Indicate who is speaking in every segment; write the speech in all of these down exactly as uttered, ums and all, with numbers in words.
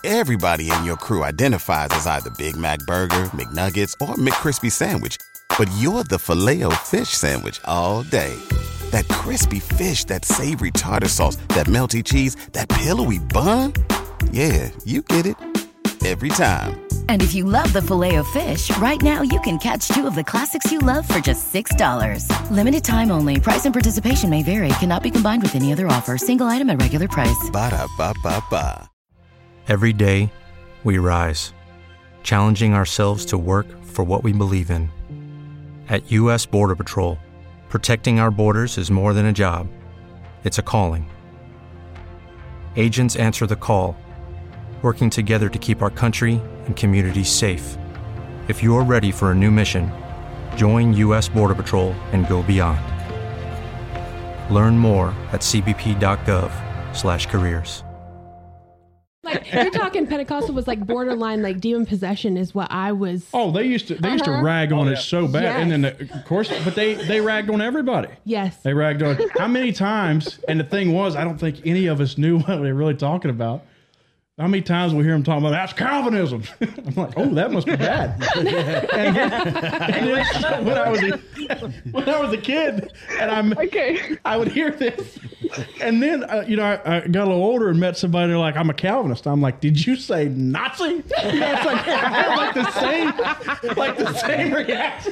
Speaker 1: Everybody in your crew identifies as either Big Mac Burger, McNuggets, or McCrispy Sandwich. But you're the Filet-O-Fish Sandwich all day. That crispy fish, that savory tartar sauce, that melty cheese, that pillowy bun. Yeah, you get it. Every time.
Speaker 2: And if you love the Filet-O-Fish, right now you can catch two of the classics you love for just six dollars. Limited time only. Price and participation may vary. Cannot be combined with any other offer. Single item at regular price.
Speaker 1: Ba-da-ba-ba-ba.
Speaker 3: Every day, we rise, challenging ourselves to work for what we believe in. At U S Border Patrol, protecting our borders is more than a job. It's a calling. Agents answer the call, working together to keep our country and communities safe. If you're ready for a new mission, join U S Border Patrol and go beyond. Learn more at c b p dot gov slash careers.
Speaker 4: Like, you're talking Pentecostal was like borderline, like demon possession is what I was.
Speaker 5: Oh, they used to they used
Speaker 4: Uh-huh.
Speaker 5: to rag on
Speaker 4: Oh,
Speaker 5: it
Speaker 4: yeah.
Speaker 5: so bad,
Speaker 4: Yes.
Speaker 5: and then the, of course, but they they ragged on everybody.
Speaker 4: Yes.
Speaker 5: They ragged on how many times? And the thing was, I don't think any of us knew what they were really talking about. How many times we hear them talking about that's Calvinism? I'm like, oh, that must be bad. and then, and then when I was a, when I was a kid, and I'm okay. I would hear this, and then uh, you know I, I got a little older and met somebody they're like, I'm a Calvinist. I'm like, did you say Nazi? You know, it's like I had like the same like the same reaction.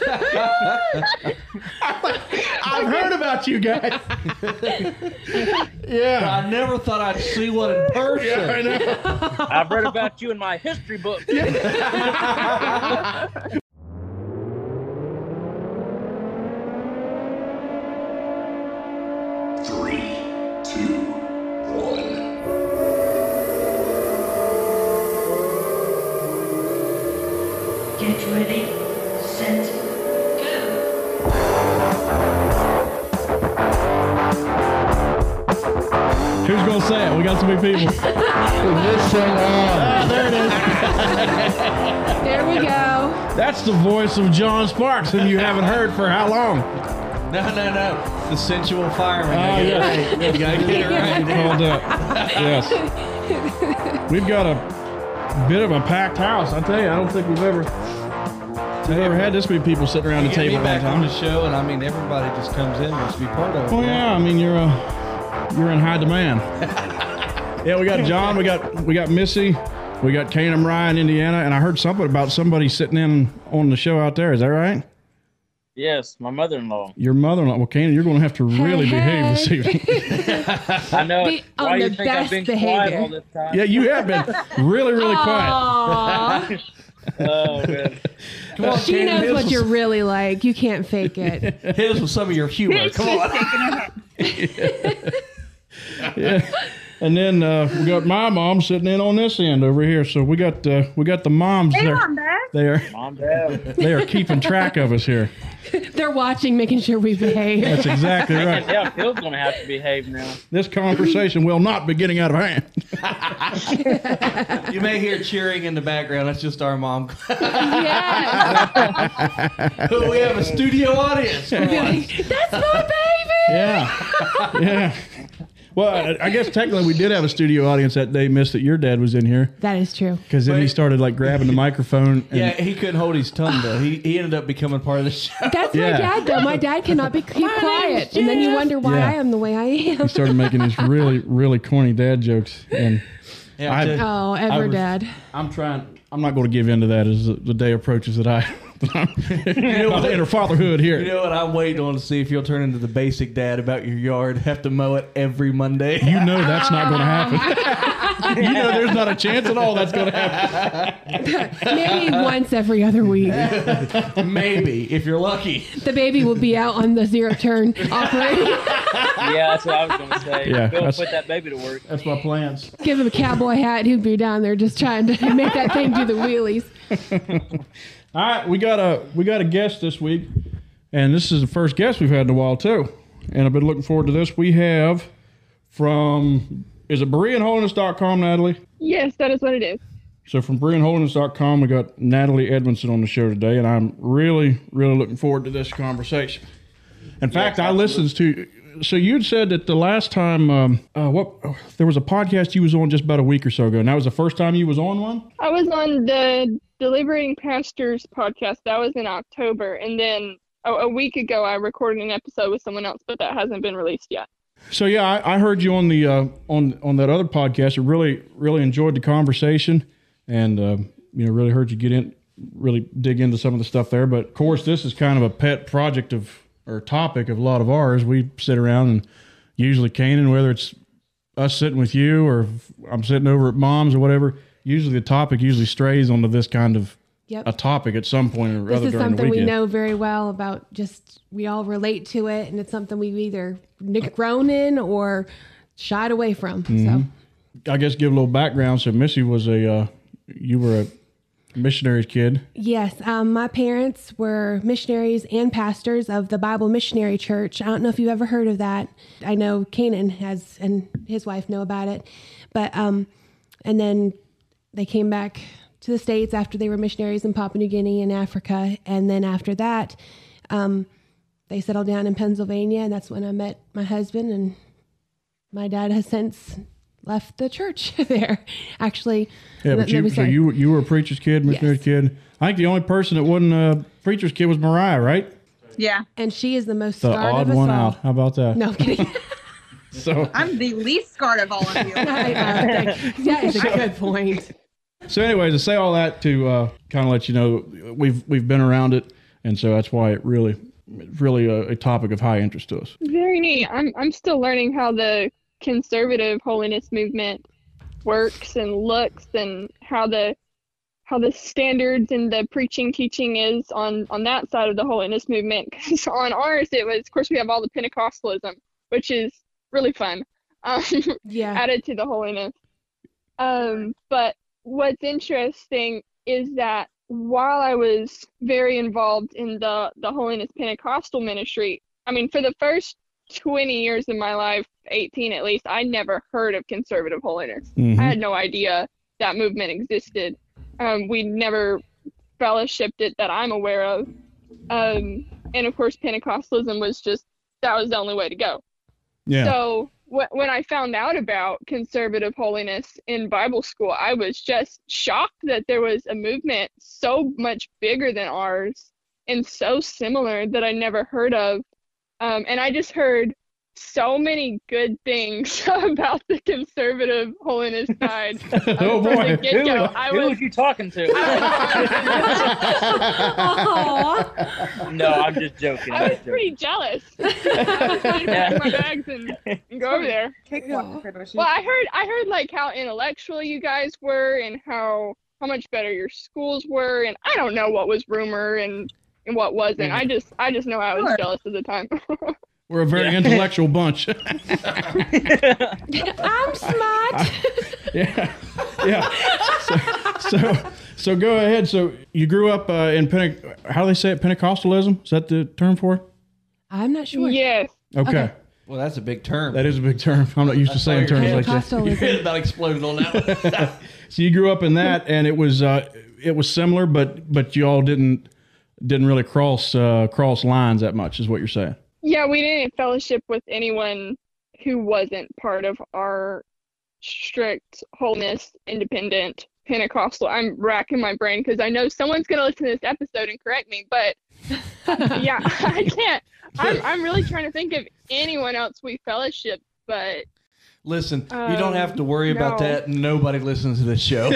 Speaker 5: I'm like, I've heard about you guys. Yeah,
Speaker 6: I never thought I'd see one in person.
Speaker 5: Yeah, I know.
Speaker 7: I've read about you in my history book.
Speaker 8: Three, two, one.
Speaker 9: Get ready, set,
Speaker 5: Who's gonna say it? We got so many people.
Speaker 6: This thing on.
Speaker 5: Ah, there it is.
Speaker 4: There we go.
Speaker 5: That's the voice of John Sparks, whom you haven't heard for how long?
Speaker 6: No, no, no. The sensual fireman.
Speaker 5: Oh,
Speaker 6: I get it
Speaker 5: yeah.
Speaker 6: right. You gotta get it right.
Speaker 5: Called up. Yes. We've got a bit of a packed house. I tell you, I don't think we've ever we've ever had this many people sitting around
Speaker 6: You
Speaker 5: the
Speaker 6: get
Speaker 5: table
Speaker 6: me
Speaker 5: at
Speaker 6: back
Speaker 5: one
Speaker 6: on
Speaker 5: time.
Speaker 6: the show, and I mean, everybody just comes in, wants to be part of it.
Speaker 5: Well, yeah, I mean, you're uh, you're in high demand. Yeah, we got John, we got we got Missy, we got Kane and Ryan, Indiana, and I heard something about somebody sitting in on the show out there. Is that right?
Speaker 7: Yes, my mother-in-law.
Speaker 5: Your mother-in-law. Well, Kane, you're going to have to really
Speaker 4: Hey,
Speaker 5: behave this
Speaker 4: hey.
Speaker 5: evening.
Speaker 7: I know.
Speaker 4: Be
Speaker 7: it. Why
Speaker 4: on
Speaker 7: do you
Speaker 4: the
Speaker 7: think I've
Speaker 4: best
Speaker 7: been
Speaker 4: behavior.
Speaker 7: quiet all this time?
Speaker 5: Yeah, you have been really, really quiet.
Speaker 4: Aww.
Speaker 7: Oh, man.
Speaker 6: Come on,
Speaker 4: She
Speaker 6: Kane,
Speaker 4: knows
Speaker 6: hit
Speaker 4: what
Speaker 6: us
Speaker 4: you're
Speaker 6: with-
Speaker 4: really like. You can't fake it.
Speaker 6: Hit us with some of your humor. Come on.
Speaker 5: Yeah. And then uh, we got my mom sitting in on this end over here. So we got uh, we got the moms
Speaker 9: Hey,
Speaker 5: there.
Speaker 9: Mom, Dad.
Speaker 5: They are
Speaker 7: Mom, Dad.
Speaker 5: they are keeping track of us here.
Speaker 4: They're watching, making sure we behave.
Speaker 5: That's exactly
Speaker 7: I
Speaker 5: right.
Speaker 7: can tell Phil's going to have to behave now.
Speaker 5: This conversation will not be getting out of hand.
Speaker 6: You may hear cheering in the background. That's just our mom.
Speaker 4: Yeah.
Speaker 6: We have a studio audience. Come on.
Speaker 4: That's my baby.
Speaker 5: Yeah, yeah. Well, I, I guess technically we did have a studio audience that day, Miss, that your dad was in here.
Speaker 4: That is true.
Speaker 5: Because then he
Speaker 6: Wait.
Speaker 5: started like grabbing the microphone. And,
Speaker 6: Yeah, he couldn't hold his tongue though. He he ended up becoming part of the show.
Speaker 4: That's
Speaker 5: Yeah.
Speaker 4: my dad, though. My dad cannot be keep quiet, and then you wonder why
Speaker 5: Yeah.
Speaker 4: I am the way I am.
Speaker 5: he started making these really, really corny dad jokes. And
Speaker 6: Yeah,
Speaker 5: I-
Speaker 6: just-
Speaker 4: Oh,
Speaker 5: I
Speaker 4: ever
Speaker 5: was-
Speaker 4: dad.
Speaker 5: I'm trying. I'm not going to give in to that as the, the day approaches that I. I'm in her fatherhood here.
Speaker 6: You know what? I'm waiting on to see if you'll turn into the basic dad about your yard. Have to mow it every Monday.
Speaker 5: You know that's not going to happen. You know there's not a chance at all that's going to happen.
Speaker 4: Maybe once every other week.
Speaker 6: Maybe if you're lucky.
Speaker 4: The baby will be out on the zero turn operating.
Speaker 7: Yeah, that's what I was going to say.
Speaker 5: Yeah,
Speaker 7: Phil
Speaker 5: that's-
Speaker 7: put that baby to work.
Speaker 5: That's my plans.
Speaker 4: Give him a cowboy hat, and he'd be down there just trying to make that thing do the wheelies.
Speaker 5: All right, we got a we got a guest this week, and this is the first guest we've had in a while too. And I've been looking forward to this. We have from is it Berean Holiness dot com, Natalie?
Speaker 10: Yes, that is what it is.
Speaker 5: So from Berean Holiness dot com, we got Natalie Edmondson on the show today, and I'm really, really looking forward to this conversation. In fact, I listened to so you'd said that the last time, um, uh, what there was a podcast you was on just about a week or so ago, and that was the first time you was on one?
Speaker 10: I was on the Deliberating Pastors podcast. That was in October. And then a, a week ago, I recorded an episode with someone else, but that hasn't been released yet.
Speaker 5: So yeah, I, I heard you on the uh, on on that other podcast. I really really enjoyed the conversation, and uh, you know really heard you get in, really dig into some of the stuff there. But of course, this is kind of a pet project of or topic of a lot of ours. We sit around and usually Canaan, whether it's us sitting with you or I'm sitting over at Mom's or whatever. Usually the topic usually strays onto this kind of
Speaker 4: Yep.
Speaker 5: a topic at some point or
Speaker 4: This
Speaker 5: other
Speaker 4: is
Speaker 5: during the
Speaker 4: something we
Speaker 5: weekend.
Speaker 4: know very well about. Just we all relate to it, and it's something we've either grown in or shied away from.
Speaker 5: Mhm.
Speaker 4: So,
Speaker 5: I guess give a little background. So Missy was a, uh, you were a missionary's kid.
Speaker 4: yes, um, my parents were missionaries and pastors of the Bible Missionary Church. I don't know if you've ever heard of that. I know Canaan has, and his wife know about it, but um, and then they came back to the States after they were missionaries in Papua New Guinea and Africa. And then after that, um, they settled down in Pennsylvania, and that's when I met my husband, and my dad has since left the church there. Actually,
Speaker 5: Yeah,
Speaker 4: let-
Speaker 5: but
Speaker 4: let
Speaker 5: you,
Speaker 4: me
Speaker 5: so
Speaker 4: say-
Speaker 5: you you were a preacher's kid, missionary's
Speaker 4: Yes.
Speaker 5: kid. I think the only person that wasn't a preacher's kid was Mariah, right?
Speaker 11: Yeah.
Speaker 4: And she is the most
Speaker 5: The
Speaker 4: scarred
Speaker 5: odd
Speaker 4: of us
Speaker 5: one
Speaker 4: all.
Speaker 5: out. How about that?
Speaker 4: No, I'm kidding.
Speaker 5: So
Speaker 11: I'm the least scarred of all of you.
Speaker 4: I, uh, that is a good point.
Speaker 5: So anyways, I say all that to uh, kind of let you know we've we've been around it, and so that's why it really, really a, a topic of high interest to us.
Speaker 10: Very neat. I'm I'm still learning how the conservative holiness movement works and looks, and how the how the standards and the preaching teaching is on on that side of the holiness movement. Because on ours, it was, of course, we have all the Pentecostalism, which is really fun. Um,
Speaker 4: Yeah.
Speaker 10: added to the holiness. Um, but what's interesting is that while I was very involved in the, the Holiness Pentecostal ministry, I mean, for the first twenty years of my life, eighteen at least, I never heard of conservative holiness.
Speaker 12: Mhm.
Speaker 10: I had no idea that movement existed. Um, we never fellowshipped it that I'm aware of. Um, and of course, Pentecostalism was just, that was the only way to go.
Speaker 5: Yeah.
Speaker 10: So wh- when I found out about conservative holiness in Bible school, I was just shocked that there was a movement so much bigger than ours and so similar that I never heard of. Um, and I just heard so many good things about the conservative holiness side. Um,
Speaker 5: Oh,
Speaker 10: from
Speaker 5: boy.
Speaker 10: the get-go.
Speaker 7: Who-
Speaker 10: I
Speaker 7: who
Speaker 10: was,
Speaker 7: was you talking to? No, I'm just joking.
Speaker 10: I
Speaker 7: I'm
Speaker 10: was
Speaker 7: just
Speaker 10: pretty jealous. I was ready to pack my bags and, and go over there. Well, I heard I heard like how intellectual you guys were and how how much better your schools were, and I don't know what was rumor and, and what wasn't. I just I just know I was
Speaker 11: Sure.
Speaker 10: jealous at the time.
Speaker 5: We're a very intellectual bunch.
Speaker 4: I'm smart.
Speaker 5: yeah, yeah. So, so, so go ahead. So you grew up uh, in Pente- how do they say it? Pentecostalism? Is that the term for it?
Speaker 4: I'm not sure.
Speaker 10: Yes.
Speaker 5: Okay.
Speaker 4: Okay.
Speaker 6: Well, that's a big term.
Speaker 5: That is a big term. I'm not used to saying terms like that.
Speaker 6: Your head about exploded on that one.
Speaker 5: So you grew up in that, and it was uh, it was similar, but but you all didn't didn't really cross uh, cross lines that much, is what you're saying.
Speaker 10: Yeah, we didn't fellowship with anyone who wasn't part of our strict holiness, independent Pentecostal. I'm racking my brain because I know someone's going to listen to this episode and correct me, but yeah, I can't. I'm, I'm really trying to think of anyone else we fellowship, but
Speaker 6: Listen, you don't have to worry about
Speaker 10: no.
Speaker 6: that. Nobody listens to this show.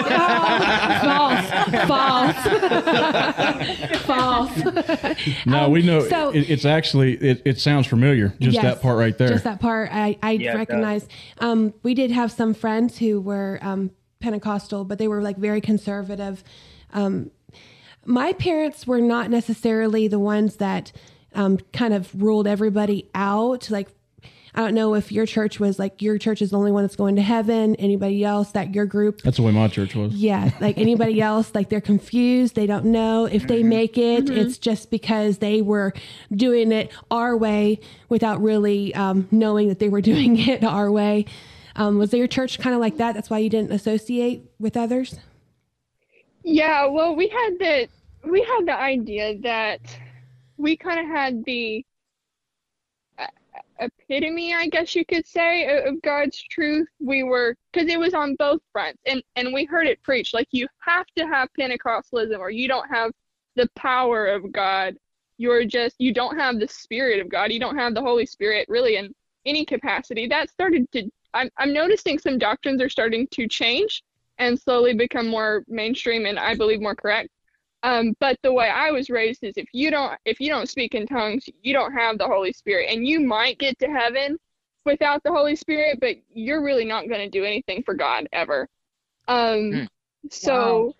Speaker 4: False. False.
Speaker 5: No,
Speaker 4: Um,
Speaker 5: we know
Speaker 4: so-
Speaker 5: it, it's actually it, it sounds familiar. Just
Speaker 4: Yes,
Speaker 5: that part right there.
Speaker 4: Just that part I, I
Speaker 5: Yeah, it
Speaker 4: recognize. Um, we did have some friends who were um, Pentecostal, but they were like very conservative. Um, my parents were not necessarily the ones that um, kind of ruled everybody out. Like, I don't know if your church was like, your church is the only one that's going to heaven. Anybody else that your group
Speaker 5: That's the way my church was.
Speaker 4: yeah, like anybody else, like they're confused. They don't know if they make it. It's just because they were doing it our way without really um, knowing that they were doing it our way. Um, was your church kind of like that? That's why you didn't associate with others?
Speaker 10: yeah, well, we had the we had the idea that we kind of had the epitome, I guess you could say, of, of God's truth. We were, because it was on both fronts, and, and we heard it preached, like, you have to have Pentecostalism or you don't have the power of God. You're just, you don't have the Spirit of God. You don't have the Holy Spirit really in any capacity. That started to, I'm, I'm noticing some doctrines are starting to change and slowly become more mainstream and I believe more correct. Um, but the way I was raised is if you don't if you don't speak in tongues, you don't have the Holy Spirit. And you might get to heaven without the Holy Spirit, but you're really not going to do anything for God ever. Um, mm. So, wow.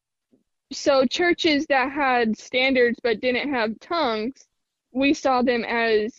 Speaker 10: so churches that had standards but didn't have tongues, we saw them as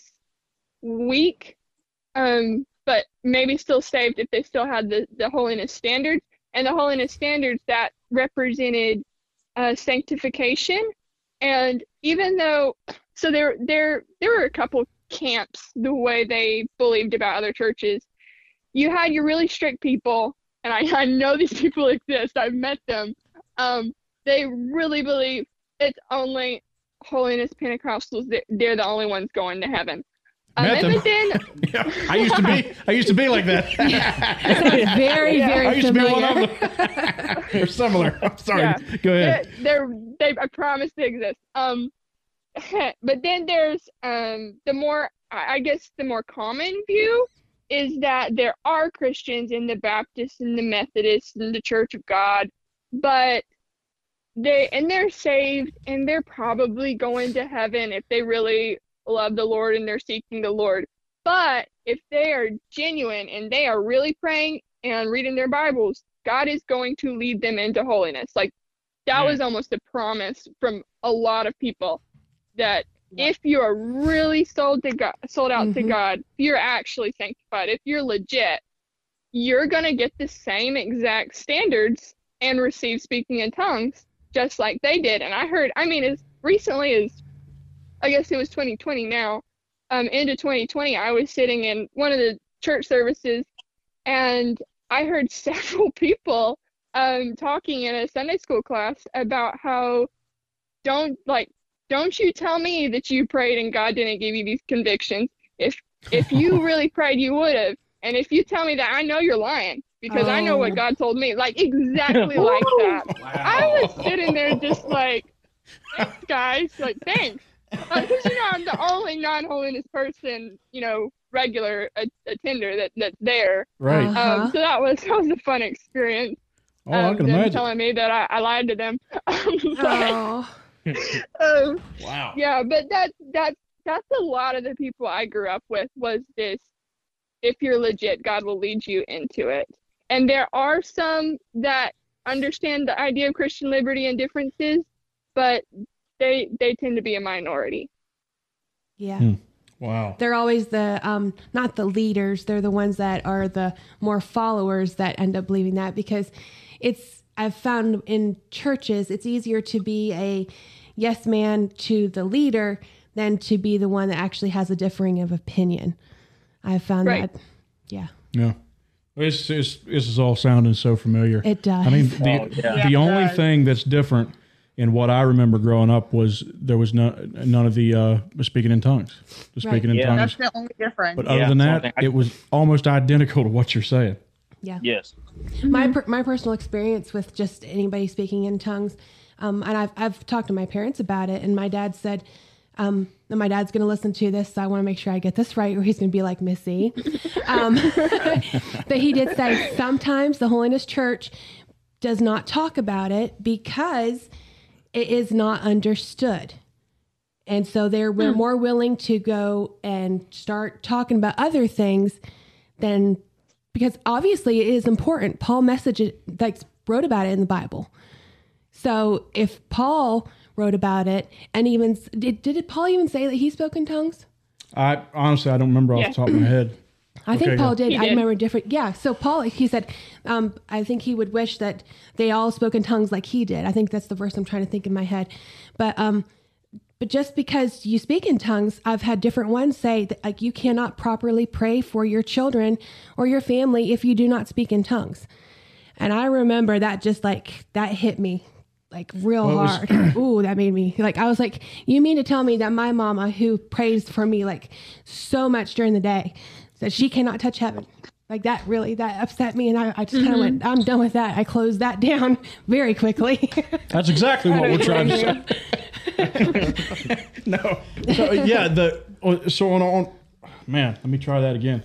Speaker 10: weak, um, but maybe still saved if they still had the, the holiness standards. And the holiness standards that represented Uh, sanctification. And even though, so there there there were a couple camps the way they believed about other churches. You had your really strict people, and I, I know these people exist, I've met them. Um, they really believe it's only holiness Pentecostals, they're the only ones going to heaven. Um,
Speaker 5: Met
Speaker 10: and
Speaker 5: them.
Speaker 10: then,
Speaker 5: yeah, I used to be. I used to be like that.
Speaker 4: yeah. Very, yeah. very
Speaker 5: I used
Speaker 4: familiar.
Speaker 5: to be one of them. They're similar. I'm sorry.
Speaker 10: Yeah.
Speaker 5: Go ahead.
Speaker 10: They're, they're, they, I promise they exist. Um, but then there's um the more, I guess, the more common view is that there are Christians in the Baptists and the Methodists and the Church of God, but they and they're saved and they're probably going to heaven if they really love the Lord and they're seeking the Lord. But if they are genuine and they are really praying and reading their Bibles, God is going to lead them into holiness. Like that yeah. was almost a promise from a lot of people that yeah. if you are really sold to God, sold out mm-hmm. to God, if you're actually sanctified, if you're legit, you're going to get the same exact standards and receive speaking in tongues just like they did. And I heard, I mean, as recently as I guess it was twenty twenty now, um, into twenty twenty, I was sitting in one of the church services and I heard several people um, talking in a Sunday school class about how don't like, don't you tell me that you prayed and God didn't give you these convictions. If, if you really prayed, you would have. And if you tell me that, I know you're lying because oh. I know what God told me, like exactly like that. Wow. I was sitting there just like, thanks guys, like thanks. Because, you know, I'm the only non-holiness person, you know, regular a- attender that, that's there.
Speaker 5: Right.
Speaker 10: Uh-huh. Um, so that was that was a fun experience.
Speaker 5: Oh,
Speaker 10: um,
Speaker 5: I can
Speaker 10: them
Speaker 5: imagine.
Speaker 10: Telling me that I, I lied to them.
Speaker 4: Oh.
Speaker 10: um,
Speaker 5: wow.
Speaker 10: Yeah, but that, that, that's a lot of the people I grew up with was this, if you're legit, God will lead you into it. And there are some that understand the idea of Christian liberty and differences, but they they tend to be a minority.
Speaker 4: Yeah.
Speaker 5: Hmm. Wow.
Speaker 4: They're always the, um, not the leaders, they're the ones that are the more followers that end up believing that, because it's, I've found in churches, it's easier to be a yes man to the leader than to be the one that actually has a differing of opinion. I've found
Speaker 10: right.
Speaker 4: that. Yeah.
Speaker 5: Yeah. It's, it's, this is all sounding so familiar.
Speaker 4: It does.
Speaker 5: I mean, the,
Speaker 7: Oh, yeah.
Speaker 5: the
Speaker 10: Yeah,
Speaker 5: only
Speaker 10: it does.
Speaker 5: thing that's different in what I remember growing up was there was no, none of the uh, speaking in tongues. The
Speaker 4: Right.
Speaker 5: speaking in
Speaker 7: Yeah.
Speaker 5: tongues.
Speaker 11: That's the only difference.
Speaker 5: But other
Speaker 7: Yeah,
Speaker 5: than
Speaker 7: that's
Speaker 5: that,
Speaker 7: one thing I-
Speaker 5: it was almost identical to what you're saying.
Speaker 4: Yeah.
Speaker 7: Yes.
Speaker 4: My per- my personal experience with just anybody speaking in tongues, um, and I've I've talked to my parents about it, and my dad said, um, and my dad's going to listen to this, so I want to make sure I get this right, or he's going to be like Missy. Um, but he did say sometimes the Holiness Church does not talk about it because it is not understood. And so they're we're more willing to go and start talking about other things than, because obviously it is important. Paul message like wrote about it in the Bible. So if Paul wrote about it and even did, did Paul even say that he spoke in tongues?
Speaker 5: I honestly, I don't remember off
Speaker 10: Yeah.
Speaker 5: the top of my head.
Speaker 4: I think
Speaker 5: Okay,
Speaker 4: Paul
Speaker 5: go.
Speaker 4: did.
Speaker 10: He
Speaker 4: I
Speaker 10: did.
Speaker 4: remember different. Yeah. So Paul, he said, um, I think he would wish that they all spoke in tongues like he did. I think that's the verse I'm trying to think in my head. But, um, but just because you speak in tongues, I've had different ones say that like you cannot properly pray for your children or your family if you do not speak in tongues. And I remember that just like that hit me like real
Speaker 5: Well, it was-
Speaker 4: hard. Ooh, that made me like, I was like, you mean to tell me that my mama, who prays for me like so much during the day, that she cannot touch heaven? Like that really, that upset me. And I, I just kind of
Speaker 10: Mm-hmm.
Speaker 4: went, I'm done with that. I closed that down very quickly.
Speaker 5: That's exactly what we're trying to say. No. So, yeah. The so on, on man, let me try that again.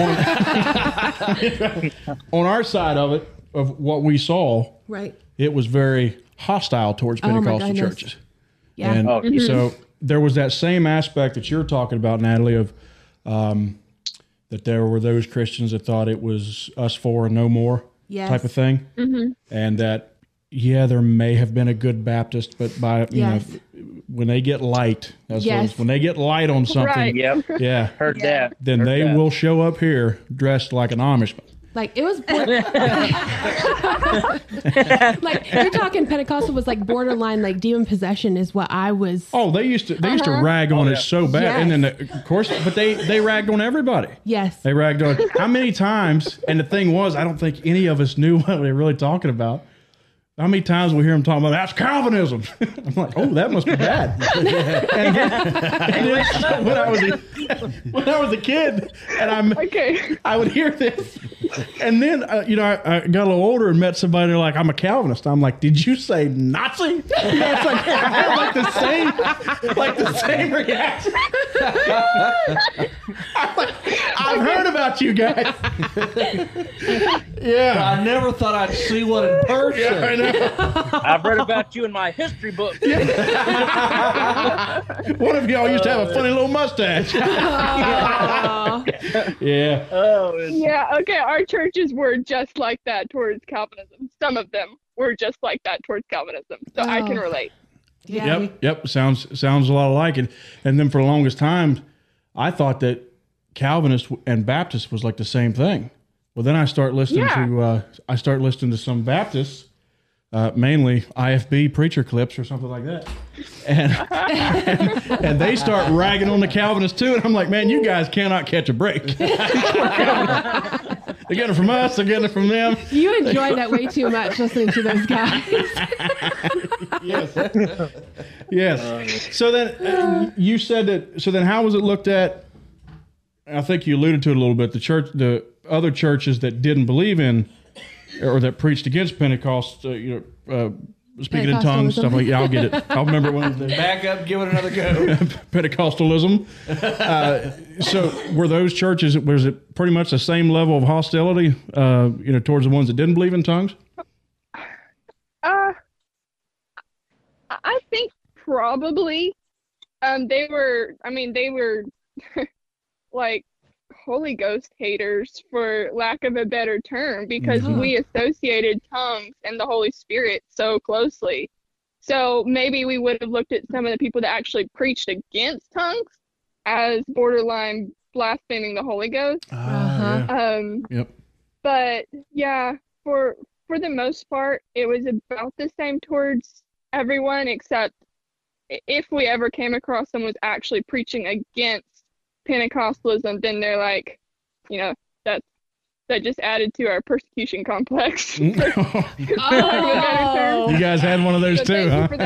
Speaker 5: On, on our side of it, of what we saw,
Speaker 4: Right.
Speaker 5: it was very hostile towards
Speaker 4: Oh, my
Speaker 5: Pentecostal
Speaker 4: goodness.
Speaker 5: churches.
Speaker 4: Yeah.
Speaker 5: And
Speaker 7: Oh,
Speaker 10: Mhm.
Speaker 5: so there was that same aspect that you're talking about, Natalie, of um, that there were those Christians that thought it was us four and no more
Speaker 4: Yes.
Speaker 5: type of thing.
Speaker 10: Mhm.
Speaker 5: And that, yeah, there may have been a good Baptist, but by, you
Speaker 4: Yes.
Speaker 5: know, when they get light, that's what
Speaker 4: Yes.
Speaker 5: it's- when they get light on something,
Speaker 10: Right.
Speaker 7: Yep.
Speaker 5: yeah,
Speaker 7: Heard
Speaker 11: Yeah.
Speaker 7: that.
Speaker 5: then
Speaker 7: Heard
Speaker 5: they
Speaker 7: that.
Speaker 5: will show up here dressed like an Amishman.
Speaker 4: Like it was, bor- like you're talking Pentecostal was like borderline, like demon possession is what I was.
Speaker 5: Oh, they used to they used to
Speaker 4: Uh-huh.
Speaker 5: rag on
Speaker 7: Oh,
Speaker 5: it
Speaker 7: yeah.
Speaker 5: so bad,
Speaker 4: Yes.
Speaker 5: and then the, of course, but they they ragged on everybody.
Speaker 4: Yes.
Speaker 5: They ragged on how many times, and the thing was, I don't think any of us knew what they were really talking about. How many times we hear them talking about that's Calvinism? I'm like, oh, that must be bad. and then, and then when I was a, when I was a kid, and I'm
Speaker 10: Okay.
Speaker 5: I would hear this, and then uh, you know I, I got a little older and met somebody. They're like, I'm a Calvinist. I'm like, did you say Nazi? You know, it's like I had like the same like the same reaction. I'm like, I've heard about you guys. Yeah,
Speaker 6: I never thought I'd see one in person.
Speaker 5: yeah, I know.
Speaker 7: I've read about you in my history book.
Speaker 5: One of y'all used to have a funny little mustache.
Speaker 4: Aw.
Speaker 5: Yeah.
Speaker 7: Oh, it's,
Speaker 10: Yeah, okay, our churches were just like that towards Calvinism. Some of them were just like that towards Calvinism. So I can
Speaker 4: Oh.
Speaker 10: relate.
Speaker 4: Yeah.
Speaker 5: Yep. Yep. Sounds sounds a lot alike. And and then for the longest time, I thought that Calvinist and Baptist was like the same thing. Well, then I start listening
Speaker 10: Yeah.
Speaker 5: to uh, I start listening to some Baptists, uh, mainly I F B preacher clips or something like that, and, and and they start ragging on the Calvinists too. And I'm like, man, you guys cannot catch a break. They're getting it from us. They're getting it from them.
Speaker 4: You enjoyed that way too much listening to those guys.
Speaker 5: Yes. Yes. So then uh, you said that. So then, how was it looked at? I think you alluded to it a little bit. The church, the other churches that didn't believe in or that preached against Pentecost, uh, you know, uh, speaking in tongues, stuff like. Yeah, I'll get it. I'll remember when the
Speaker 6: Back up, give it another go.
Speaker 5: Pentecostalism. Uh, so were those churches? Was it pretty much the same level of hostility, uh, you know, towards the ones that didn't believe in tongues?
Speaker 10: Uh, I think probably. Um, they were. I mean, they were like Holy Ghost haters, for lack of a better term, because
Speaker 4: Mhm.
Speaker 10: we associated tongues and the Holy Spirit so closely. So maybe we would have looked at some of the people that actually preached against tongues as borderline blaspheming the Holy Ghost.
Speaker 4: Uh-huh.
Speaker 10: Um,
Speaker 5: Yep.
Speaker 10: but yeah, for for the most part, it was about the same towards everyone, except i- if we ever came across someone who's actually preaching against Pentecostalism, then they're like, you know, that that just added to our persecution complex.
Speaker 5: you
Speaker 4: Oh.
Speaker 5: guys had one of those
Speaker 10: So
Speaker 5: too,
Speaker 10: thank
Speaker 5: huh?
Speaker 10: you for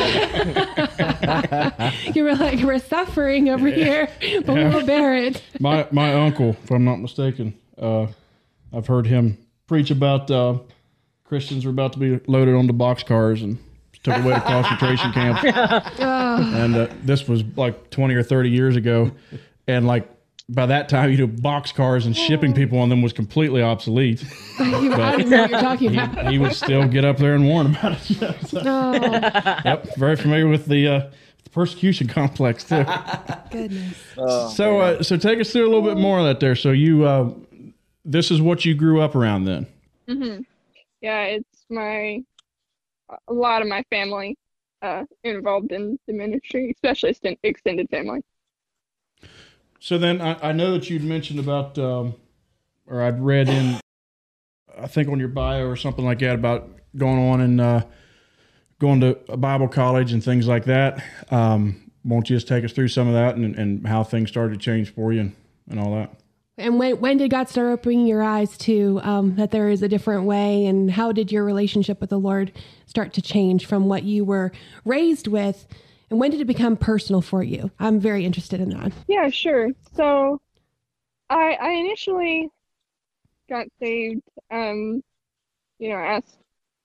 Speaker 10: that.
Speaker 4: You were like, we're suffering over here, but
Speaker 5: Yeah.
Speaker 4: we'll bear it.
Speaker 5: My my uncle, if I'm not mistaken, uh, I've heard him preach about uh, Christians were about to be loaded onto boxcars and took away to concentration camps.
Speaker 4: Oh.
Speaker 5: And uh, this was like twenty or thirty years ago, and like by that time, you know, boxcars and shipping people on them was completely obsolete.
Speaker 4: I don't know what you're talking
Speaker 5: He,
Speaker 4: about.
Speaker 5: he would still get up there and warn about it. So,
Speaker 4: Oh,
Speaker 5: yep, very familiar with the, uh, the persecution complex too.
Speaker 4: goodness.
Speaker 7: oh,
Speaker 5: So, uh, so take us through a little bit more of that there. So you, uh, this is what you grew up around then.
Speaker 10: hmm Yeah, it's my a lot of my family uh, involved in the ministry, especially extend- extended family.
Speaker 5: So then I, I know that you'd mentioned about, um, or I'd read in, I think on your bio or something like that about going on and uh, going to a Bible college and things like that. Um, won't you just take us through some of that and, and how things started to change for you and, and all that?
Speaker 4: And when when did God start opening your eyes to um, that there is a different way? And how did your relationship with the Lord start to change from what you were raised with? And when did it become personal for you? I'm very interested in that.
Speaker 10: Yeah, sure. So I I initially got saved, um, you know, asked,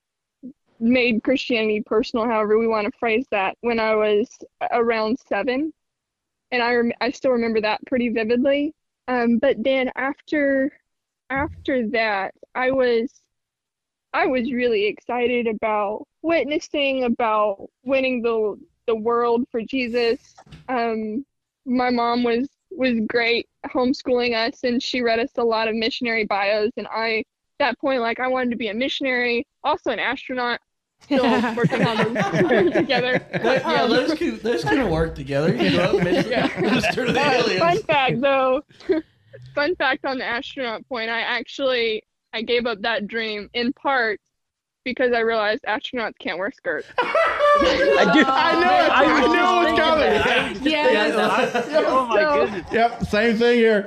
Speaker 10: made Christianity personal, however we want to phrase that, when I was around seven. And I, rem- I still remember that pretty vividly. Um, but then after after that, I was I was really excited about witnessing, about winning the the world for Jesus. Um, my mom was was great homeschooling us, and she read us a lot of missionary bios. And I, at that point, like I wanted to be a missionary, also an astronaut. Still working on those together.
Speaker 6: That, yeah,
Speaker 10: Um,
Speaker 6: those can those can work together. You know, minister,
Speaker 10: Yeah.
Speaker 6: minister to the
Speaker 10: Uh,
Speaker 6: aliens.
Speaker 10: fun fact, though. Fun fact on the astronaut point. I actually I gave up that dream in part because I realized astronauts can't wear skirts.
Speaker 7: I do.
Speaker 5: I knew it.
Speaker 7: I
Speaker 5: I
Speaker 7: was
Speaker 5: knew it was
Speaker 7: thinking
Speaker 5: coming.
Speaker 7: that. I was just
Speaker 4: Yeah.
Speaker 7: thinking that. I- Oh my
Speaker 10: So-
Speaker 7: goodness.
Speaker 5: Yep, same thing here.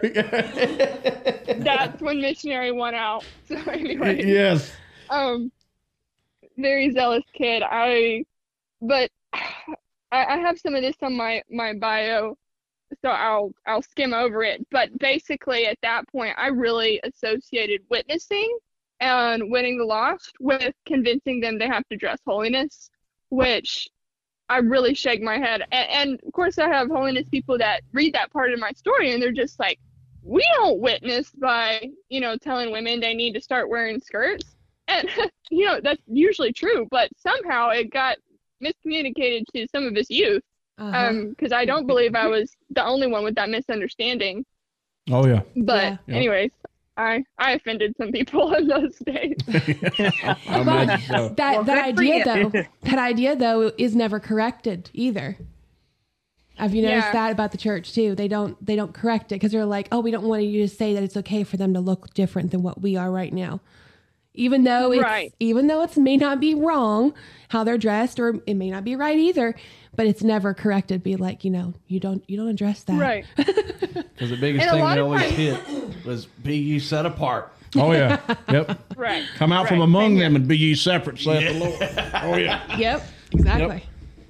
Speaker 10: That's when missionary won out. So anyway.
Speaker 5: Yes.
Speaker 10: Um, very zealous kid. I, but I, I have some of this on my, my bio, so I'll, I'll skim over it. But basically at that point, I really associated witnessing and winning the lost with convincing them they have to dress holiness, which I really shake my head. And, and of course I have holiness people that read that part of my story and they're just like, we don't witness by, you know, telling women they need to start wearing skirts. And, you know, that's usually true, but somehow it got miscommunicated to some of his youth.
Speaker 4: Uh-huh.
Speaker 10: Um, because I don't believe I was the only one with that misunderstanding.
Speaker 5: Oh yeah.
Speaker 10: But
Speaker 4: Yeah.
Speaker 10: anyways, I, I offended some people in those days.
Speaker 5: I
Speaker 4: But
Speaker 5: imagine so.
Speaker 4: that
Speaker 11: Well,
Speaker 4: that
Speaker 11: good for
Speaker 4: idea
Speaker 11: you.
Speaker 4: though, that idea though is never corrected either. Have you noticed
Speaker 10: Yeah.
Speaker 4: that about the church too? They don't they don't correct it because they're like, oh, we don't want you to say that it's okay for them to look different than what we are right now. Even though it's
Speaker 10: Right.
Speaker 4: even though it's may not be wrong how they're dressed, or it may not be right either, but it's never corrected. Be like, you know, you don't you don't address that.
Speaker 10: Right.
Speaker 6: Because the biggest
Speaker 10: And a
Speaker 6: thing
Speaker 10: lot
Speaker 6: they
Speaker 10: of
Speaker 6: always
Speaker 10: times-
Speaker 6: hit was be ye set apart.
Speaker 5: Oh yeah. Yep.
Speaker 10: Right.
Speaker 5: Come out from
Speaker 10: Right.
Speaker 5: among them and be ye separate, saith the Lord. Oh yeah.
Speaker 4: Yep. Exactly.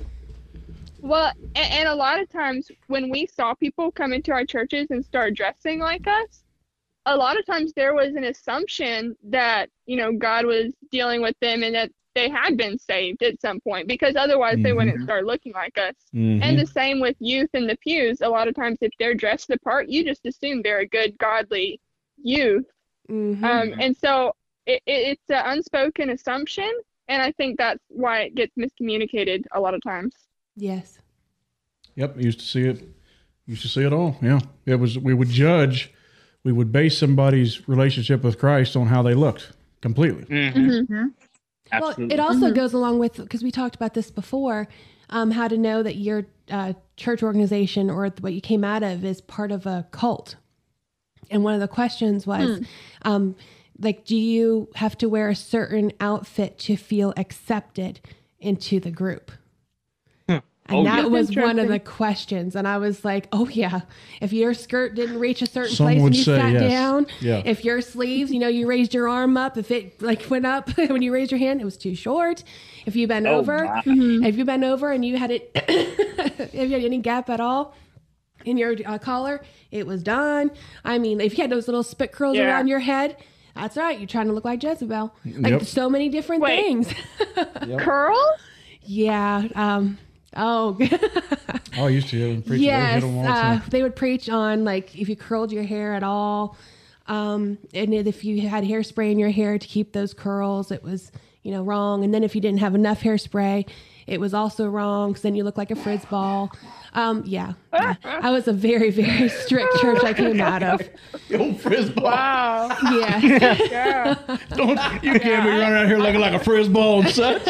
Speaker 10: Well, and, and a lot of times when we saw people come into our churches and start dressing like us, a lot of times there was an assumption that, you know, God was dealing with them and that they had been saved at some point, because otherwise they wouldn't start looking like us.
Speaker 5: Mhm.
Speaker 10: And the same with youth in the pews. A lot of times if they're dressed the part, you just assume they're a good, godly youth.
Speaker 4: Mhm.
Speaker 10: Um, and so it, it, it's an unspoken assumption, and I think that's why it gets miscommunicated a lot of times.
Speaker 4: Yes.
Speaker 5: Yep. Used to see it. Used to see it all. Yeah. It was. We would judge. We would base somebody's relationship with Christ on how they looked completely.
Speaker 7: Mm-hmm.
Speaker 4: Well,
Speaker 7: Absolutely.
Speaker 4: it also goes along with, because we talked about this before, um, how to know that your uh, church organization or what you came out of is part of a cult. And one of the questions was, um, like, do you have to wear a certain outfit to feel accepted into the group? And
Speaker 7: Oh,
Speaker 4: that
Speaker 7: yeah.
Speaker 4: was one of
Speaker 10: Interesting.
Speaker 4: the questions. And I was like, oh, yeah. If your skirt didn't reach a certain
Speaker 5: Some
Speaker 4: place
Speaker 5: would
Speaker 4: when you
Speaker 5: say
Speaker 4: sat
Speaker 5: yes.
Speaker 4: down,
Speaker 5: Yeah.
Speaker 4: if your sleeves, you know, you raised your arm up, if it like went up when you raised your hand, it was too short. If you bent
Speaker 7: Oh,
Speaker 4: over,
Speaker 7: my.
Speaker 4: if you bent over and you had it, if you had any gap at all in your uh, collar, it was done. I mean, if you had those little spit curls
Speaker 10: Yeah.
Speaker 4: around your head, that's right. You're trying to look like Jezebel. Like
Speaker 5: Yep.
Speaker 4: so many different
Speaker 10: Wait.
Speaker 4: things.
Speaker 10: Curls?
Speaker 4: Yeah. Um, oh,
Speaker 5: Oh, I used to hear them preach.
Speaker 4: yes.
Speaker 5: Hit them all the
Speaker 4: Uh,
Speaker 5: time.
Speaker 4: they would preach on like if you curled your hair at all. Um, and if you had hairspray in your hair to keep those curls, it was, you know, wrong. And then if you didn't have enough hairspray, it was also wrong because then you look like a frizz ball. Um, yeah, yeah. I was a very, very strict church I came out of.
Speaker 5: The old frisbee.
Speaker 10: Wow.
Speaker 4: Yeah.
Speaker 10: Yeah.
Speaker 5: Don't, you can't be running out here looking like a frisbee and such.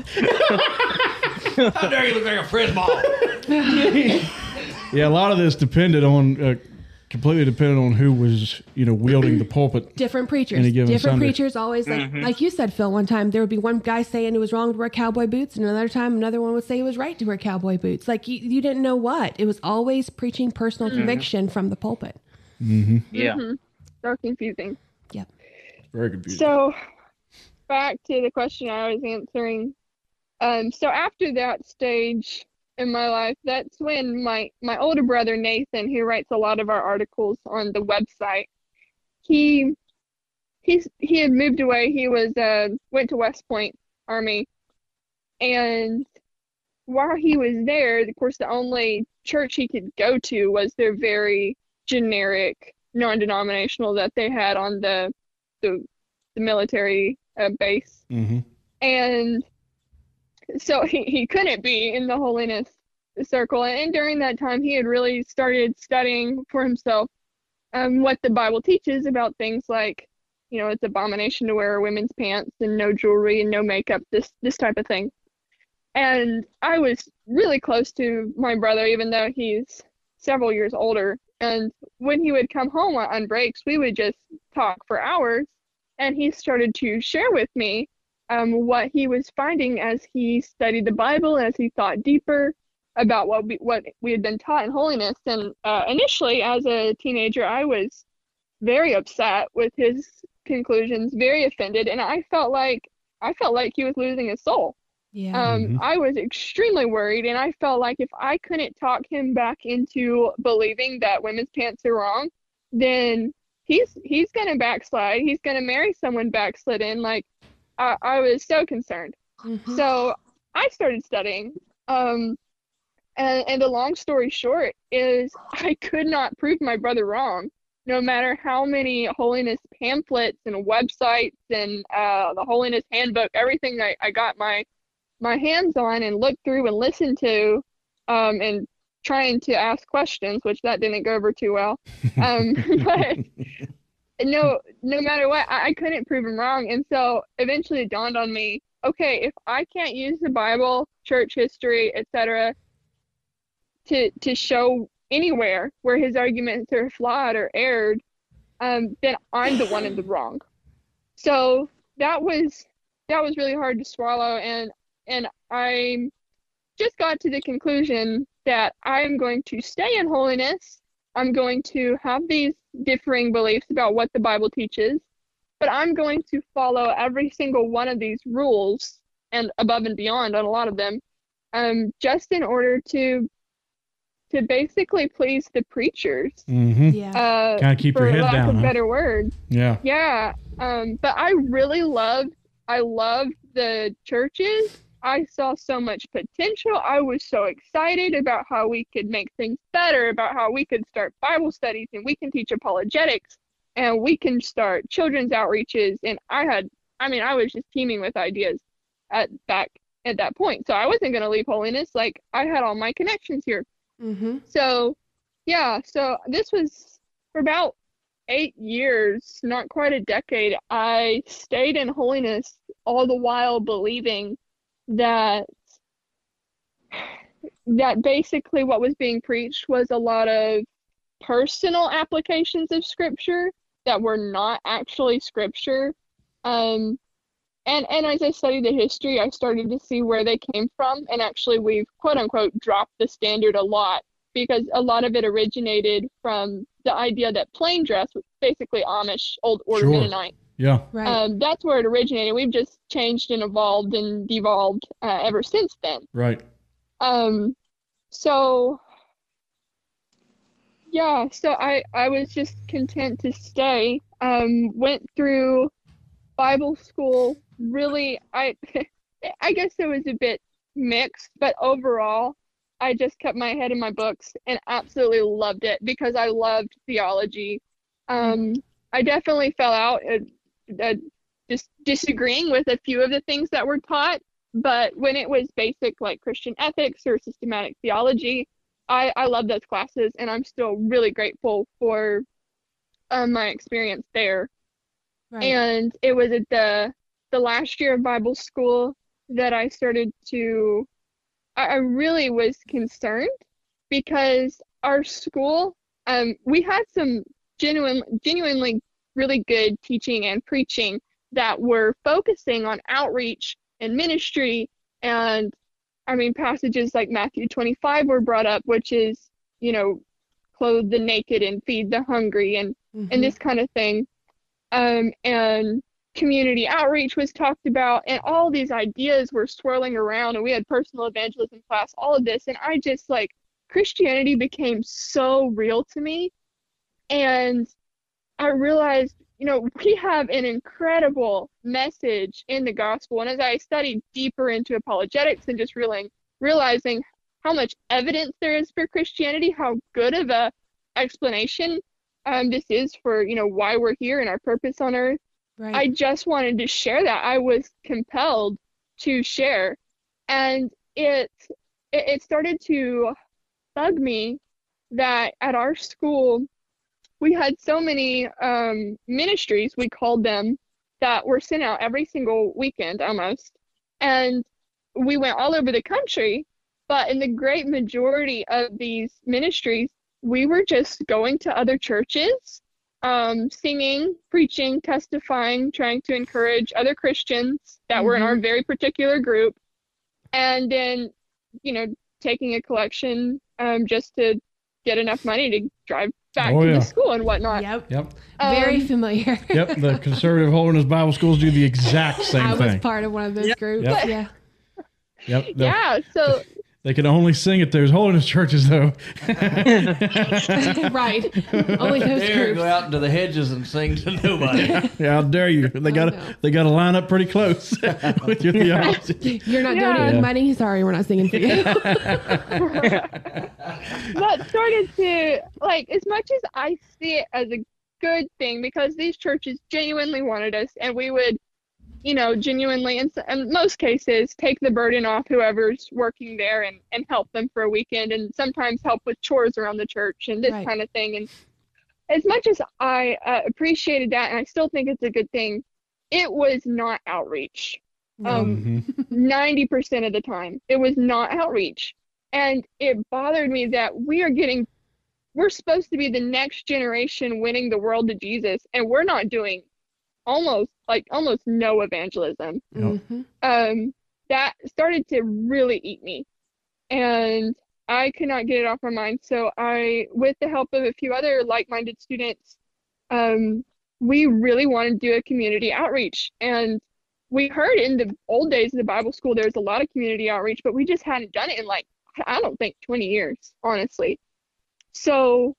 Speaker 6: How dare you look like a frisbee?
Speaker 5: Yeah, a lot of this depended on, uh, completely depended on who was, you know, wielding the pulpit.
Speaker 4: Different preachers.
Speaker 5: Any given
Speaker 4: Different
Speaker 5: Sunday.
Speaker 4: preachers always like like you said, Phil, one time there would be one guy saying it was wrong to wear cowboy boots, and another time another one would say it was right to wear cowboy boots. Like you, you didn't know what. It was always preaching personal conviction from the pulpit.
Speaker 5: Mm-hmm.
Speaker 7: Yeah.
Speaker 10: Mm-hmm. So confusing.
Speaker 4: Yep.
Speaker 5: Very confusing.
Speaker 10: So back to the question I was answering. Um, so after that stage in my life, that's when my, my older brother, Nathan, who writes a lot of our articles on the website, he he's he had moved away. He was uh went to West Point Army, and while he was there, of course, the only church he could go to was their very generic, non-denominational that they had on the the, the military uh, base.
Speaker 5: Mm-hmm.
Speaker 10: And so he, he couldn't be in the holiness circle. And during that time, he had really started studying for himself um, what the Bible teaches about things like, you know, it's abomination to wear women's pants and no jewelry and no makeup, this this type of thing. And I was really close to my brother, even though he's several years older. And when he would come home on breaks, we would just talk for hours. And he started to share with me um, what he was finding as he studied the Bible, as he thought deeper about what we, what we had been taught in holiness. And uh, initially, as a teenager, I was very upset with his conclusions, very offended, and I felt like I felt like he was losing his soul.
Speaker 4: Yeah.
Speaker 10: Um,
Speaker 5: Mhm.
Speaker 10: I was extremely worried, and I felt like if I couldn't talk him back into believing that women's pants are wrong, then he's he's gonna backslide. He's gonna marry someone backslidden. Like I, I was so concerned.
Speaker 4: Mhm.
Speaker 10: So I started studying. Um, and, and the long story short is I could not prove my brother wrong, no matter how many holiness pamphlets and websites and uh, the holiness handbook, everything I, I got my my hands on and looked through and listened to, um, and trying to ask questions, which that didn't go over too well. Um, but no, no matter what, I, I couldn't prove him wrong. And so eventually it dawned on me, okay, if I can't use the Bible, church history, et cetera, to to show anywhere where his arguments are flawed or erred, um, then I'm the one in the wrong. So that was that was really hard to swallow, and and I just got to the conclusion that I'm going to stay in holiness. I'm going to have these differing beliefs about what the Bible teaches, but I'm going to follow every single one of these rules and above and beyond on a lot of them, um, just in order to to basically please the preachers.
Speaker 5: Mm-hmm.
Speaker 4: Yeah.
Speaker 10: Uh,
Speaker 5: Kind of keep
Speaker 10: for
Speaker 5: your head
Speaker 10: lack
Speaker 5: down,
Speaker 10: of
Speaker 5: huh?
Speaker 10: better words.
Speaker 5: Yeah.
Speaker 10: Yeah. Um, but I really loved, I loved the churches. I saw so much potential. I was so excited about how we could make things better, about how we could start Bible studies and we can teach apologetics and we can start children's outreaches. And I had, I mean, I was just teeming with ideas at back at that point. So I wasn't going to leave holiness. Like I had all my connections here.
Speaker 4: Mm-hmm.
Speaker 10: So, yeah, so this was for about eight years, not quite a decade. I stayed in holiness all the while believing that that basically what was being preached was a lot of personal applications of scripture that were not actually scripture. Um, and, and as I studied the history, I started to see where they came from. And actually, we've quote unquote dropped the standard a lot because a lot of it originated from the idea that plain dress was basically Amish, Old Order
Speaker 5: Sure.
Speaker 10: Mennonite.
Speaker 5: Yeah.
Speaker 4: Right.
Speaker 10: Um, that's where it originated. We've just changed and evolved and devolved uh, ever since then.
Speaker 5: Right.
Speaker 10: Um, so yeah, so I, I was just content to stay. Um, went through Bible school. Really, I, I guess it was a bit mixed, but overall, I just kept my head in my books and absolutely loved it because I loved theology. Um, I definitely fell out at, at just disagreeing with a few of the things that were taught, but when it was basic like Christian ethics or systematic theology, I, I love those classes and I'm still really grateful for um, my experience there.
Speaker 4: Right.
Speaker 10: And it was at the the last year of Bible school that I started to, I, I really was concerned because our school, um, we had some genuine, genuinely really good teaching and preaching that were focusing on outreach and ministry. And I mean, passages like Matthew twenty-five were brought up, which is, you know, clothe the naked and feed the hungry and,
Speaker 4: Mhm.
Speaker 10: and this kind of thing. Um, and community outreach was talked about, and all these ideas were swirling around, and we had personal evangelism class, all of this. And I just like, Christianity became so real to me. And I realized, you know, we have an incredible message in the gospel. And as I studied deeper into apologetics and just realizing, realizing how much evidence there is for Christianity, how good of a explanation um, this is for, you know, why we're here and our purpose on earth.
Speaker 4: Right.
Speaker 10: I just wanted to share that. I was compelled to share. And it, it, it started to bug me that at our school, we had so many um, ministries, we called them, that were sent out every single weekend almost. And we went all over the country, but in the great majority of these ministries, we were just going to other churches, um, singing, preaching, testifying, trying to encourage other Christians that mm-hmm. were in our very particular group, and then, you know, taking a collection um, just to get enough money to drive back
Speaker 5: oh,
Speaker 10: to
Speaker 5: yeah.
Speaker 10: the school and whatnot.
Speaker 4: Yep.
Speaker 5: Yep.
Speaker 10: Um,
Speaker 4: Very familiar.
Speaker 5: Yep. The conservative holiness Bible schools do the exact same
Speaker 4: I
Speaker 5: thing.
Speaker 4: was part of one of those
Speaker 10: Yep.
Speaker 4: groups.
Speaker 5: Yep.
Speaker 4: Yeah.
Speaker 5: Yep. The,
Speaker 10: yeah. So
Speaker 5: they can only sing at those holiness churches, though.
Speaker 4: Right. Only those
Speaker 6: Dare
Speaker 4: groups.
Speaker 6: go out into the hedges and sing to nobody.
Speaker 5: Yeah, how dare you? They got to
Speaker 4: no.
Speaker 5: they got to line up pretty close with your theology.
Speaker 4: You're not
Speaker 10: Yeah.
Speaker 4: donating
Speaker 5: Yeah.
Speaker 4: money? Sorry, we're not singing for you.
Speaker 10: that started to, like, as much as I see it as a good thing, because these churches genuinely wanted us, and we would, you know, genuinely, in, in most cases, take the burden off whoever's working there and, and help them for a weekend, and sometimes help with chores around the church and this
Speaker 4: Right.
Speaker 10: kind of thing. And as much as I uh, appreciated that, and I still think it's a good thing, it was not outreach. Um,
Speaker 5: Mhm.
Speaker 10: ninety percent of the time, it was not outreach. And it bothered me that we are getting, we're supposed to be the next generation winning the world to Jesus, and we're not doing almost, like, almost no evangelism.
Speaker 4: Mhm.
Speaker 10: Um, that started to really eat me. And I could not get it off my mind. So I, with the help of a few other like-minded students, um, we really wanted to do a community outreach. And we heard in the old days of the Bible school, there's a lot of community outreach, but we just hadn't done it in, like, I don't think twenty years, honestly. So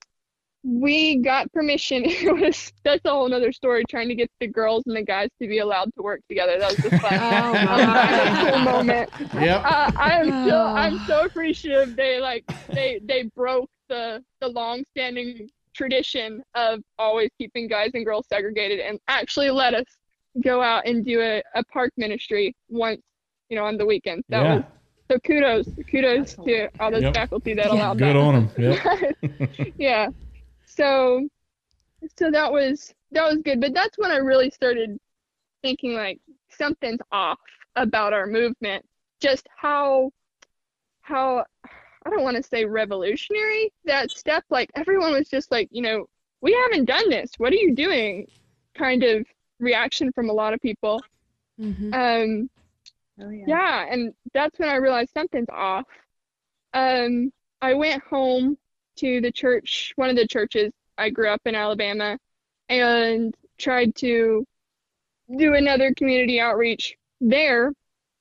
Speaker 10: we got permission. It was, that's a whole other story, trying to get the girls and the guys to be allowed to work together. That was the fun
Speaker 4: Oh,
Speaker 10: um,
Speaker 4: my.
Speaker 10: cool moment.
Speaker 5: Yep.
Speaker 10: Uh, I'm so
Speaker 4: Oh.
Speaker 10: I'm so appreciative. They like they they broke the the long-standing tradition of always keeping guys and girls segregated, and actually let us go out and do a, a park ministry once, you know, on the weekends. That
Speaker 5: Yeah.
Speaker 10: was so kudos kudos to all those
Speaker 5: Yep.
Speaker 10: faculty that
Speaker 4: Yeah.
Speaker 10: allowed
Speaker 5: Good
Speaker 10: that.
Speaker 5: on them. Yep.
Speaker 10: Yeah. So so that was that was good. But that's when I really started thinking, like, something's off about our movement. Just how how I don't want to say revolutionary that step, like, everyone was just like, you know, we haven't done this. What are you doing? Kind of reaction from a lot of people.
Speaker 4: Mhm.
Speaker 10: Um
Speaker 11: Oh, yeah.
Speaker 10: yeah, and that's when I realized something's off. Um, I went home to the church, one of the churches. I grew up in Alabama, and tried to do another community outreach there.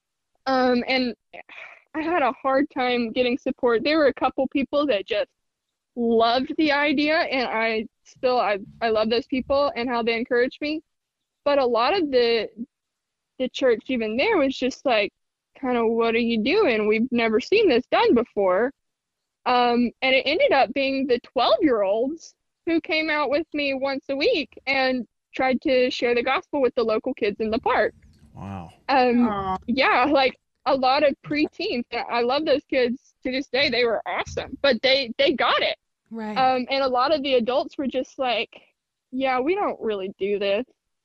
Speaker 10: Um, and I had a hard time getting support. There were a couple people that just loved the idea, and I still, I, I love those people and how they encouraged me. But a lot of the the church even there was just like, kind of, what are you doing? We've never seen this done before. Um, and it ended up being the twelve-year-olds who came out with me once a week and tried to share the gospel with the local kids in the park.
Speaker 5: Wow.
Speaker 10: Um,
Speaker 11: Aw.
Speaker 10: yeah, like a lot of preteens. I love those kids to this day. They were awesome, but they, they got it.
Speaker 4: Right.
Speaker 10: Um, and a lot of the adults were just like, yeah, we don't really do this.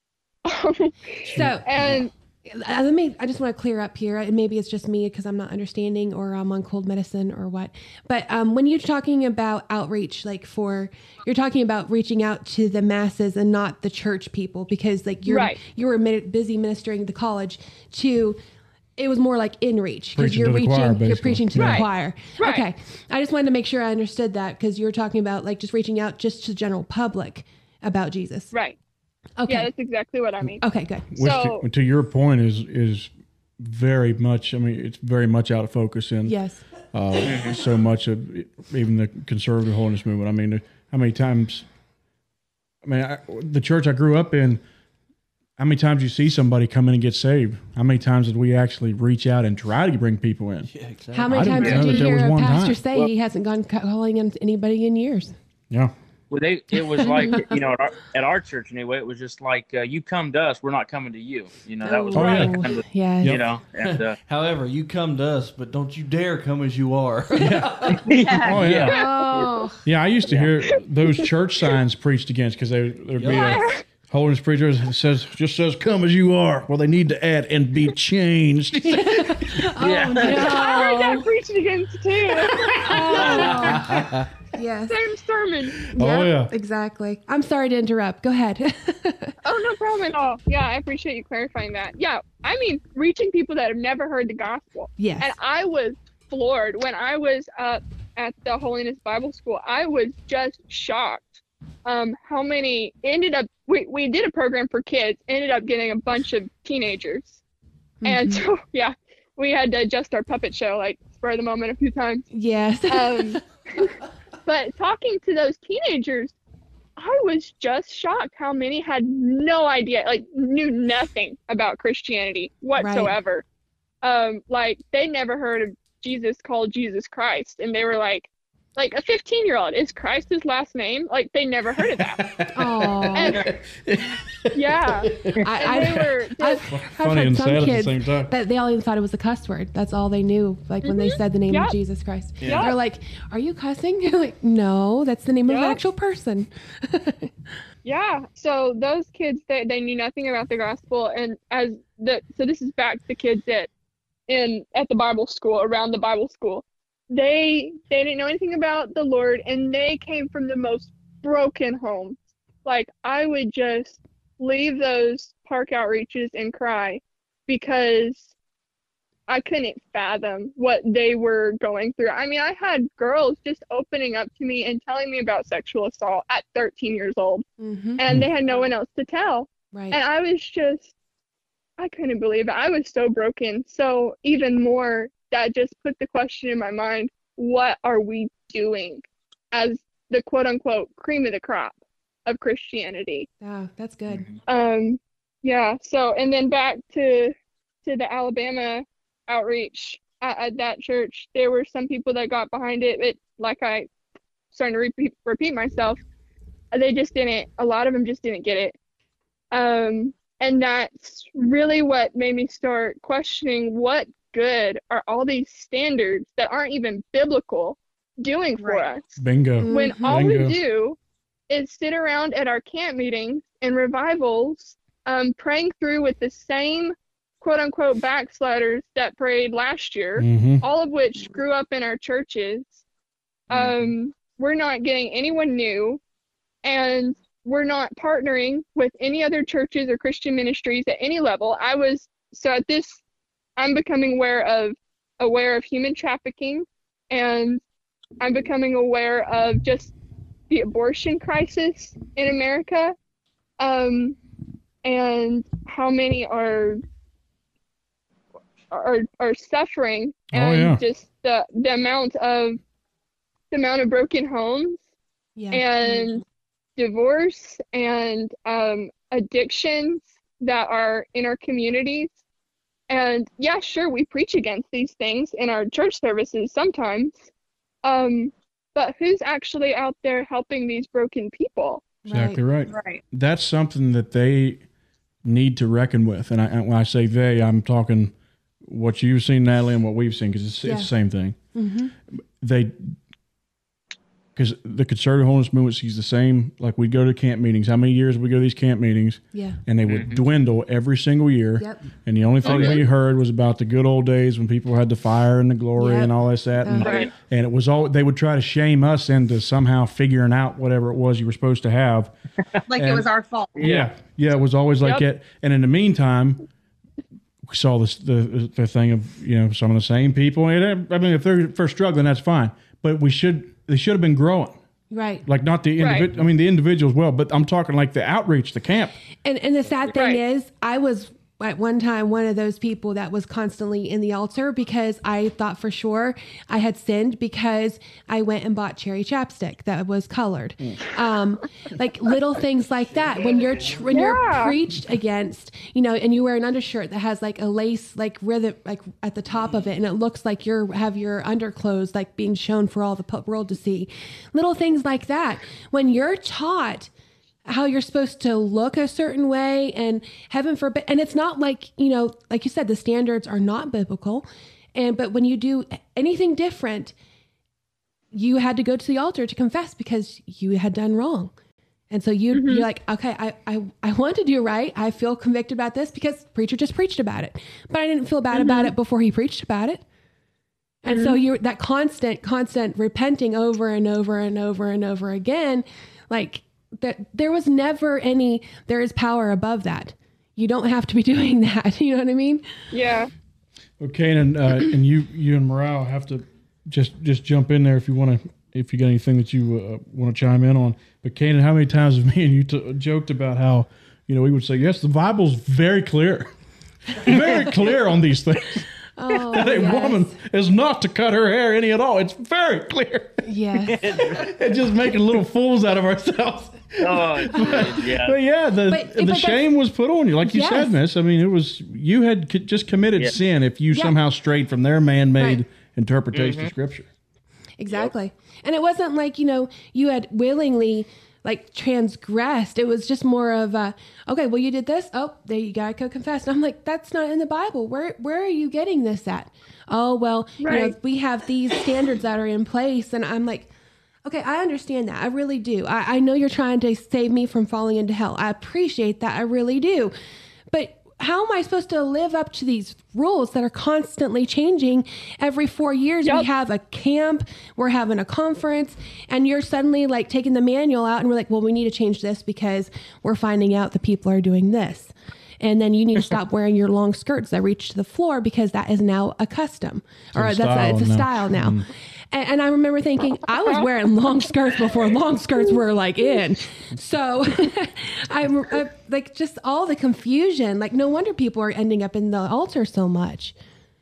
Speaker 4: So,
Speaker 10: and
Speaker 4: Uh, let me, I just want to clear up here, and maybe it's just me because I'm not understanding, or I'm on cold medicine or what. But um, when you're talking about outreach, like for, you're talking about reaching out to the masses and not the church people, because like you're,
Speaker 10: Right.
Speaker 4: you were min- busy ministering the college to It was more like in reach because
Speaker 5: Preaching
Speaker 4: you're
Speaker 5: to the
Speaker 4: reaching,
Speaker 5: choir,
Speaker 4: you're
Speaker 5: basically.
Speaker 4: preaching to
Speaker 10: Right.
Speaker 4: the choir.
Speaker 10: Right.
Speaker 4: Okay, I just wanted to make sure I understood that because you were talking about like just reaching out just to the general public about Jesus.
Speaker 10: Right.
Speaker 4: Okay.
Speaker 10: Yeah, that's exactly what I mean.
Speaker 4: Okay, good.
Speaker 5: Which,
Speaker 10: So-
Speaker 5: to, to your point, is is very much. I mean, it's very much out of focus in
Speaker 4: Yes.
Speaker 5: uh, so much of even the conservative holiness movement. I mean, how many times? I mean, I, the church I grew up in. How many times you see somebody come in and get saved? How many times did we actually reach out and try to bring people in?
Speaker 6: Yeah, exactly.
Speaker 4: How many
Speaker 5: I didn't
Speaker 4: times
Speaker 5: know
Speaker 4: did
Speaker 5: that
Speaker 4: you
Speaker 5: there
Speaker 4: hear
Speaker 5: was
Speaker 4: a
Speaker 5: one
Speaker 4: pastor
Speaker 5: time.
Speaker 4: say
Speaker 7: Well-
Speaker 4: he hasn't gone calling in anybody in years?
Speaker 5: Yeah.
Speaker 7: Well, they it was like you know at our, at our church anyway. It was just like uh, you come to us, we're not coming to you. You know that was
Speaker 5: Oh, yeah.
Speaker 7: kind of,
Speaker 4: Yeah.
Speaker 7: you know. And, uh,
Speaker 6: However, you come to us, but don't you dare come as you are.
Speaker 5: Oh yeah.
Speaker 4: Oh.
Speaker 5: Yeah, I used to hear those church signs preached against because they there'd be a holiness preacher that says just says "Come as you are." Well, they need to add "and be changed."
Speaker 4: Oh,
Speaker 7: Yeah.
Speaker 4: no.
Speaker 10: I heard that preached against too.
Speaker 4: Oh. Yes.
Speaker 10: Same sermon.
Speaker 5: Oh, yeah.
Speaker 4: Exactly. I'm sorry to interrupt. Go ahead.
Speaker 10: Oh, no problem at all. Yeah, I appreciate you clarifying that. Yeah, I mean, reaching people that have never heard the gospel.
Speaker 4: Yes.
Speaker 10: And I was floored when I was up at the Holiness Bible School. I was just shocked um, how many ended up, we, we did a program for kids, ended up getting a bunch of teenagers. And so, yeah, we had to adjust our puppet show, like, spur of the moment a few times.
Speaker 4: Yes.
Speaker 10: Um, but talking to those teenagers, I was just shocked how many had no idea, like knew nothing about Christianity whatsoever. Um, like they never heard of Jesus called Jesus Christ, and they were like, like a fifteen year old, is Christ his last name? Like they never heard of that.
Speaker 4: Oh.
Speaker 10: And, yeah,
Speaker 4: I,
Speaker 10: and they were
Speaker 4: I've,
Speaker 10: just,
Speaker 4: I've
Speaker 5: Funny
Speaker 4: had
Speaker 5: and
Speaker 4: some
Speaker 5: sad at the
Speaker 4: kids
Speaker 5: same time.
Speaker 4: that they all even thought it was a cuss word. That's all they knew. Like when they said the name
Speaker 10: Yep.
Speaker 4: of Jesus Christ,
Speaker 10: Yep.
Speaker 4: they're like, "Are you cussing?" You're like, "No, that's the name of an
Speaker 10: Yep.
Speaker 4: actual person."
Speaker 10: yeah. So those kids, they they knew nothing about the gospel, and as the so this is back to kids at in at the Bible school, around the Bible school. They they didn't know anything about the Lord, and they came from the most broken homes. Like I would just leave those park outreaches and cry because I couldn't fathom what they were going through. I mean, I had girls just opening up to me and telling me about sexual assault at thirteen years old,
Speaker 4: Mm-hmm.
Speaker 10: and they had no one else to tell.
Speaker 4: Right.
Speaker 10: And I was just, I couldn't believe it. I was so broken. So even more, that just put the question in my mind, what are we doing as the quote unquote cream of the crop of Christianity?
Speaker 4: Yeah, that's good.
Speaker 10: Um, yeah. So, and then back to, to the Alabama outreach at, at that church, there were some people that got behind it. It, like I starting to repeat, repeat myself, they just didn't, a lot of them just didn't get it. Um, and that's really what made me start questioning what good are all these standards that aren't even biblical doing for
Speaker 11: Right.
Speaker 10: us
Speaker 5: Bingo.
Speaker 10: when
Speaker 4: Mhm.
Speaker 10: all
Speaker 5: Bingo.
Speaker 10: we do is sit around at our camp meetings and revivals, um, praying through with the same quote unquote backsliders that prayed last year,
Speaker 5: Mm-hmm.
Speaker 10: all of which grew up in our churches. Um, we're not getting anyone new, and we're not partnering with any other churches or Christian ministries at any level. I was so at this, I'm becoming aware of aware of human trafficking, and I'm becoming aware of just the abortion crisis in America, um, and how many are are are suffering,
Speaker 5: Oh,
Speaker 10: and
Speaker 5: yeah.
Speaker 10: just the the amount of the amount of broken homes
Speaker 4: Yeah.
Speaker 10: and divorce and um, addictions that are in our communities. And yeah, sure, we preach against these things in our church services sometimes. Um, but who's actually out there helping these broken people?
Speaker 5: Exactly right.
Speaker 11: Right.
Speaker 5: That's something that they need to reckon with. And, I, and when I say they, I'm talking what you've seen, Natalie, and what we've seen, because it's,
Speaker 4: Yeah.
Speaker 5: it's the same thing.
Speaker 4: Mm-hmm.
Speaker 5: They, because the conservative holiness movement sees the same. Like we'd go to camp meetings. How many years would we go to these camp meetings?
Speaker 4: Yeah.
Speaker 5: And they would dwindle every single year.
Speaker 4: Yep.
Speaker 5: And the only thing
Speaker 10: Okay.
Speaker 5: we heard was about the good old days when people had the fire and the glory
Speaker 4: Yep.
Speaker 5: and all this that. And,
Speaker 10: Right.
Speaker 5: and it was all, they would try to shame us into somehow figuring out whatever it was you were supposed to have.
Speaker 11: Like it
Speaker 5: And-
Speaker 11: was our fault.
Speaker 5: Yeah. Yeah. It was always like
Speaker 10: Yep.
Speaker 5: that. And in the meantime, we saw this the the thing of you know some of the same people. And I mean, if they're if they're struggling, that's fine. But we should they should have been growing.
Speaker 4: Right.
Speaker 5: Like not the individual.
Speaker 10: Right.
Speaker 5: I mean, the individuals well, but I'm talking like the outreach, the camp.
Speaker 4: And and the sad thing
Speaker 10: Right.
Speaker 4: is, I was at one time one of those people that was constantly in the altar because I thought for sure I had sinned because I went and bought cherry chapstick that was colored. Um, like little things like that. When you're tr- when you're
Speaker 10: Yeah.
Speaker 4: preached against, you know, and you wear an undershirt that has like a lace like rhythm like at the top of it, and it looks like you're have your underclothes like being shown for all the pu- world to see. Little things like that. When you're taught how you're supposed to look a certain way, and heaven forbid, and it's not like, you know, like you said, the standards are not biblical. And, but when you do anything different, you had to go to the altar to confess because you had done wrong. And so you,
Speaker 10: Mm-hmm.
Speaker 4: you're like, okay, I, I, I want to do right. I feel convicted about this because preacher just preached about it, but I didn't feel bad
Speaker 10: Mm-hmm.
Speaker 4: about it before he preached about it. And so you're that constant, constant repenting over and over and over and over again, like, that there was never any, there is power above that. You don't have to be doing that. You know what I mean?
Speaker 10: Yeah.
Speaker 5: Okay, and uh, and you you and Morale have to just just jump in there if you want to if you got anything that you uh, want to chime in on. But Kanan, how many times have me and you t- joked about how you know we would say yes, the Bible's very clear, very clear on these things.
Speaker 4: Oh,
Speaker 5: that a
Speaker 4: yes.
Speaker 5: woman is not to cut her hair any at all. It's very clear.
Speaker 4: Yes.
Speaker 5: And just making little fools out of ourselves.
Speaker 7: Oh, dude, yeah.
Speaker 5: But yeah, the
Speaker 4: But-
Speaker 5: the
Speaker 4: but
Speaker 5: shame was put on you, like you
Speaker 4: Yes.
Speaker 5: said, Miss. I mean, it was you had c- just committed
Speaker 7: Yeah.
Speaker 5: sin if you
Speaker 4: Yeah.
Speaker 5: somehow strayed from their man-made
Speaker 4: Right.
Speaker 5: interpretation
Speaker 7: Mm-hmm.
Speaker 5: of Scripture.
Speaker 4: Exactly. And it wasn't like, you know, you had willingly like transgressed. It was just more of a, okay, well, you did this. Oh, there you gotta go confess. And I'm like, that's not in the Bible. Where, where are you getting this at? Oh, well, you know,
Speaker 10: Right.
Speaker 4: we have these standards that are in place. And I'm like, okay, I understand that. I really do. I, I know you're trying to save me from falling into hell. I appreciate that. I really do. But how am I supposed to live up to these rules that are constantly changing every four years? We
Speaker 10: Yep.
Speaker 4: have a camp, we're having a conference, and you're suddenly like taking the manual out and we're like, well, we need to change this because we're finding out the people are doing this. And then you need to stop wearing your long skirts that reach to the floor because that is now a custom or
Speaker 5: a
Speaker 4: that's a,
Speaker 5: style
Speaker 4: it's a
Speaker 5: now.
Speaker 4: style now. And, and I remember thinking I was wearing long skirts before long skirts were like in. So I'm I, like just all the confusion. Like no wonder people are ending up in the altar so much.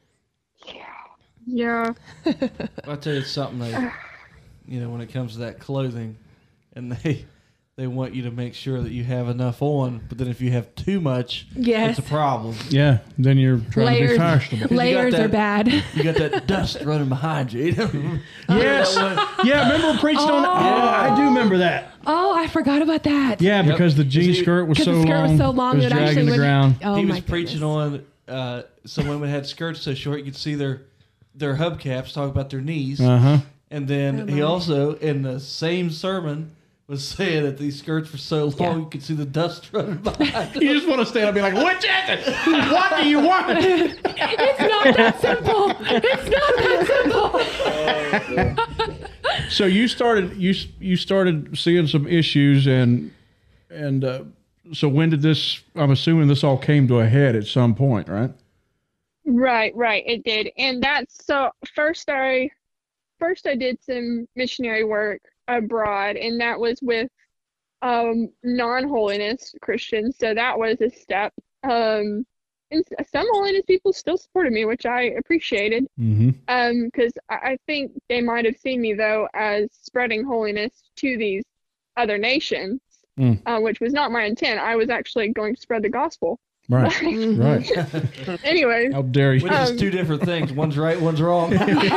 Speaker 10: Yeah.
Speaker 6: I'll tell you something, they, you know, when it comes to that clothing, and they they want you to make sure that you have enough on, but then if you have too much,
Speaker 4: Yes.
Speaker 6: it's a problem.
Speaker 5: Yeah, then you're trying to be
Speaker 4: Layers,
Speaker 5: fashionable.
Speaker 4: layers
Speaker 6: that-
Speaker 4: are bad.
Speaker 6: You got that dust running behind you.
Speaker 5: Yes, yeah. Remember preaching on? Oh, I do remember that.
Speaker 4: Oh, I forgot about that.
Speaker 5: Yeah,
Speaker 6: Yep.
Speaker 5: because the jean
Speaker 6: See,
Speaker 5: skirt was
Speaker 4: Because
Speaker 5: so
Speaker 4: the skirt
Speaker 5: long,
Speaker 4: was so long
Speaker 5: it was
Speaker 4: that
Speaker 5: dragging
Speaker 4: actually
Speaker 5: the
Speaker 4: would-
Speaker 5: ground.
Speaker 4: Oh
Speaker 6: he
Speaker 4: my
Speaker 6: was preaching
Speaker 4: goodness.
Speaker 6: on uh, some women had skirts so short you could see their their hubcaps, talk about their knees.
Speaker 5: Uh huh.
Speaker 6: And then
Speaker 4: Oh,
Speaker 6: he
Speaker 4: my.
Speaker 6: also, in the same sermon, was saying that these skirts were so long
Speaker 4: Yeah.
Speaker 6: you could see the dust running behind them.
Speaker 5: You just want to stand up and be like, "Which is it? What do you want?"
Speaker 4: It's not that simple. It's not that simple.
Speaker 5: So you started you you started seeing some issues and and uh, so when did this? I'm assuming this all came to a head at some point, right?
Speaker 10: Right, right, it did. And that's so first I first I did some missionary work abroad, and that was with um non-holiness Christians. So that was a step. Um and s- some holiness people still supported me, which I appreciated.
Speaker 5: Mm-hmm.
Speaker 10: Um, because I, I think they might have seen me though as spreading holiness to these other nations,
Speaker 5: Mm.
Speaker 10: uh, which was not my intent. I was actually going to spread the gospel.
Speaker 5: Right,
Speaker 4: Mm-hmm.
Speaker 5: right.
Speaker 10: Anyway,
Speaker 5: How dare you?
Speaker 6: Which is
Speaker 10: Um,
Speaker 6: two different things. One's right, one's wrong.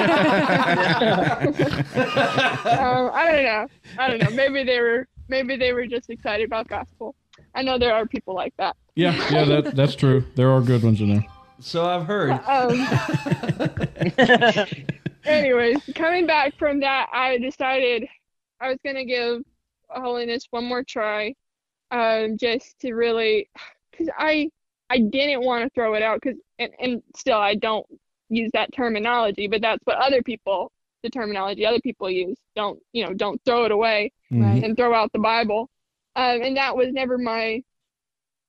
Speaker 10: um, I don't know. I don't know. Maybe they were maybe they were just excited about gospel. I know there are people like that.
Speaker 5: Yeah, yeah, that that's true. There are good ones in there.
Speaker 6: So I've heard.
Speaker 10: Um, anyways, coming back from that, I decided I was gonna give holiness one more try, um, just to really, because I I didn't want to throw it out, because and, and still I don't use that terminology, but that's what other people, the terminology other people use. Don't you know? Don't throw it away
Speaker 5: Mhm.
Speaker 4: Right.
Speaker 10: and throw out the Bible. Um, and that was never my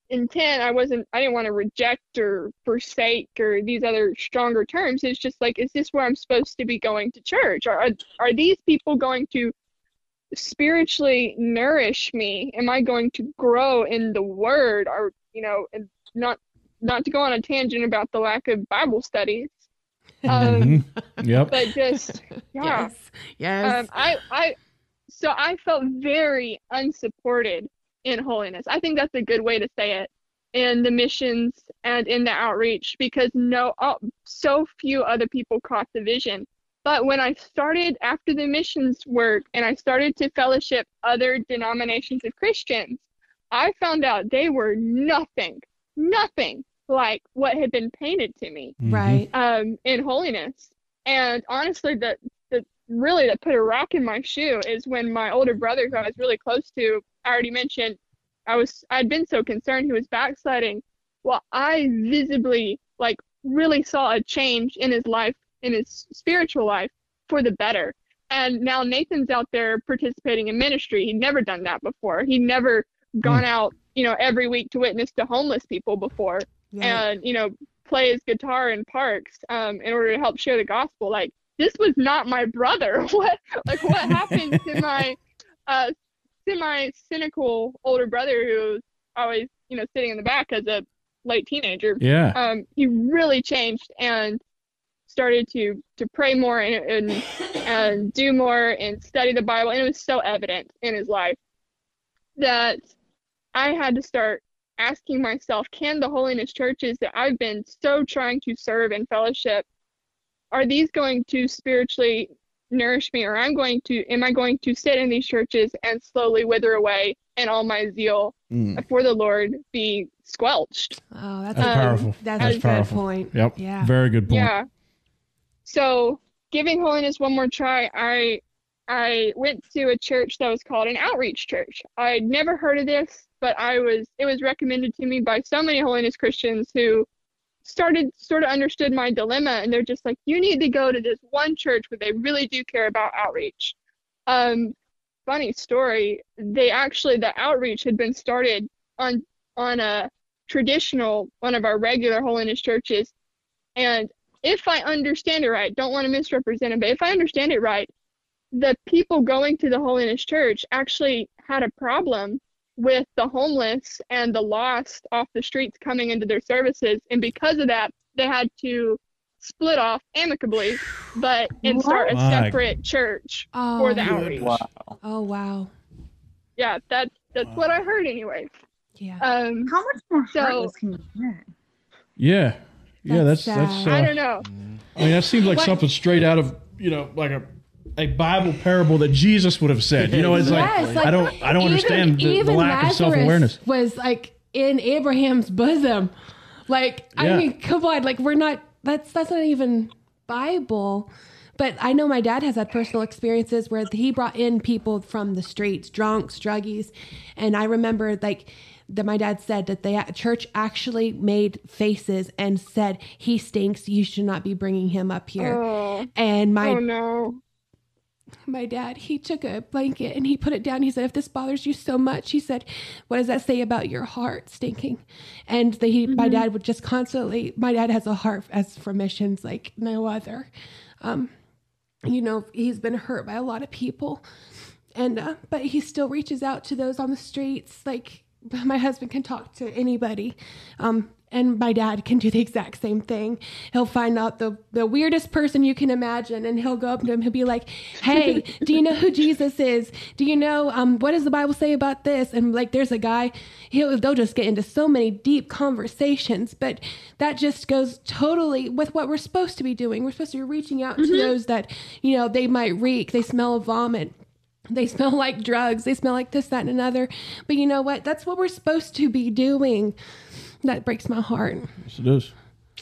Speaker 10: intent. I wasn't, I didn't want to reject or forsake or these other stronger terms. It's just like, is this where I'm supposed to be going to church? Are, are, are these people going to spiritually nourish me? Am I going to grow in the word? Or, you know, and not, not to go on a tangent about the lack of Bible studies. Um,
Speaker 5: mm-hmm. Yep.
Speaker 10: But just, yeah.
Speaker 4: Yes. Yes.
Speaker 10: Um, I, I, so I felt very unsupported in holiness. I think that's a good way to say it, in the missions and in the outreach, because no, oh, so few other people caught the vision. But when I started after the missions work and I started to fellowship other denominations of Christians, I found out they were nothing, nothing like what had been painted to me,
Speaker 4: right?
Speaker 10: Um, in holiness. And honestly, the the really that put a rock in my shoe is when my older brother, who I was really close to, I already mentioned, I was, I'd been so concerned he was backsliding. Well, I visibly, like, really saw a change in his life, in his spiritual life, for the better. And now Nathan's out there participating in ministry. He'd never done that before. He'd never gone mm. out, you know, every week to witness to homeless people before, yeah. and, you know, play his guitar in parks um, in order to help share the gospel. Like, this was not my brother. What, like, what happened to my uh, semi-cynical older brother who was always, you know, sitting in the back as a late teenager?
Speaker 5: Yeah.
Speaker 10: Um, he really changed and started to to pray more and, and and do more and study the Bible. And it was so evident in his life that I had to start asking myself, can the holiness churches that I've been so trying to serve and fellowship, are these going to spiritually nourish me, or I'm going to, am I going to sit in these churches and slowly wither away and all my zeal mm. for the Lord be squelched?
Speaker 4: Oh, that's,
Speaker 5: that's
Speaker 4: um,
Speaker 5: powerful.
Speaker 4: That's,
Speaker 5: that's
Speaker 4: a
Speaker 5: powerful.
Speaker 4: good point.
Speaker 5: Yep.
Speaker 4: Yeah.
Speaker 5: Very good point.
Speaker 10: Yeah. So giving holiness one more try, I I went to a church that was called an outreach church. I'd never heard of this, but I was it was recommended to me by so many holiness Christians who started sort of understood my dilemma, and they're just like, you need to go to this one church where they really do care about outreach. Um, funny story, they actually, the outreach had been started on on a traditional, one of our regular holiness churches. And if I understand it right, don't want to misrepresent it, but if I understand it right, the people going to the holiness church actually had a problem with the homeless and the lost off the streets coming into their services. And because of that, they had to split off amicably, but and start a separate church
Speaker 4: oh,
Speaker 10: for the outreach.
Speaker 7: Wow.
Speaker 4: Oh, wow.
Speaker 10: Yeah, that, that's wow. what I heard anyway.
Speaker 4: Yeah.
Speaker 10: Um,
Speaker 11: How much more
Speaker 10: so,
Speaker 11: heartless can you get?
Speaker 5: Yeah. Yeah, that's,
Speaker 4: that's,
Speaker 5: that's, uh,
Speaker 10: I don't know.
Speaker 5: I mean, that seems like
Speaker 10: what?
Speaker 5: something straight out of, you know, like a, a Bible parable that Jesus would have said. You know, it's
Speaker 4: yes,
Speaker 5: like,
Speaker 4: like,
Speaker 5: I don't, I don't
Speaker 4: even,
Speaker 5: understand the, the lack
Speaker 4: Lazarus
Speaker 5: of self-awareness.
Speaker 4: Was like in Abraham's bosom. Like,
Speaker 5: Yeah.
Speaker 4: I mean, come on, like we're not, that's, that's not even Bible. But I know my dad has had personal experiences where he brought in people from the streets, drunks, druggies. And I remember like that my dad said that the church actually made faces and said, he stinks. You should not be bringing him up here.
Speaker 10: Oh.
Speaker 4: And my,
Speaker 10: oh no.
Speaker 4: my dad, he took a blanket and he put it down. He said, if this bothers you so much, he said, what does that say about your heart stinking? And the, he, mm-hmm. my dad would just constantly, my dad has a heart as for missions like no other. Um, you know, he's been hurt by a lot of people, and uh, but he still reaches out to those on the streets. Like my husband can talk to anybody, um, and my dad can do the exact same thing. He'll find out the, the weirdest person you can imagine, and he'll go up to him. He'll be like, hey, do you know who Jesus is? Do you know, um, what does the Bible say about this? And like, there's a guy, he'll, they'll just get into so many deep conversations, but that just goes totally with what we're supposed to be doing. We're supposed to be reaching out mm-hmm. to those that, you know, they might reek, they smell of vomit. They smell like drugs. They smell like this, that, and another. But you know what? That's what we're supposed to be doing. That breaks my heart.
Speaker 5: Yes, it is.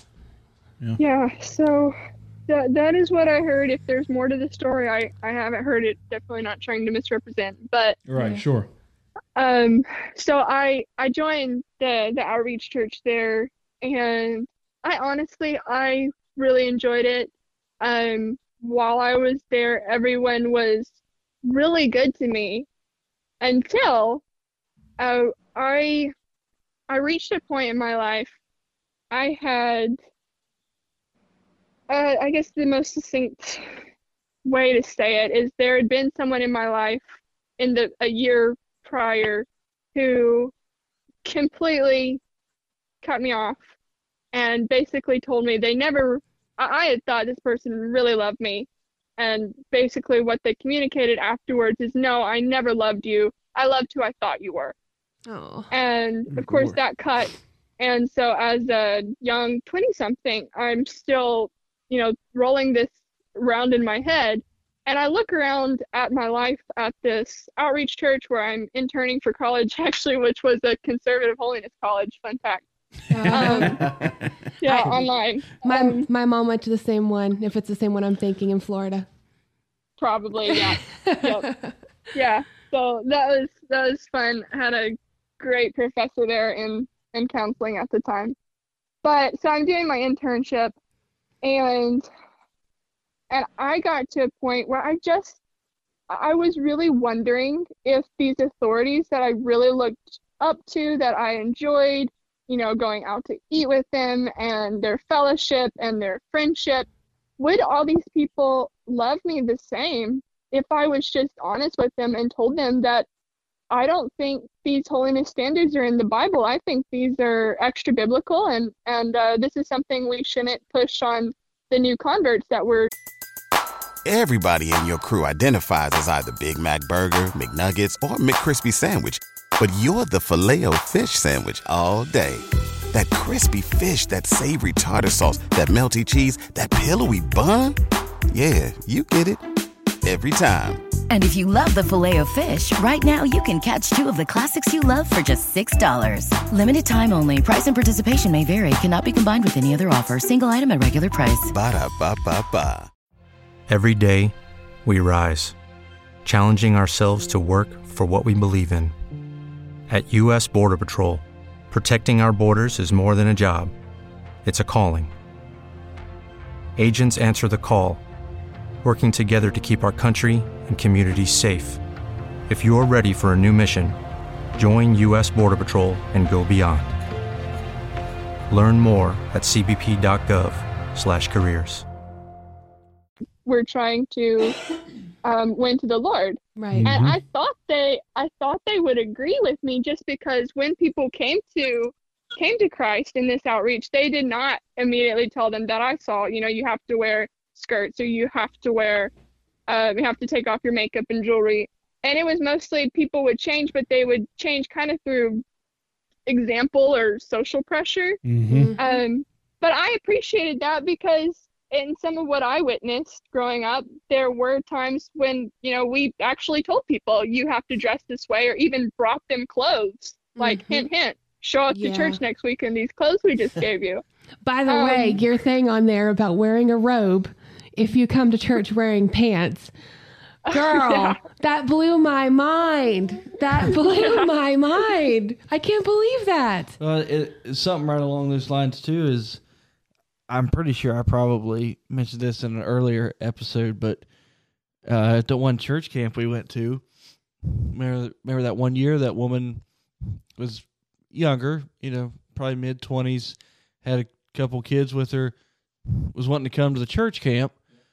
Speaker 5: Yeah.
Speaker 10: Yeah. So that that is what I heard. If there's more to the story, I, I haven't heard it. Definitely not trying to misrepresent. But
Speaker 5: right,
Speaker 4: yeah.
Speaker 5: sure.
Speaker 10: Um. So I I joined the the outreach church there, and I honestly I really enjoyed it. Um. While I was there, everyone was really good to me until uh, I I reached a point in my life. I had, uh, I guess the most succinct way to say it is there had been someone in my life in the a year prior who completely cut me off and basically told me they never, I, I had thought this person really loved me. And basically what they communicated afterwards is, no, I never loved you. I loved who I thought you were.
Speaker 4: Oh.
Speaker 10: And of course that cut. And so as a young twenty-something, I'm still, you know, rolling this around in my head. And I look around at my life at this outreach church where I'm interning for college, actually, which was a conservative holiness college. Fun fact. Um, yeah,
Speaker 4: I-
Speaker 10: online.
Speaker 4: My
Speaker 10: Um,
Speaker 4: my mom went to the same one, if it's the same one I'm thinking, in Florida.
Speaker 10: Probably, yeah. Yep. Yeah. So that was that was fun. I had a great professor there in, in counseling at the time. But so I'm doing my internship, and and I got to a point where I just I was really wondering if these authorities that I really looked up to, that I enjoyed, you know, going out to eat with them and their fellowship and their friendship, would all these people love me the same if I was just honest with them and told them that I don't think these holiness standards are in the Bible. I think these are extra biblical, and, and uh, this is something we shouldn't push on the new converts that we're.
Speaker 1: Everybody in your crew identifies as either Big Mac Burger, McNuggets, or McCrispy Sandwich. But you're the Filet-O-Fish Sandwich all day. That crispy fish, that savory tartar sauce, that melty cheese, that pillowy bun. Yeah, you get it. Every time.
Speaker 2: And if you love the Filet-O-Fish, right now you can catch two of the classics you love for just six dollars. Limited time only. Price and participation may vary. Cannot be combined with any other offer. Single item at regular price.
Speaker 1: Ba-da-ba-ba-ba.
Speaker 3: Every day, we rise, challenging ourselves to work for what we believe in. At U S Border Patrol, protecting our borders is more than a job. It's a calling. Agents answer the call, working together to keep our country and communities safe. If you're ready for a new mission, join U S Border Patrol and go beyond. Learn more at c b p dot gov slash careers.
Speaker 10: We're trying to um, win to the Lord.
Speaker 4: Right.
Speaker 10: And
Speaker 3: Mhm.
Speaker 10: I thought they, I thought they would agree with me, just because when people came to, came to Christ in this outreach, they did not immediately tell them that I saw, you know, you have to wear skirts, or you have to wear, uh, you have to take off your makeup and jewelry. And it was mostly people would change, but they would change kind of through example or social pressure.
Speaker 5: Mm-hmm.
Speaker 10: Um, but I appreciated that, because in some of what I witnessed growing up, there were times when, you know, we actually told people you have to dress this way, or even brought them clothes. Like,
Speaker 4: Mhm.
Speaker 10: hint, hint, show up
Speaker 4: Yeah.
Speaker 10: to church next week in these clothes we just gave you.
Speaker 4: By the
Speaker 10: Um,
Speaker 4: way, your thing on there about wearing a robe if you come to church wearing pants. Girl,
Speaker 10: Yeah.
Speaker 4: that blew my mind. That blew my mind. I can't believe that.
Speaker 6: Well, it, it's something right along those lines too. Is I'm pretty sure I probably mentioned this in an earlier episode, but uh, at the one church camp we went to, remember, remember that one year that woman was younger, you know, probably mid twenties, had a couple kids with her, was wanting to come to the church camp,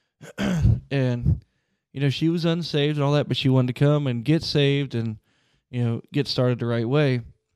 Speaker 6: and you know, she was unsaved and all that, but she wanted to come and get saved and, you know, get started the right way.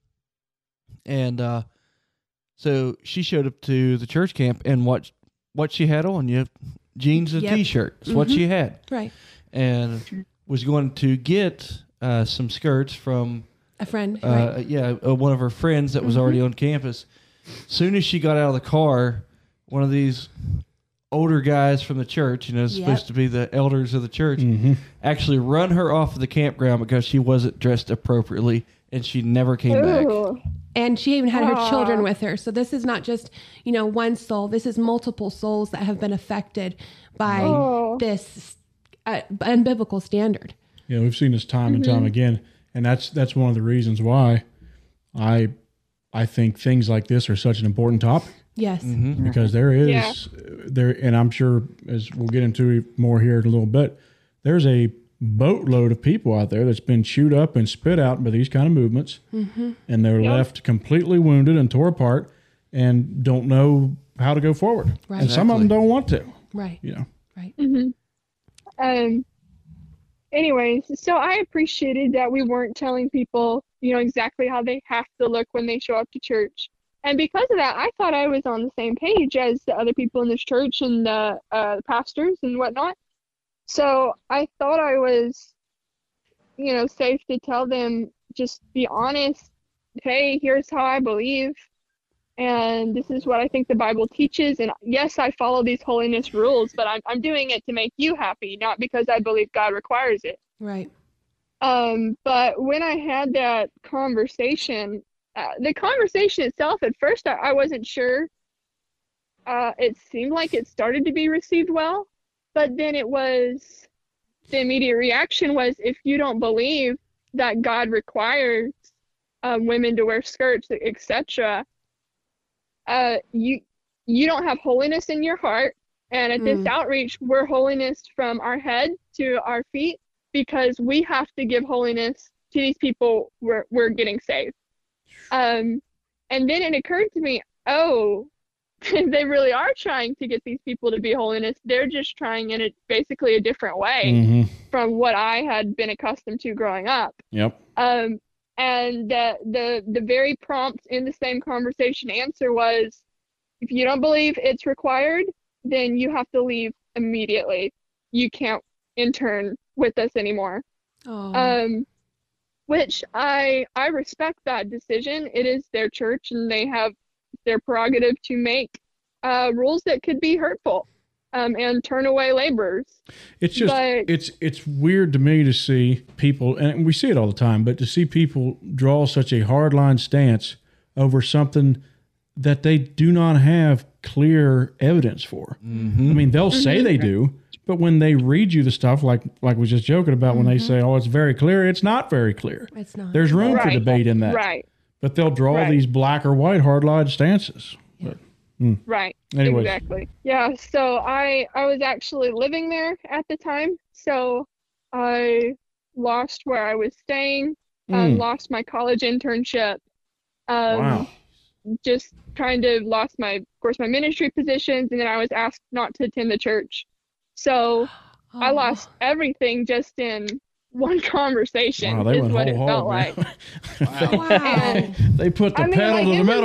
Speaker 6: And uh, so she showed up to the church camp, and what what she had on, you know, jeans and
Speaker 4: Yep.
Speaker 6: t-shirt. That's what
Speaker 4: Mhm.
Speaker 6: she had.
Speaker 4: Right.
Speaker 6: And was going to get uh, some skirts from,
Speaker 4: A friend.
Speaker 6: uh,
Speaker 4: right.
Speaker 6: yeah, uh, one of her friends that was
Speaker 4: Mhm.
Speaker 6: already on campus. Soon as she got out of the car, one of these older guys from the church, you know,
Speaker 4: Yep.
Speaker 6: supposed to be the elders of the church,
Speaker 5: Mm-hmm.
Speaker 6: actually run her off of the campground because she wasn't dressed appropriately, and she never came back.
Speaker 10: Ooh.
Speaker 4: And she even had her
Speaker 10: Aw.
Speaker 4: children with her. So this is not just, you know, one soul. This is multiple souls that have been affected by
Speaker 10: Oh.
Speaker 4: this uh, unbiblical standard.
Speaker 5: Yeah, we've seen this time and time
Speaker 10: Mm-hmm.
Speaker 5: again, and that's that's one of the reasons why I I think things like this are such an important topic,
Speaker 4: Yes.
Speaker 6: Mm-hmm.
Speaker 5: because there is
Speaker 10: Yeah.
Speaker 5: there, and I'm sure as we'll get into more here in a little bit, there's a boatload of people out there that's been chewed up and spit out by these kind of movements,
Speaker 4: Mm-hmm.
Speaker 5: and they're
Speaker 10: Yep.
Speaker 5: left completely wounded and tore apart and don't know how to go forward.
Speaker 4: Right.
Speaker 5: And some of them don't want to,
Speaker 4: Right.
Speaker 5: you know.
Speaker 4: Right.
Speaker 10: hmm Um. Anyways, so I appreciated that we weren't telling people, you know, exactly how they have to look when they show up to church. And because of that, I thought I was on the same page as the other people in this church and the uh, pastors and whatnot. So I thought I was, you know, safe to tell them, just be honest. Hey, here's how I believe. And this is what I think the Bible teaches. And yes, I follow these holiness rules, but I'm, I'm doing it to make you happy, not because I believe God requires it.
Speaker 4: Right.
Speaker 10: Um, but when I had that conversation, uh, the conversation itself, at first, I, I wasn't sure. Uh, it seemed like it started to be received well, but then it was, the immediate reaction was, if you don't believe that God requires uh, women to wear skirts, et cetera, uh, you you don't have holiness in your heart. And at this
Speaker 4: Mm.
Speaker 10: outreach, we're holiness from our head to our feet, because we have to give holiness to these people we're, we're getting saved. Um, and then it occurred to me, oh, they really are trying to get these people to be holiness. They're just trying in a, basically a different way
Speaker 5: Mm-hmm.
Speaker 10: from what I had been accustomed to growing up.
Speaker 5: Yep.
Speaker 10: Um, and the, the, the very prompt in the same conversation answer was, if you don't believe it's required, then you have to leave immediately. You can't intern with us anymore.
Speaker 4: Oh.
Speaker 10: Um, which I I respect that decision. It is their church, and they have their prerogative to make uh, rules that could be hurtful, um, and turn away laborers.
Speaker 5: It's just
Speaker 10: But-
Speaker 5: it's it's weird to me to see people, and we see it all the time, but to see people draw such a hardline stance over something that they do not have clear evidence for.
Speaker 6: Mm-hmm.
Speaker 5: I mean, they'll say they do, but when they read you the stuff, like like we was just joking about, when they say, "Oh, it's very clear," it's not very clear.
Speaker 4: It's not.
Speaker 5: There's room for
Speaker 10: Right.
Speaker 5: debate in that,
Speaker 10: Right,
Speaker 5: but they'll draw
Speaker 10: Right.
Speaker 5: these black or white hardline stances. But,
Speaker 10: right.
Speaker 5: Anyways.
Speaker 10: Exactly. Yeah, so I I was actually living there at the time, so I lost where I was staying, um,
Speaker 5: Mm.
Speaker 10: lost my college internship. Um,
Speaker 5: Wow.
Speaker 10: Just kind of lost my, of course, my ministry positions, and then I was asked not to attend the church. So I
Speaker 4: Oh.
Speaker 10: lost everything just in one conversation.
Speaker 5: Wow, they
Speaker 10: is
Speaker 5: went
Speaker 10: what
Speaker 5: whole
Speaker 10: it felt
Speaker 5: hog,
Speaker 10: like.
Speaker 5: man.
Speaker 4: Wow.
Speaker 5: They put the
Speaker 10: I mean,
Speaker 5: pedal
Speaker 10: like,
Speaker 5: to the
Speaker 10: it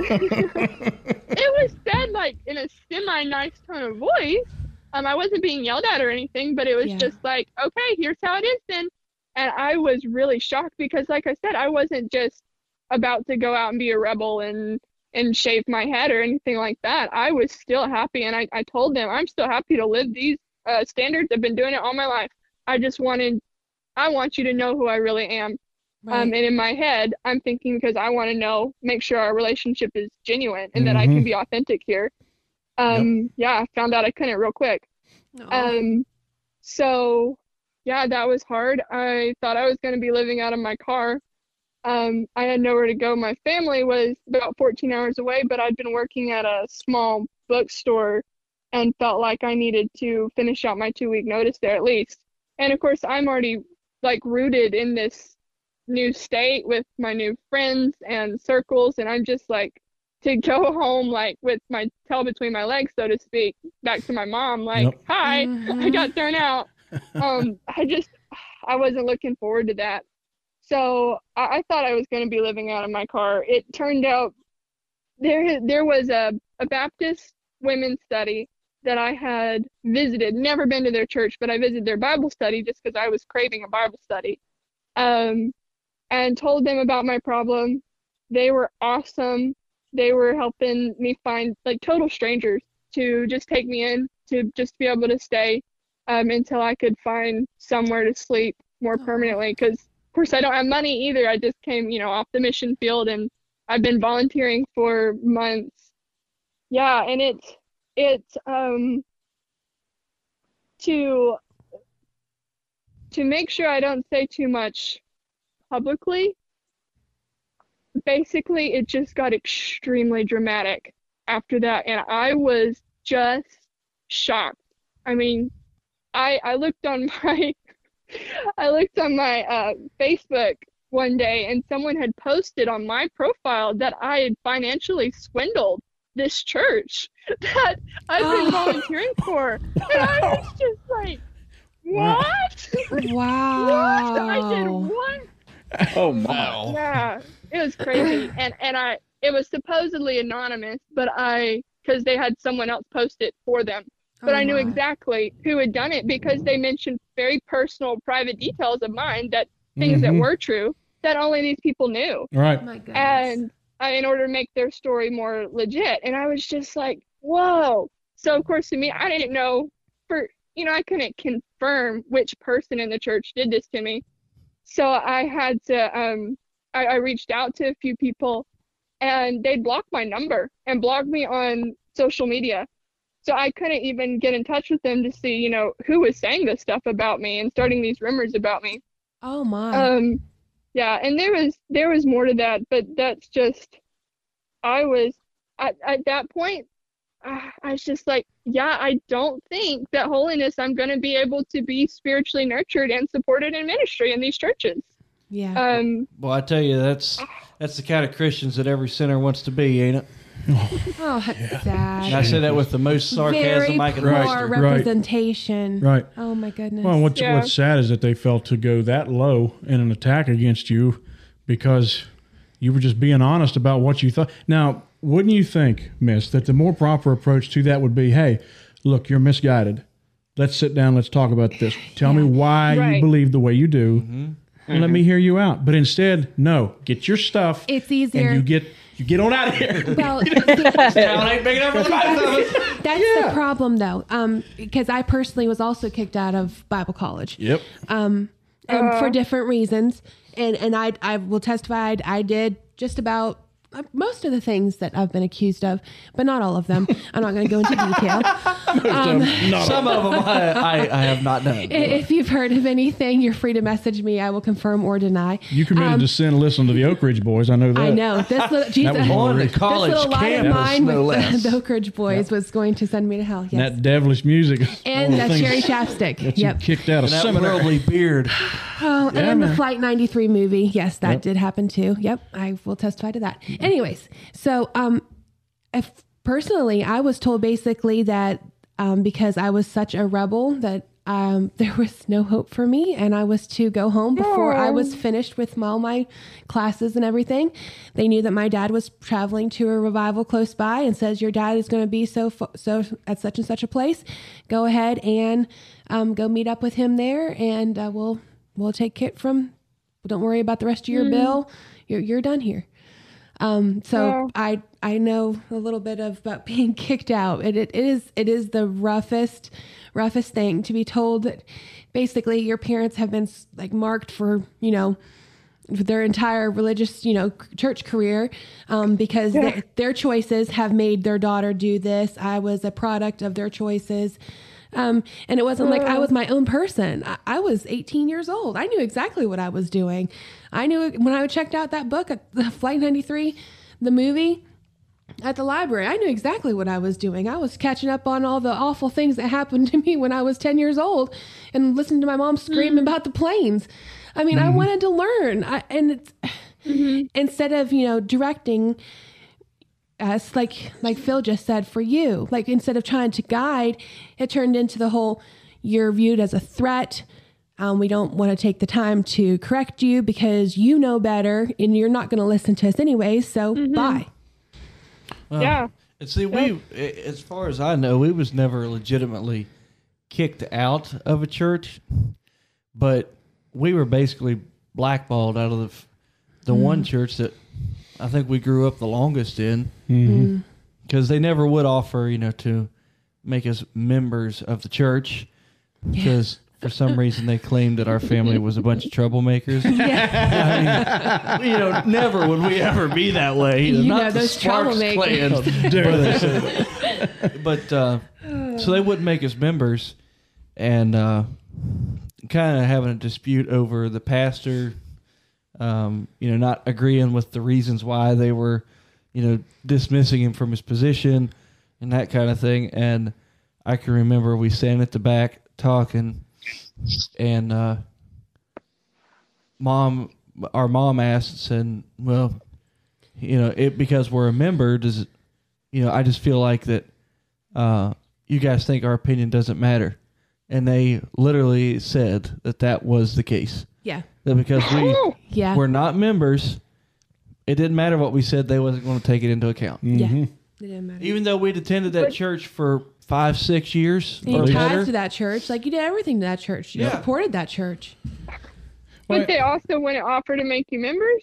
Speaker 5: metal.
Speaker 10: It was said like in a semi-nice tone of voice. Um, I wasn't being yelled at or anything, but it was
Speaker 4: Yeah.
Speaker 10: just like, okay, here's how it is then. And I was really shocked because, like I said, I wasn't just about to go out and be a rebel and and shave my head or anything like that. I was still happy, and I, I told them I'm still happy to live these uh, standards. I've been doing it all my life. I just wanted, I want you to know who I really am.
Speaker 4: Right.
Speaker 10: Um, and in my head, I'm thinking, because I want to know, make sure our relationship is genuine and that I can
Speaker 5: Mhm.
Speaker 10: be authentic here. Um, Yeah, I found out I couldn't real quick.
Speaker 4: No.
Speaker 10: Um, so yeah, that was hard. I thought I was going to be living out of my car. Um, I had nowhere to go. My family was about fourteen hours away, but I'd been working at a small bookstore and felt like I needed to finish out my two week notice there at least. And of course, I'm already like rooted in this new state with my new friends and circles. And I'm just like, to go home like with my tail between my legs, so to speak, back to my mom, like,
Speaker 5: Yep.
Speaker 10: hi, I
Speaker 4: Mhm.
Speaker 10: got thrown out. Um, I just, I wasn't looking forward to that. So I, I thought I was going to be living out of my car. It turned out there, there was a, a Baptist women's study that I had visited, never been to their church, but I visited their Bible study just because I was craving a Bible study, um, and told them about my problem. They were awesome. They were helping me find like total strangers to just take me in, to just be able to stay um, until I could find somewhere to sleep more permanently. Because, of course, I don't have money either. I just came, you know, off the mission field, and I've been volunteering for months. Yeah, and it's, it's, um, to, to make sure I don't say too much publicly, basically it just got extremely dramatic after that, and I was just shocked. I mean, I I looked on my I looked on my uh, Facebook one day and someone had posted on my profile that I had financially swindled this church that I've been volunteering for. And I was just like, what?
Speaker 4: Wow.
Speaker 10: What? I did what?
Speaker 7: Oh, wow.
Speaker 10: Yeah, it was crazy. And and I it was supposedly anonymous, but I, because they had someone else post it for them. But
Speaker 4: Oh
Speaker 10: I knew
Speaker 4: my.
Speaker 10: exactly who had done it because they mentioned very personal, private details of mine, that things that
Speaker 5: Mhm.
Speaker 10: were true that only these people knew.
Speaker 5: Right.
Speaker 4: Oh my goodness.
Speaker 10: And uh, in order to make their story more legit. And I was just like, whoa. So, of course, to me, I didn't know for, you know, I couldn't confirm which person in the church did this to me. So I had to, um, I, I reached out to a few people and they blocked my number and blocked me on social media. So I couldn't even get in touch with them to see, you know, who was saying this stuff about me and starting these rumors about me.
Speaker 4: Oh my.
Speaker 10: Um, yeah, and there was there was more to that, but that's just, I was at at that point, uh, I was just like, yeah, I don't think that holiness, I'm going to be able to be spiritually nurtured and supported in ministry in these churches.
Speaker 4: Yeah.
Speaker 10: Um,
Speaker 6: Well, I tell you, that's that's the kind of Christians that every sinner wants to be, ain't it?
Speaker 4: Oh, that's sad.
Speaker 6: And I say that with the most sarcasm
Speaker 4: Very
Speaker 6: I can
Speaker 4: poor
Speaker 6: muster.
Speaker 5: Right.
Speaker 4: representation.
Speaker 5: Right.
Speaker 4: Oh my goodness.
Speaker 5: Well, what's
Speaker 10: Yeah.
Speaker 5: what's sad is that they felt to go that low in an attack against you because you were just being honest about what you thought. Now, wouldn't you think, Miss, that the more proper approach to that would be, hey, look, you're misguided. Let's sit down. Let's talk about this. Tell me why you
Speaker 10: Right.
Speaker 5: believe the way you do, and let me hear you out. But instead, no, get your stuff.
Speaker 4: It's easier.
Speaker 5: And you get you get on out of here.
Speaker 4: Well,
Speaker 6: Town ain't big enough for the both of us.
Speaker 4: that's the problem, though, um, because I personally was also kicked out of Bible college.
Speaker 5: Yep.
Speaker 4: Um, and for different reasons, and and I I will testify I, I did just about uh, most of the things that I've been accused of, but not all of them. I'm not going to go into detail. Um,
Speaker 6: Some of them I, I, I have not done.
Speaker 4: i- if you've heard of anything, you're free to message me. I will confirm or deny.
Speaker 5: You committed to sin. Listen to the Oak Ridge Boys. I know that.
Speaker 4: I know this little Jesus.
Speaker 5: was
Speaker 6: On the
Speaker 5: This
Speaker 6: college
Speaker 4: This little lie of
Speaker 6: campus,
Speaker 4: mine
Speaker 6: no
Speaker 4: with
Speaker 6: less.
Speaker 4: the, the Oak Ridge Boys was going to send me to hell.
Speaker 5: And
Speaker 4: Yes.
Speaker 5: that devilish music. is
Speaker 4: And
Speaker 5: one of
Speaker 4: that
Speaker 5: the
Speaker 4: cherry
Speaker 5: things
Speaker 4: chapstick.
Speaker 5: that
Speaker 4: Yep.
Speaker 5: you kicked out of
Speaker 6: And that
Speaker 5: seminary.
Speaker 6: worldly beard.
Speaker 4: Oh,
Speaker 5: Yeah,
Speaker 4: and the
Speaker 5: man.
Speaker 4: Flight ninety-three movie. Yes, that
Speaker 5: Yep.
Speaker 4: did happen too. Yep, I will testify to that. Anyways, so um, if personally, I was told basically that um, because I was such a rebel that um, there was no hope for me, and I was to go home before I was finished with all my classes and everything. They knew that my dad was traveling to a revival close by, and says your dad is going to be so fo- so at such and such a place. Go ahead and um, go meet up with him there, and uh, we'll we'll take it from. Don't worry about the rest of your bill. You're you're done here. Um, so
Speaker 10: Wow.
Speaker 4: I I know a little bit of about being kicked out. It, it it is it is the roughest roughest thing to be told that basically your parents have been like marked for, you know, their entire religious, you know, church career, um, because their, their choices have made their daughter do this. I was a product of their choices. Um, and it wasn't like I was my own person. I, I was eighteen years old. I knew exactly what I was doing. I knew it, when I checked out that book, the Flight ninety-three, the movie at the library, I knew exactly what I was doing. I was catching up on all the awful things that happened to me when I was ten years old and listening to my mom scream about the planes. I mean, I wanted to learn. I, and it's, instead of, you know, directing us, like like Phil just said, for you, like instead of trying to guide, it turned into the whole, you're viewed as a threat. Um, we don't want to take the time to correct you because you know better and you're not going to listen to us anyways. So bye.
Speaker 6: Well,
Speaker 10: Yeah.
Speaker 6: And see, we, as far as I know, we was never legitimately kicked out of a church, but we were basically blackballed out of the the one church that I think we grew up the longest in, because they never would offer, you know, to make us members of the church, because for some reason they claimed that our family was a bunch of troublemakers. I mean, you know, never would we ever be that way.
Speaker 4: You
Speaker 6: Not
Speaker 4: know,
Speaker 6: the
Speaker 4: those
Speaker 6: Sparks
Speaker 4: troublemakers.
Speaker 6: clan.
Speaker 5: Dare they say that?
Speaker 6: But uh, so they wouldn't make us members, and uh, kind of having a dispute over the pastor, um, you know, not agreeing with the reasons why they were, you know, dismissing him from his position and that kind of thing. And I can remember we sat at the back talking, and uh, mom, our mom asked, said, well, you know, it because we're a member, does it, you know, I just feel like that uh, you guys think our opinion doesn't matter. And they literally said that that was the case.
Speaker 4: Yeah.
Speaker 6: That because we
Speaker 4: yeah.
Speaker 6: were not members, it didn't matter what we said, they wasn't going to take it into account.
Speaker 4: Yeah. It didn't matter.
Speaker 6: Even though we'd attended that church for five, six years
Speaker 4: and
Speaker 6: or
Speaker 4: you
Speaker 6: better.
Speaker 4: tied to that church. Like, you did everything to that church. You
Speaker 6: Yeah.
Speaker 4: supported that church.
Speaker 10: But they also wouldn't offer to make you members?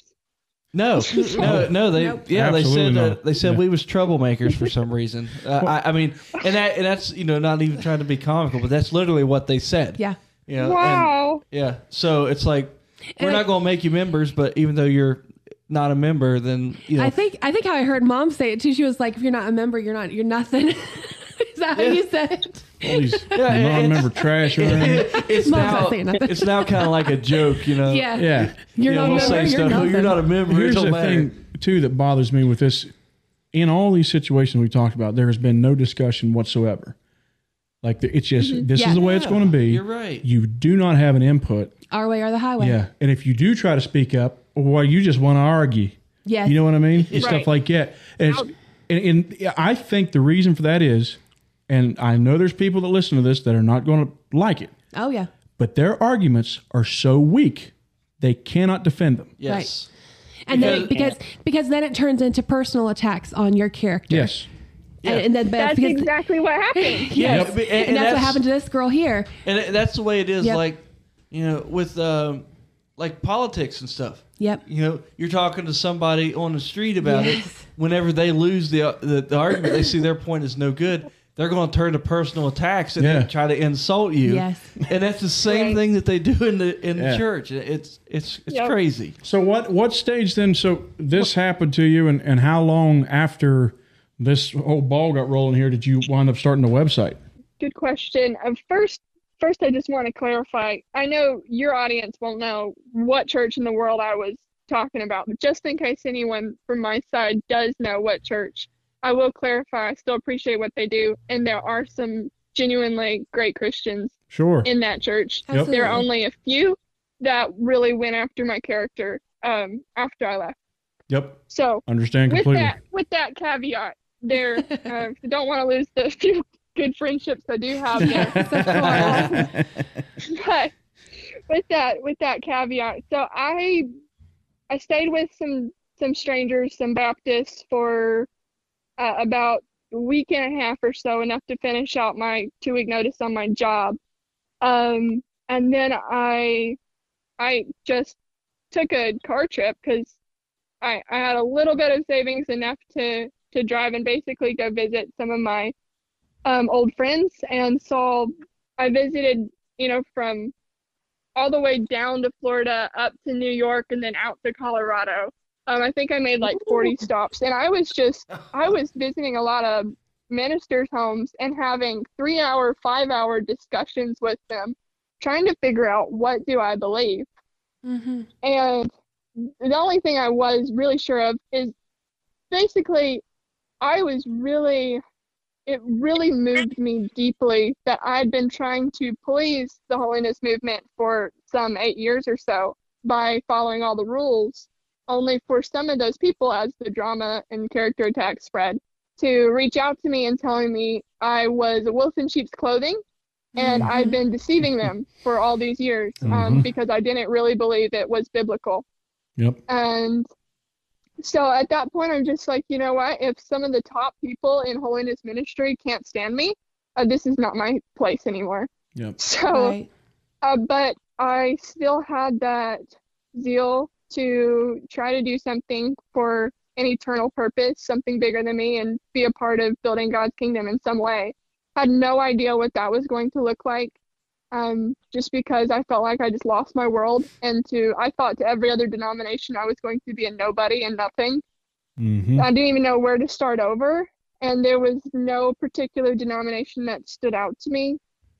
Speaker 6: No, no, no. They,
Speaker 4: Nope.
Speaker 6: yeah, they
Speaker 5: Absolutely
Speaker 6: said uh,
Speaker 5: not.
Speaker 6: they said
Speaker 5: Yeah.
Speaker 6: we was troublemakers for some reason. Uh, I, I mean, and that, and that's you know not even trying to be comical, but that's literally what they said.
Speaker 4: Yeah.
Speaker 6: You know, and-
Speaker 10: Wow.
Speaker 6: yeah. So it's like we're
Speaker 4: And
Speaker 6: not
Speaker 4: I-
Speaker 6: going to make you members, but even though you're not a member, then you know.
Speaker 4: I think I think how I heard Mom say it too. She was like, "If you're not a member, you're not. You're nothing." Is that how
Speaker 6: Yeah.
Speaker 4: you said it?
Speaker 5: All these
Speaker 6: Yeah, it-
Speaker 5: non-member trash around.
Speaker 6: it's
Speaker 4: Mom's not
Speaker 6: now
Speaker 4: saying nothing.
Speaker 6: it's now kind of like a joke, you know.
Speaker 4: Yeah.
Speaker 5: Yeah.
Speaker 4: You're
Speaker 6: You know,
Speaker 4: not a
Speaker 6: we'll
Speaker 4: member.
Speaker 6: say
Speaker 4: You're
Speaker 6: stuff. "Oh,
Speaker 4: nothing.
Speaker 6: you're not a member.
Speaker 5: Here's
Speaker 6: it don't
Speaker 5: the
Speaker 6: matter."
Speaker 5: thing too that bothers me with this. In all these situations we talked about, there has been no discussion whatsoever. Like the, it's just this
Speaker 4: Yeah.
Speaker 5: is the way it's
Speaker 6: Yeah,
Speaker 5: going to be.
Speaker 6: you're right.
Speaker 5: You do not have an input.
Speaker 4: Our way or the highway.
Speaker 5: Yeah, and if you do try to speak up, well, you just want to argue.
Speaker 4: Yes.
Speaker 5: You know what I mean? And
Speaker 10: Right.
Speaker 5: Stuff like that. And, it's, and, and I think the reason for that is, and I know there's people that listen to this that are not going to like it,
Speaker 4: Oh yeah.
Speaker 5: but their arguments are so weak they cannot defend them.
Speaker 6: Yes.
Speaker 4: And then
Speaker 6: Because-
Speaker 4: because because then it turns into personal attacks on your character.
Speaker 5: Yes.
Speaker 4: And, and then but
Speaker 10: That's
Speaker 4: because,
Speaker 10: exactly what happened.
Speaker 6: Yeah,
Speaker 5: Yep.
Speaker 6: and,
Speaker 4: and,
Speaker 6: and
Speaker 4: that's, what happened to this girl here.
Speaker 6: And it- that's the way it is.
Speaker 4: Yep.
Speaker 6: Like, you know, with um, like politics and stuff.
Speaker 4: Yep.
Speaker 6: You know, you're talking to somebody on the street about it.
Speaker 4: Yes.
Speaker 6: Whenever they lose the, the the argument, they see their point is no good. They're going to turn to personal attacks and
Speaker 5: Yeah.
Speaker 6: then try to insult you.
Speaker 4: Yes.
Speaker 6: And that's the same
Speaker 10: Right.
Speaker 6: thing that they do in the in
Speaker 5: Yeah.
Speaker 6: the church. It's it's it's
Speaker 10: Yep.
Speaker 6: crazy.
Speaker 5: So what what stage then? So this happened to you, and, and how long after this whole ball got rolling here did you wind up starting the website?
Speaker 10: Good question. Um, first, first, I just want to clarify. I know your audience won't know what church in the world I was talking about, but just in case anyone from my side does know what church, I will clarify. I still appreciate what they do, and there are some genuinely great Christians
Speaker 5: Sure.
Speaker 10: in that church.
Speaker 5: Yep.
Speaker 10: There are only a few that really went after my character um, after I left.
Speaker 5: Yep.
Speaker 10: So
Speaker 5: Understand
Speaker 10: with
Speaker 5: completely.
Speaker 10: that, with that caveat, there, uh, I don't want to lose the few good friendships I do have there. But with that, with that caveat, so I, I stayed with some some strangers, some Baptists, for uh, about a week and a half or so, enough to finish out my two week notice on my job. Um, and then I, I just took a car trip because I, I had a little bit of savings, enough to, to drive and basically go visit some of my um, old friends. And so I visited, you know, from all the way down to Florida, up to New York, and then out to Colorado. Um, I think I made like forty stops. And I was just, I was visiting a lot of ministers' homes and having three hour, five hour discussions with them, trying to figure out, what do I believe?
Speaker 4: Mm-hmm.
Speaker 10: And the only thing I was really sure of is basically I was really, it really moved me deeply that I'd been trying to please the holiness movement for some eight years or so by following all the rules, only for some of those people, as the drama and character attacks spread, to reach out to me and telling me I was a wolf in sheep's clothing. And I'd been deceiving them for all these years um,
Speaker 5: Mhm.
Speaker 10: because I didn't really believe it was biblical.
Speaker 5: Yep.
Speaker 10: And so at that point, I'm just like, you know what? If some of the top people in holiness ministry can't stand me, uh, this is not my place anymore.
Speaker 5: Yep.
Speaker 10: So,
Speaker 4: Right.
Speaker 10: uh, but I still had that zeal to try to do something for an eternal purpose, something bigger than me, and be a part of building God's kingdom in some way. Had no idea what that was going to look like, um, just because I felt like I just lost my world. And to, I thought to every other denomination I was going to be a nobody and nothing.
Speaker 5: Mm-hmm.
Speaker 10: I didn't even know where to start over. And there was no particular denomination that stood out to me.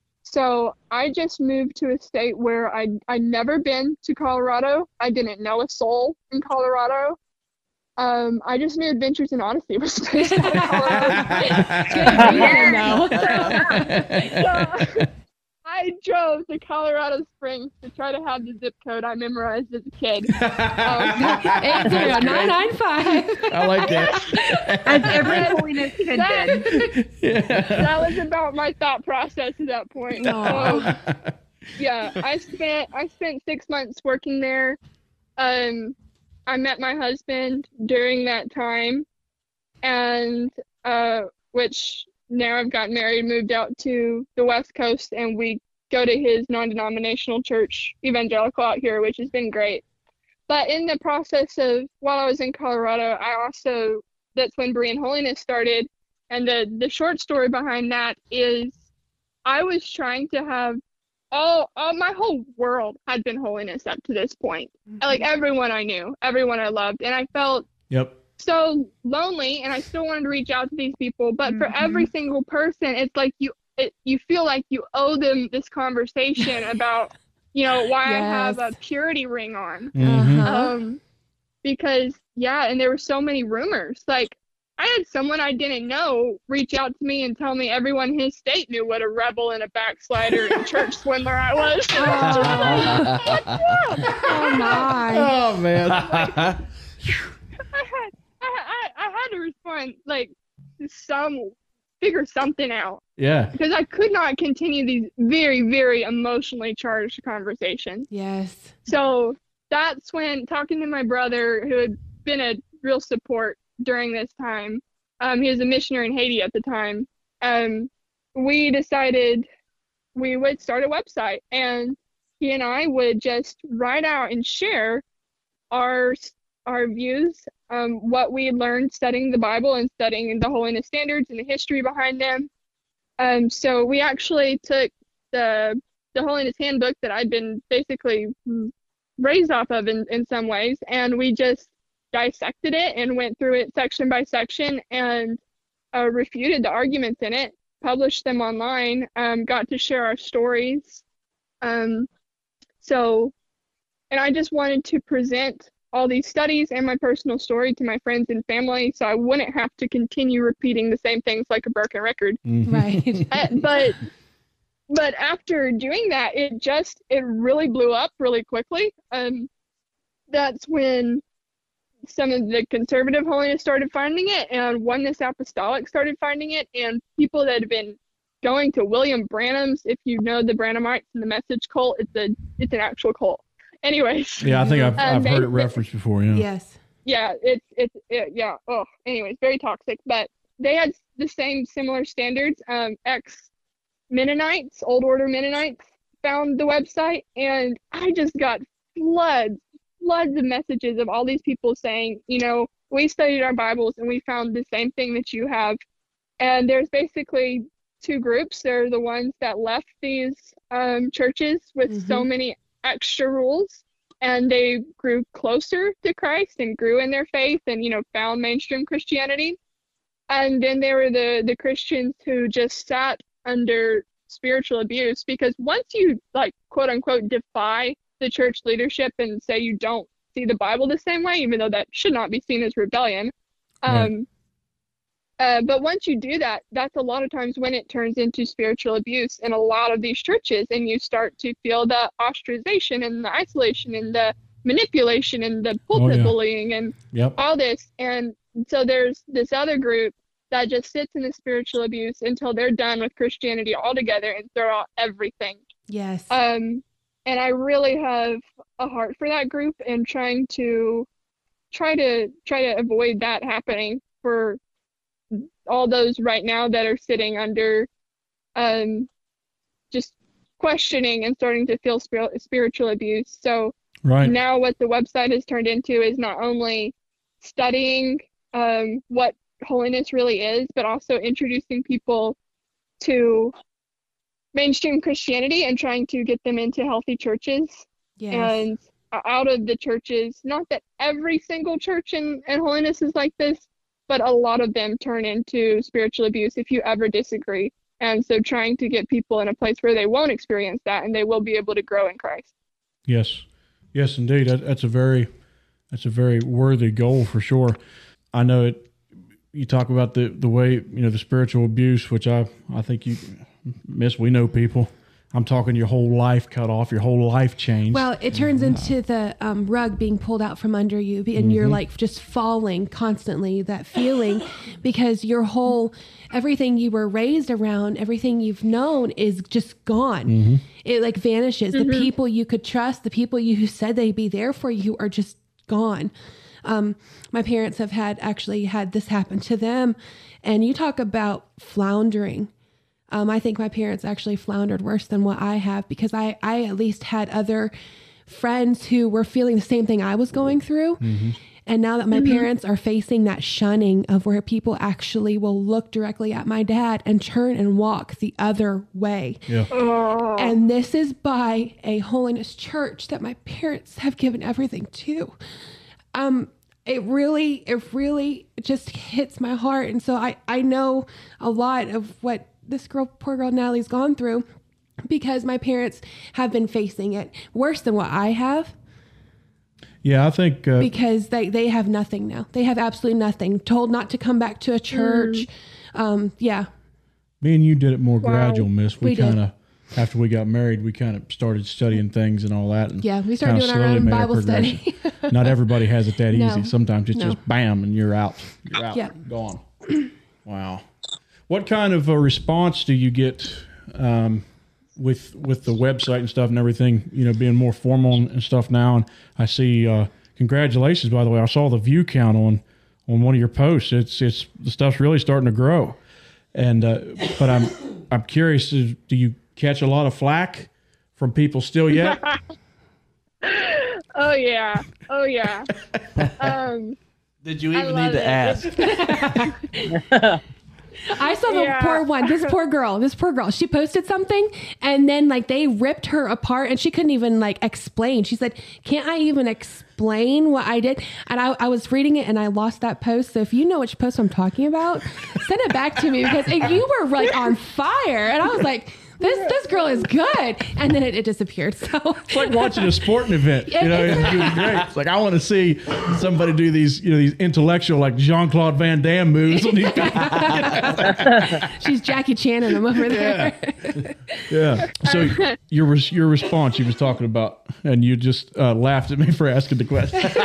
Speaker 10: So I just moved to a state where I'd, I'd never been to Colorado. I didn't know a soul in Colorado. Um, I just knew Adventures in Odyssey was based out of Colorado.
Speaker 4: Yeah.
Speaker 10: So, I I drove to Colorado Springs to try to have the zip code I memorized as a kid. Um,
Speaker 4: eight zero nine nine five.
Speaker 5: I like that.
Speaker 11: As every holiness kid
Speaker 10: that,
Speaker 11: did.
Speaker 5: Yeah.
Speaker 10: that was about my thought process at that point. So, yeah, I spent I spent six months working there. Um, I met my husband during that time, and uh, which now I've gotten married, moved out to the West Coast, and we go to his non-denominational church, evangelical out here, which has been great. But in the process of while I was in Colorado, I also that's when Berean Holiness started, and the the short story behind that is I was trying to have all, all my whole world had been holiness up to this point. Mm-hmm. Like everyone I knew, everyone I loved, and I felt
Speaker 5: Yep.
Speaker 10: so lonely, and I still wanted to reach out to these people, but mm-hmm. for every single person, it's like you it, you feel like you owe them this conversation about, you know, why yes. I have a purity ring on.
Speaker 5: Mm-hmm.
Speaker 10: Um, because, yeah, and there were so many rumors. Like, I had someone I didn't know reach out to me and tell me everyone in his state knew what a rebel and a backslider and church swindler I was.
Speaker 4: Oh,
Speaker 10: What's up?
Speaker 4: Oh, my.
Speaker 5: Oh, man.
Speaker 10: I had, I, I, I had to respond, like, some, figure something out.
Speaker 5: Yeah.
Speaker 10: Because I could not continue these very, very emotionally charged conversations.
Speaker 4: Yes.
Speaker 10: So that's when talking to my brother, who had been a real support during this time, um, he was a missionary in Haiti at the time, um, we decided we would start a website, and he and I would just write out and share our our views, um, what we had learned studying the Bible and studying the holiness standards and the history behind them. Um, so we actually took the the holiness handbook that I'd been basically raised off of in, in some ways, and we just dissected it and went through it section by section and uh, refuted the arguments in it, published them online, um, got to share our stories. Um, so, and I just wanted to present all these studies and my personal story to my friends and family, so I wouldn't have to continue repeating the same things like a broken record.
Speaker 5: Mm-hmm.
Speaker 4: Right.
Speaker 10: uh, but but after doing that, it just it really blew up really quickly. Um, that's when some of the conservative holiness started finding it, and Oneness Apostolic started finding it, and people that have been going to William Branham's, if you know the Branhamites and the Message cult, it's a it's an actual cult. Anyways.
Speaker 5: Yeah, I think I've,
Speaker 10: um,
Speaker 5: I've
Speaker 10: they,
Speaker 5: heard it referenced before. Yeah.
Speaker 4: Yes.
Speaker 10: Yeah, it's, it's, it, yeah. Oh, anyways, very toxic, but they had the same similar standards. Um, ex-Mennonites, Old Order Mennonites found the website, and I just got floods, floods of messages of all these people saying, you know, we studied our Bibles and we found the same thing that you have. And there's basically two groups. There are the ones that left these um, churches with mm-hmm. so many extra rules, and they grew closer to Christ and grew in their faith and, you know, found mainstream Christianity. And then there were the the Christians who just sat under spiritual abuse, because once you, like, quote unquote defy the church leadership and say you don't see the Bible the same way, even though that should not be seen as rebellion, um right. Uh, but once you do that, that's a lot of times when it turns into spiritual abuse in a lot of these churches, and you start to feel the ostracization and the isolation and the manipulation and the pulpit oh, yeah. bullying and
Speaker 5: yep.
Speaker 10: all this. And so there's this other group that just sits in the spiritual abuse until they're done with Christianity altogether and throw out everything.
Speaker 4: Yes.
Speaker 10: Um, and I really have a heart for that group, and trying to try to try to avoid that happening for all those right now that are sitting under um, just questioning and starting to feel spir- spiritual abuse. So
Speaker 5: right.
Speaker 10: now what the website has turned into is not only studying um, what holiness really is, but also introducing people to mainstream Christianity and trying to get them into healthy churches.
Speaker 4: Yes.
Speaker 10: And out of the churches, not that every single church in, in holiness is like this, but a lot of them turn into spiritual abuse if you ever disagree. And so trying to get people in a place where they won't experience that and they will be able to grow in Christ.
Speaker 5: Yes. Yes, indeed. That, that's a very, that's a very worthy goal for sure. I know it, you talk about the, the way, you know, the spiritual abuse, which I, I think you miss, we know people. I'm talking your whole life cut off, your whole life changed.
Speaker 4: Well, it turns into the um, rug being pulled out from under you, and mm-hmm. you're like just falling constantly, that feeling, because your whole, everything you were raised around, everything you've known is just gone. Mm-hmm. It like vanishes. Mm-hmm. The people you could trust, the people you who said they'd be there for you are just gone. Um, my parents have had actually had this happen to them. And you talk about floundering. Um, I think my parents actually floundered worse than what I have, because I, I at least had other friends who were feeling the same thing I was going through. Mm-hmm. And now that my mm-hmm. parents are facing that shunning of where people actually will look directly at my dad and turn and walk the other way.
Speaker 5: Yeah.
Speaker 10: Oh.
Speaker 4: And this is by a holiness church that my parents have given everything to. Um, it really, it really just hits my heart. And so I, I know a lot of what this girl, poor girl Natalie's gone through, because my parents have been facing it worse than what I have.
Speaker 5: Yeah, I think... Uh,
Speaker 4: because they, they have nothing now. They have absolutely nothing. Told not to come back to a church. Mm. Um, yeah.
Speaker 5: Me and you did it more wow. gradual, miss. We,
Speaker 4: we
Speaker 5: kind of, after we got married, we kind of started studying things and all that. And
Speaker 4: yeah, we started doing our own Bible study.
Speaker 5: Not everybody has it that
Speaker 4: no.
Speaker 5: easy. Sometimes it's
Speaker 4: no.
Speaker 5: just bam, and you're out. You're out.
Speaker 4: Yeah.
Speaker 5: Gone. Wow. What kind of a response do you get um, with with the website and stuff and everything, you know, being more formal and stuff now? And I see, uh, congratulations, by the way. I saw the view count on, on one of your posts. It's it's the stuff's really starting to grow. And uh, but I'm I'm curious, do you catch a lot of flack from people still yet?
Speaker 10: Oh yeah, oh yeah. Um,
Speaker 6: Did you even
Speaker 10: I
Speaker 6: need to
Speaker 10: it.
Speaker 6: ask?
Speaker 4: I saw the
Speaker 10: Yeah.
Speaker 4: poor one, this poor girl, this poor girl. She posted something and then like they ripped her apart and she couldn't even like explain. She said, can't I even explain what I did? And I, I was reading it and I lost that post. So if you know which post I'm talking about, send it back to me, because it, you were like on fire. And I was like, this this girl is good. And then it, it disappeared. So
Speaker 5: it's like watching a sporting event. You know, it's, it's great. It's like I want to see somebody do these, you know, these intellectual like Jean-Claude Van Damme moves. On these
Speaker 4: She's Jackie Channing them over there.
Speaker 5: Yeah. yeah. So your res- your response you was talking about, and you just uh, laughed at me for asking the question.
Speaker 10: Well,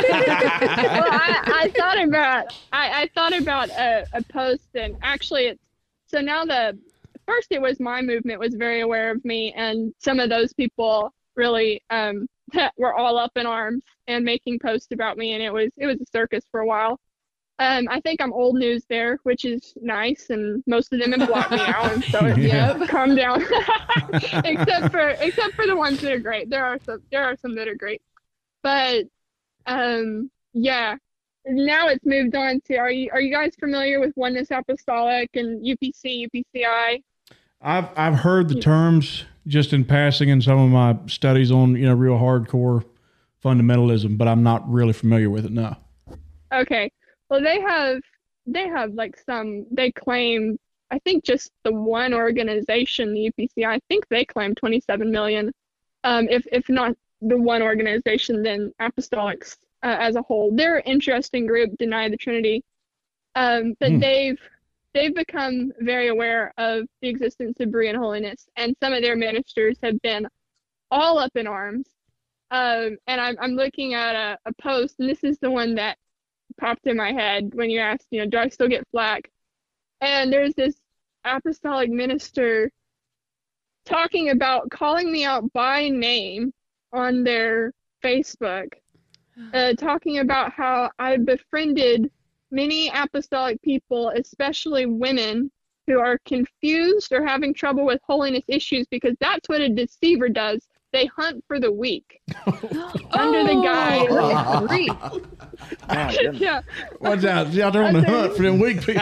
Speaker 10: I, I thought about I, I thought about a, a post, and actually it's so now the first it was my movement was very aware of me, and some of those people really um were all up in arms and making posts about me, and it was it was a circus for a while. Um, I think I'm old news there, which is nice, and most of them have blocked me out, and so yeah, calm down. except for except for the ones that are great. There are some there are some that are great, but um yeah. Now it's moved on to, are you are you guys familiar with Oneness Apostolic and U P C, U P C I?
Speaker 5: I've I've heard the terms just in passing in some of my studies on, you know, real hardcore fundamentalism, but I'm not really familiar with it now.
Speaker 10: Okay. Well, they have they have like some, they claim, I think just the one organization, the U P C I, I think they claim twenty-seven million. Um, if if not the one organization, then Apostolics uh, as a whole. They're an interesting group, Deny the Trinity. Um, but hmm. they've they've become very aware of the existence of Berean holiness, and some of their ministers have been all up in arms. Um, and I'm I'm looking at a, a post, and this is the one that popped in my head when you asked, you know, do I still get flack? And there's this apostolic minister talking about calling me out by name on their Facebook, uh, talking about how I befriended many apostolic people, especially women, who are confused or having trouble with holiness issues, because that's what a deceiver does. They hunt for the weak. Under the guise.
Speaker 11: Oh,
Speaker 10: yeah.
Speaker 5: Watch out. Y'all on the hunt for them weak people.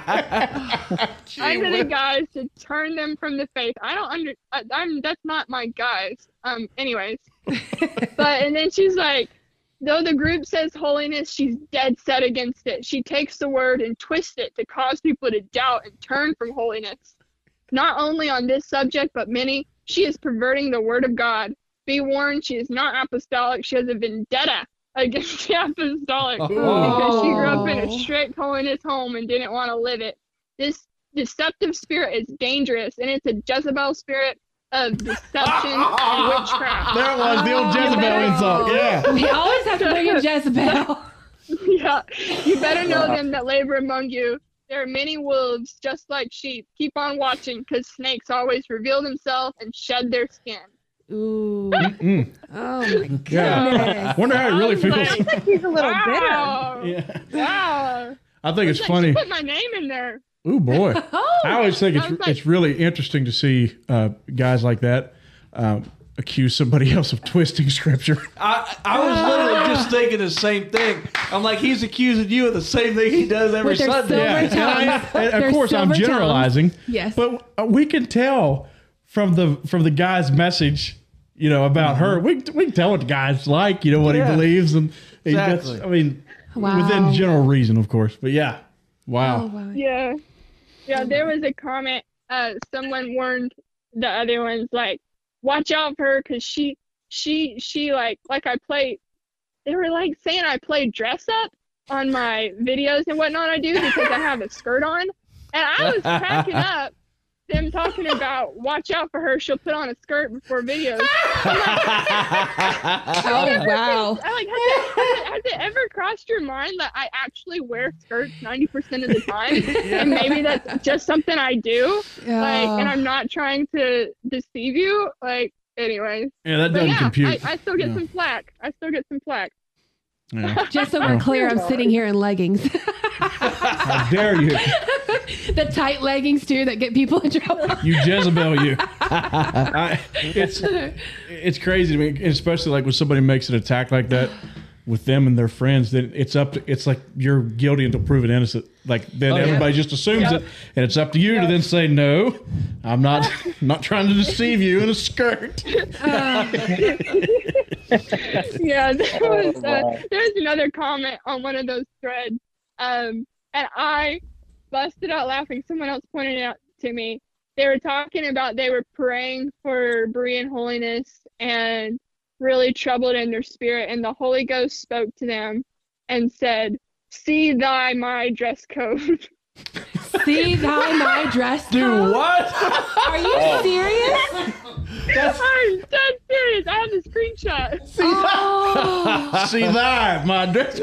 Speaker 10: Under the guise to turn them from the faith. I don't under, I, I'm, that's not my guise. Um, anyways. But, and then she's like, though the group says holiness, she's dead set against it. She takes the word and twists it to cause people to doubt and turn from holiness. Not only on this subject, but many. She is perverting the word of God. Be warned, she is not apostolic. She has a vendetta against the apostolic oh. because she grew up in a strict holiness home and didn't want to live it. This deceptive spirit is dangerous, and it's a Jezebel spirit of deception and witchcraft.
Speaker 5: There it was, the old Jezebel insult. Yeah.
Speaker 4: We always have to bring in Jezebel.
Speaker 10: Yeah, you better know them that labor among you. There are many wolves, just like sheep. Keep on watching, because snakes always reveal themselves and shed their skin.
Speaker 4: Ooh.
Speaker 5: Mm-mm.
Speaker 4: Oh my goodness.
Speaker 5: Yeah. Wonder how it really feels.
Speaker 10: Like,
Speaker 11: I think he's a little
Speaker 10: wow.
Speaker 5: Yeah.
Speaker 10: Wow.
Speaker 5: I think it's
Speaker 10: Like,
Speaker 5: funny.
Speaker 10: she put my name in there.
Speaker 5: Oh boy.
Speaker 4: Oh.
Speaker 5: I always think
Speaker 10: I
Speaker 5: it's
Speaker 10: was like-
Speaker 5: it's really interesting to see uh, guys like that um, accuse somebody else of twisting scripture.
Speaker 6: I, I was literally just thinking the same thing. I'm like, he's accusing you of the same thing he does every
Speaker 4: With their
Speaker 6: Sunday.
Speaker 4: silver
Speaker 5: Yeah.
Speaker 4: tongues.
Speaker 5: And of
Speaker 4: Their
Speaker 5: course, I'm
Speaker 4: silver tongues.
Speaker 5: generalizing.
Speaker 4: Yes.
Speaker 5: But uh, we can tell from the from the guy's message, you know, about her. We we can tell what the guy's like, you know, what
Speaker 6: Yeah.
Speaker 5: he believes, and he
Speaker 6: Exactly.
Speaker 5: gets, I mean,
Speaker 4: Wow.
Speaker 5: within general reason, of course. But yeah, wow.
Speaker 4: Oh, wow.
Speaker 10: Yeah. Yeah, there was a comment. Uh, someone warned the other ones, like, watch out for her, because she, she, she, like, like I play, they were, like, saying I play dress up on my videos and whatnot I do because I have a skirt on. And I was cracking up them talking about, watch out for her, she'll put on a skirt before videos. I'm like,
Speaker 4: Oh, wow.
Speaker 10: I like, has it, has, it, has it ever crossed your mind that I actually wear skirts ninety percent of the time? And maybe that's just something I do? Like, and I'm not trying to deceive you? Like, anyways.
Speaker 5: Yeah, that
Speaker 10: But
Speaker 5: doesn't
Speaker 10: yeah,
Speaker 5: compute.
Speaker 10: I, I still get
Speaker 5: Yeah.
Speaker 10: some flack. I still get some flack.
Speaker 5: Yeah.
Speaker 4: Just so we're clear, I'm sitting here in leggings.
Speaker 5: How dare you?
Speaker 4: The tight leggings, too, that get people in trouble.
Speaker 5: You Jezebel, you. I, it's it's crazy to me, especially like when somebody makes an attack like that with them and their friends. Then it's up to, it's like you're guilty until proven innocent. Like then
Speaker 6: Oh, yeah.
Speaker 5: everybody just assumes
Speaker 10: Yep.
Speaker 5: it, and it's up to you to then say no. I'm not I'm not trying to deceive you in a skirt.
Speaker 10: Yeah, there was uh, there's another comment on one of those threads, um, and I busted out laughing. Someone else pointed it out to me. They were talking about they were praying for Berean holiness and really troubled in their spirit, and the Holy Ghost spoke to them and said, "See thy my dress code."
Speaker 4: See how my dress
Speaker 6: Do
Speaker 4: code?
Speaker 6: what?
Speaker 4: Are you serious?
Speaker 10: I'm dead serious. I have the screenshot.
Speaker 4: Oh.
Speaker 5: See that, my dress.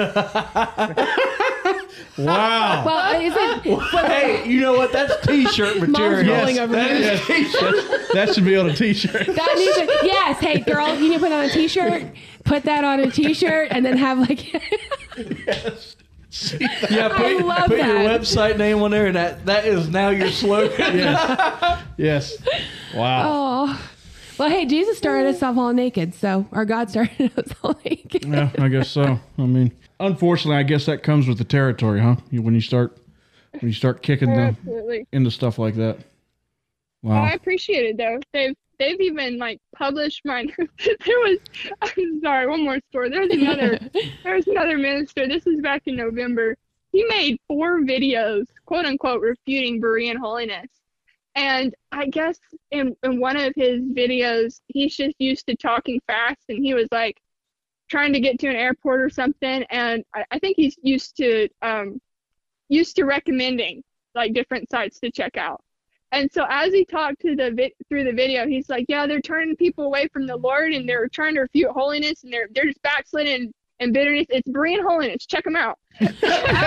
Speaker 5: Wow.
Speaker 4: Well, is it?
Speaker 6: Hey, you know what? That's T-shirt material.
Speaker 4: rolling over
Speaker 6: That
Speaker 4: here.
Speaker 6: is T-shirt.
Speaker 5: That should be on a T-shirt.
Speaker 4: That needs to, yes. Hey, girl, you need to put on a T-shirt. Put that on a T-shirt, and then have like.
Speaker 5: Yes.
Speaker 6: Yeah, put,
Speaker 4: I love
Speaker 6: put your
Speaker 4: that.
Speaker 6: website name on there, and that, that is now your slogan.
Speaker 5: Yes. Yes. Wow.
Speaker 4: Oh. Well, hey, Jesus started us off all naked, so our God started us all naked.
Speaker 5: Yeah, I guess so. I mean, unfortunately, I guess that comes with the territory, huh? You- When you start, when you start kicking them
Speaker 10: Absolutely.
Speaker 5: into stuff like that.
Speaker 10: Well,
Speaker 5: Wow.
Speaker 10: I appreciate it though. They've they've even like published my. There was. I'm sorry. One more story. There's another. There's another minister. This is back in November. He made four videos, quote unquote, refuting Berean holiness. And I guess in in one of his videos, he's just used to talking fast, and he was like trying to get to an airport or something. And I, I think he's used to um used to recommending like different sites to check out. And so as he talked to the vi- through the video, he's like, yeah, they're turning people away from the Lord, and they're trying to refute holiness, and they're they're just backsliding and bitterness. It's Berean holiness. Check them out.
Speaker 4: Shout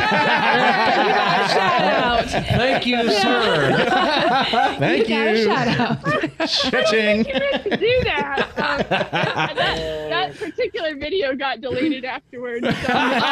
Speaker 4: out.
Speaker 6: Thank you, sir.
Speaker 5: Thank
Speaker 4: got a
Speaker 5: you.
Speaker 4: shout out.
Speaker 5: Cha-ching.
Speaker 10: You meant to do that. Um, that. That particular video got deleted afterwards. So.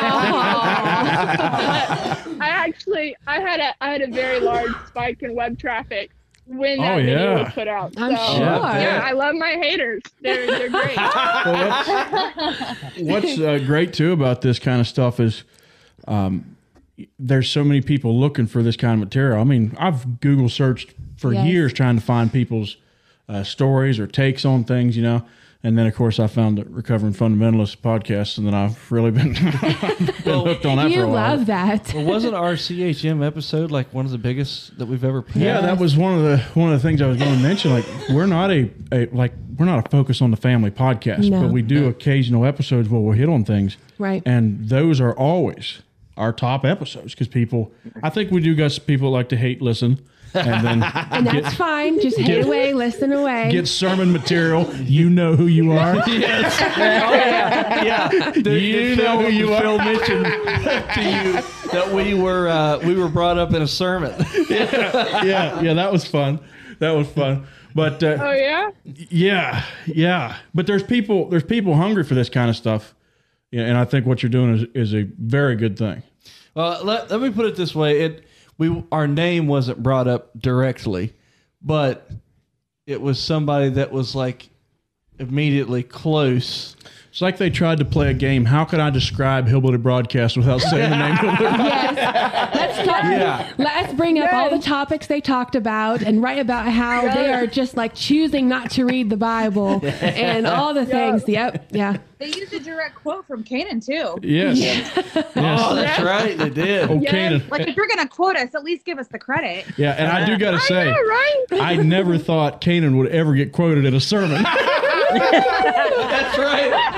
Speaker 10: I actually, I had a I had a very large spike in web traffic when that
Speaker 5: Oh,
Speaker 10: video
Speaker 5: yeah.
Speaker 10: was put out.
Speaker 4: I'm
Speaker 10: so,
Speaker 4: sure.
Speaker 10: Yeah, I love my haters. They're they're great.
Speaker 5: Well, what's what's uh, great too about this kind of stuff is um, there's so many people looking for this kind of material. I mean, I've Google searched for
Speaker 4: Yes.
Speaker 5: years trying to find people's uh, stories or takes on things, you know. And then, of course, I found the Recovering Fundamentalist podcast, and then I've really been, been hooked on that
Speaker 4: You
Speaker 5: for a while.
Speaker 4: love that.
Speaker 6: Well, wasn't our C H M episode like one of the biggest that we've ever put
Speaker 5: Yeah,
Speaker 6: out?
Speaker 5: that was one of the one of the things I was going to mention. Like, we're not a, a like we're not a focus on the family podcast,
Speaker 4: No.
Speaker 5: but we do occasional episodes where we'll hit on things,
Speaker 4: Right.
Speaker 5: and those are always our top episodes because people. I think we do got some people that like to hate listen, and then
Speaker 4: And that's
Speaker 5: get,
Speaker 4: fine. Just hate
Speaker 5: get-
Speaker 4: away, listen away.
Speaker 5: get sermon material. You know who you are.
Speaker 6: Yes. Oh, yeah. Yeah. The,
Speaker 5: You
Speaker 6: the
Speaker 5: know
Speaker 6: Phil,
Speaker 5: who you
Speaker 6: Phil
Speaker 5: are.
Speaker 6: mentioned to you that we were uh, we were brought up in a sermon.
Speaker 5: yeah, yeah, that was fun. That was fun. But uh,
Speaker 10: Oh yeah.
Speaker 5: yeah, yeah. But there's people there's people hungry for this kind of stuff. Yeah, and I think what you're doing is is a very good thing.
Speaker 6: Well, let, let me put it this way: it we our name wasn't brought up directly, but it was somebody that was like immediately close.
Speaker 5: It's like they tried to play a game. How can I describe Hillbilly Broadcast without saying the name Hillbilly?
Speaker 4: Yes. Let's talk.
Speaker 6: Yeah.
Speaker 4: Let's bring up all the topics they talked about and write about how they are just like choosing not to read the Bible and all the things. Yep. Yeah.
Speaker 11: They used a direct quote from Canaan too.
Speaker 5: Yes. yes.
Speaker 6: Oh, that's right, they did.
Speaker 5: Oh,
Speaker 10: Yes.
Speaker 5: Canaan.
Speaker 11: Like if you're gonna quote us, at least give us the credit.
Speaker 5: Yeah, and I do got to say,
Speaker 10: Yeah, right.
Speaker 5: I never thought Canaan would ever get quoted in a sermon.
Speaker 6: That's right.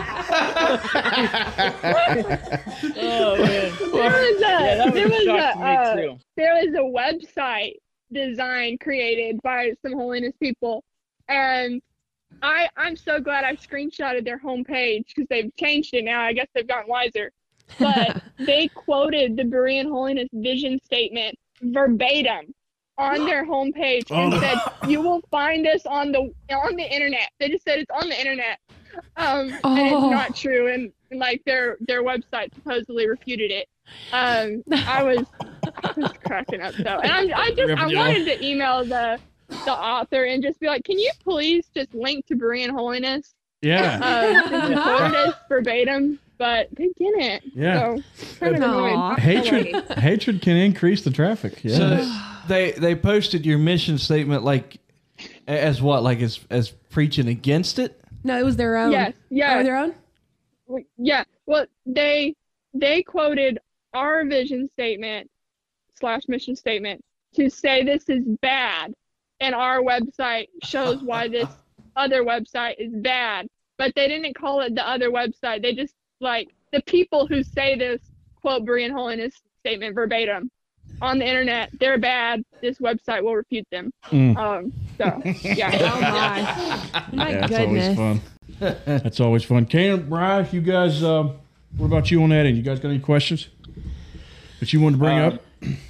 Speaker 7: Oh man.
Speaker 10: There was a,
Speaker 7: Yeah, that was
Speaker 10: there
Speaker 7: a
Speaker 10: was
Speaker 7: shock
Speaker 10: a,
Speaker 7: to me
Speaker 10: uh,
Speaker 7: too.
Speaker 10: there was a website design created by some holiness people, and I I'm so glad I screenshotted their homepage because they've changed it now. I guess they've gotten wiser, but they quoted the Berean Holiness vision statement verbatim on their homepage and
Speaker 5: Oh.
Speaker 10: said, "You will find this on the on the internet." They just said it's on the internet, um, and
Speaker 4: Oh.
Speaker 10: it's not true. And, and like their their website supposedly refuted it. Um, I was I was cracking up though, and I'm, I just I
Speaker 5: Yeah.
Speaker 10: wanted to email the the author and just be like, "Can you please just link to Berean Holiness?"
Speaker 5: Yeah.
Speaker 10: Um, since you quoted us verbatim, but they didn't.
Speaker 5: Yeah.
Speaker 10: So kind of
Speaker 4: Aw.
Speaker 10: annoyed.
Speaker 5: Hatred hatred can increase the traffic. Yeah.
Speaker 6: So they they posted your mission statement like as what, like as as preaching against it.
Speaker 4: No, it was their own.
Speaker 10: Yes, yes.
Speaker 4: Oh, their own?
Speaker 10: Yeah. Well, they they quoted our vision statement slash mission statement to say this is bad, and our website shows why this other website is bad. But they didn't call it the other website. They just like the people who say this quote Berean Holiness statement verbatim on the internet. They're bad. This website will refute them.
Speaker 5: Mm.
Speaker 10: Um. So yeah.
Speaker 4: Oh my. My
Speaker 5: yeah,
Speaker 4: goodness.
Speaker 5: That's always fun. That's always fun. Canaan, Bryce, you guys, uh, what about you on that end? You guys got any questions that you wanted to bring
Speaker 7: Um,
Speaker 5: up?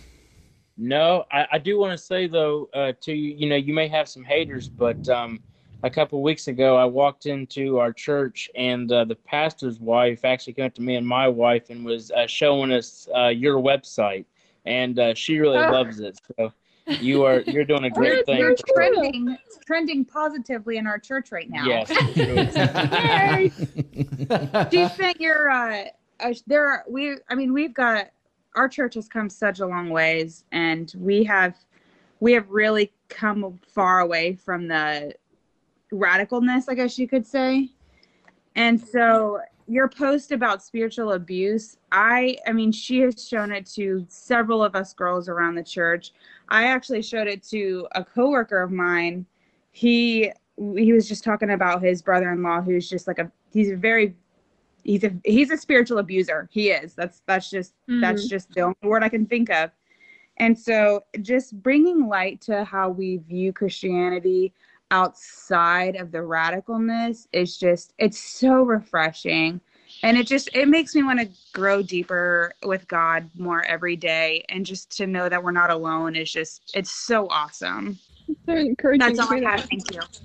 Speaker 7: No, I, I do want to say though, uh, to you, you know, you may have some haters, but um, a couple weeks ago, I walked into our church, and uh, the pastor's wife actually came up to me and my wife and was uh, showing us uh, your website, and uh, she really
Speaker 10: Oh.
Speaker 7: loves it. So you are you're doing a great
Speaker 10: You're-
Speaker 7: thing.
Speaker 11: You're
Speaker 10: Cool.
Speaker 11: trending, it's trending positively in our church right now.
Speaker 7: Yes.
Speaker 10: Yay.
Speaker 11: Do you think you're uh, uh there are, we I mean we've got our church has come such a long ways, and we have we have really come far away from the radicalness, I guess you could say. And so your post about spiritual abuse, I I mean she has shown it to several of us girls around the church. I actually showed it to a coworker of mine. He he was just talking about his brother-in-law, who's just like a he's a very he's a he's a spiritual abuser. He is. That's that's just
Speaker 10: Mhm.
Speaker 11: that's just the only word I can think of. And so just bringing light to how we view Christianity outside of the radicalness is just it's so refreshing. And it just it makes me want to grow deeper with God more every day, and just to know that we're not alone is just it's so awesome.
Speaker 10: So encouraging.
Speaker 11: That's all
Speaker 10: to
Speaker 11: I
Speaker 10: hear
Speaker 11: have.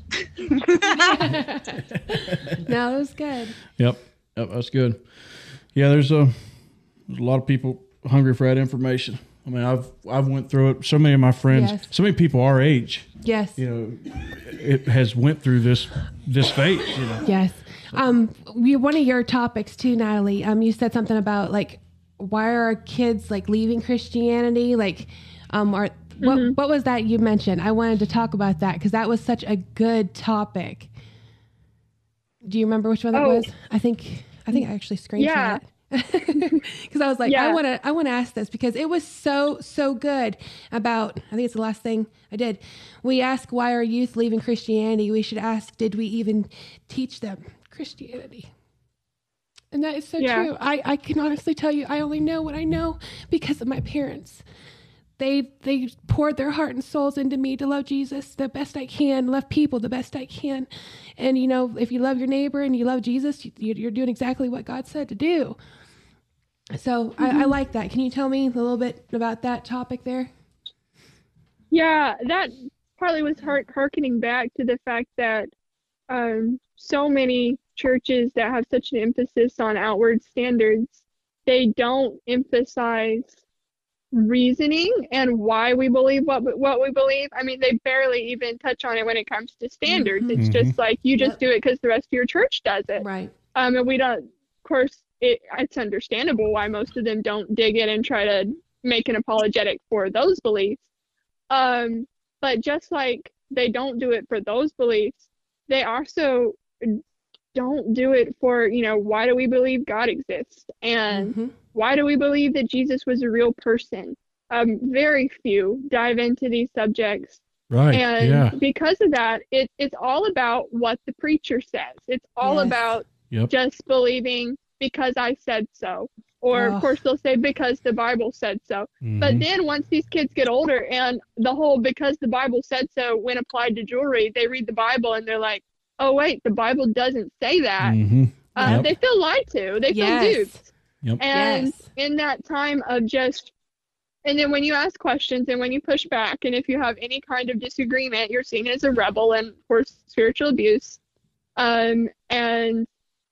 Speaker 10: that.
Speaker 11: Thank you.
Speaker 4: No, it was good.
Speaker 5: Yep. Yep, that's good. Yeah, there's a there's a lot of people hungry for that information. I mean, I've I've went through it. So many of my friends,
Speaker 4: Yes.
Speaker 5: so many people our age,
Speaker 4: Yes.
Speaker 5: you know, it has went through this this phase. You know.
Speaker 4: Yes. Um, we, one of your topics too, Natalie, um, you said something about like, why are our kids like leaving Christianity? Like, um, are, what,
Speaker 10: Mhm.
Speaker 4: what was that you mentioned? I wanted to talk about that because that was such a good topic. Do you remember which one that
Speaker 10: Oh.
Speaker 4: was? I think, I think I actually screenshot
Speaker 10: Yeah.
Speaker 4: it. Because I was like, I
Speaker 10: Yeah.
Speaker 4: want to, I want to ask this because it was so, so good about, I think it's the last thing I did. We ask why are youth leaving Christianity? We should ask, did we even teach them Christianity? And that is so
Speaker 10: Yeah.
Speaker 4: true. I, I can honestly tell you, I only know what I know because of my parents. they they poured their heart and souls into me to love Jesus the best I can, love people the best I can. And, you know, if you love your neighbor and you love Jesus, you, you're doing exactly what God said to do. So mm-hmm. I, I like that. Can you tell me a little bit about that topic there?
Speaker 10: Yeah, that partly was hark- harkening back to the fact that um, so many churches that have such an emphasis on outward standards, they don't emphasize reasoning and why we believe what what we believe. I mean, they barely even touch on it when it comes to standards. Mm-hmm. It's just like you just yep. do it because the rest of your church does it.
Speaker 4: Right.
Speaker 10: Um, and we don't, of course, it, it's understandable why most of them don't dig in and try to make an apologetic for those beliefs. Um, but just like they don't do it for those beliefs, they also don't do it for, you know, why do we believe God exists? And mm-hmm. why do we believe that Jesus was a real person? Um, very few dive into these subjects.
Speaker 5: Right.
Speaker 10: And
Speaker 5: yeah.
Speaker 10: because of that, it, it's all about what the preacher says. It's all
Speaker 4: yes.
Speaker 10: about
Speaker 5: yep.
Speaker 10: just believing because I said so. Or, oh. of course, they'll say because the Bible said so. Mm-hmm. But then once these kids get older and the whole because the Bible said so when applied to jewelry, they read the Bible and they're like, oh, wait, the Bible doesn't say that.
Speaker 5: Mm-hmm.
Speaker 10: Uh,
Speaker 5: yep.
Speaker 10: They feel lied to. They
Speaker 4: yes.
Speaker 10: feel duped.
Speaker 5: Yep.
Speaker 10: And
Speaker 4: yes.
Speaker 10: in that time of just, and then when you ask questions and when you push back, and if you have any kind of disagreement, you're seen as a rebel and, of course, spiritual abuse. Um, and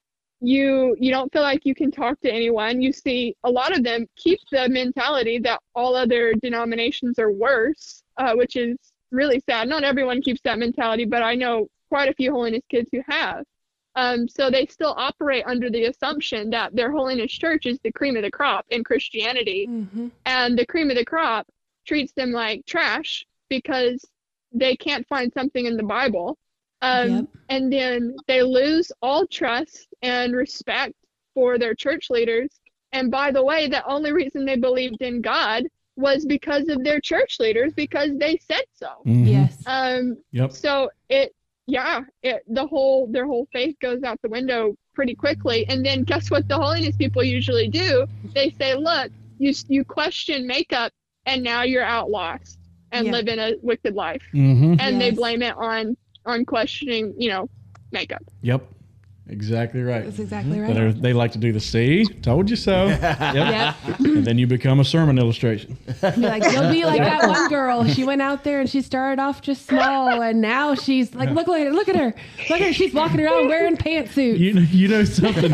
Speaker 10: you you don't feel like you can talk to anyone. You see a lot of them keep the mentality that all other denominations are worse, uh, which is really sad. Not everyone keeps that mentality, but I know quite a few holiness kids who have. Um, so they still operate under the assumption that their holiness church is the cream of the crop in Christianity. Mm-hmm. And the cream of the crop treats them like trash because they can't find something in the Bible. Um, yep. And then they lose all trust and respect for their church leaders. And by the way, the only reason they believed in God was because of their church leaders, because they said so.
Speaker 5: Mm-hmm.
Speaker 4: Yes.
Speaker 10: Um,
Speaker 5: yep.
Speaker 10: So it, yeah, it, the whole, their whole faith goes out the window pretty quickly. And then guess what the holiness people usually do? They say, look, you, you question makeup and now you're out lost and yeah. living a wicked life.
Speaker 5: Mm-hmm.
Speaker 10: And
Speaker 4: yes.
Speaker 10: they blame it on, on questioning, you know, makeup.
Speaker 5: Yep. Exactly right.
Speaker 4: That's exactly right.
Speaker 5: They like to do the see, told you so. Yep.
Speaker 4: Yep.
Speaker 5: And then you become a sermon illustration.
Speaker 4: Be like, you'll be like that one girl. She went out there and she started off just small, and now she's like, look, look at her, look at her, look at her. She's walking around wearing pantsuits.
Speaker 5: You know, you know something.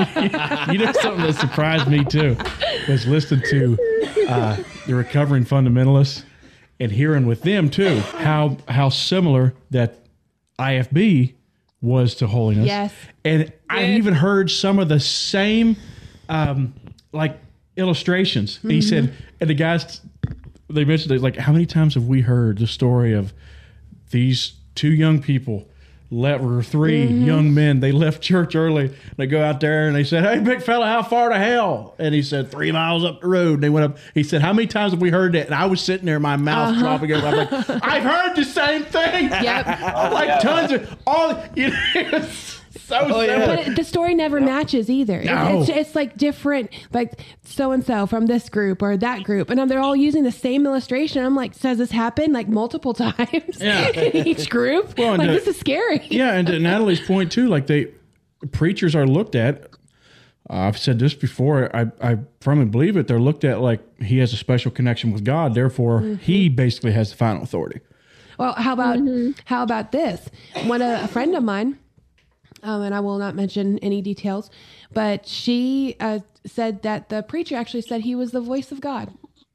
Speaker 5: You know something that surprised me too was listening to uh, the Recovering Fundamentalists and hearing with them too how how similar that I F B was to holiness.
Speaker 4: Yes.
Speaker 5: And I even heard some of the same um, like illustrations. Mm-hmm. He said, and the guys, they mentioned it, like, how many times have we heard the story of these two young people, left, or three mm-hmm. young men, they left church early. They go out there and they said, hey, big fella, how far to hell? And he said, three miles up the road. And they went up. He said, how many times have we heard that? And I was sitting there, my mouth uh-huh. dropping. I'm like, I've heard the same thing.
Speaker 4: Yep.
Speaker 5: Like yeah. tons of, all, you know, so
Speaker 4: oh, yeah. But it, the story never yep. matches either.
Speaker 5: No.
Speaker 4: It's, it's like different, like so-and-so from this group or that group. And they're all using the same illustration. I'm like, does this happen like multiple times
Speaker 5: yeah.
Speaker 4: in each group?
Speaker 5: Well,
Speaker 4: like,
Speaker 5: to,
Speaker 4: this is scary.
Speaker 5: Yeah, and to Natalie's point too, like they, preachers are looked at, uh, I've said this before, I, I firmly believe it, they're looked at like he has a special connection with God, therefore mm-hmm. he basically has the final authority.
Speaker 4: Well, how about
Speaker 10: mm-hmm.
Speaker 4: how about this? One a, a friend of mine, Um, and I will not mention any details, but she uh, said that the preacher actually said he was the voice of God.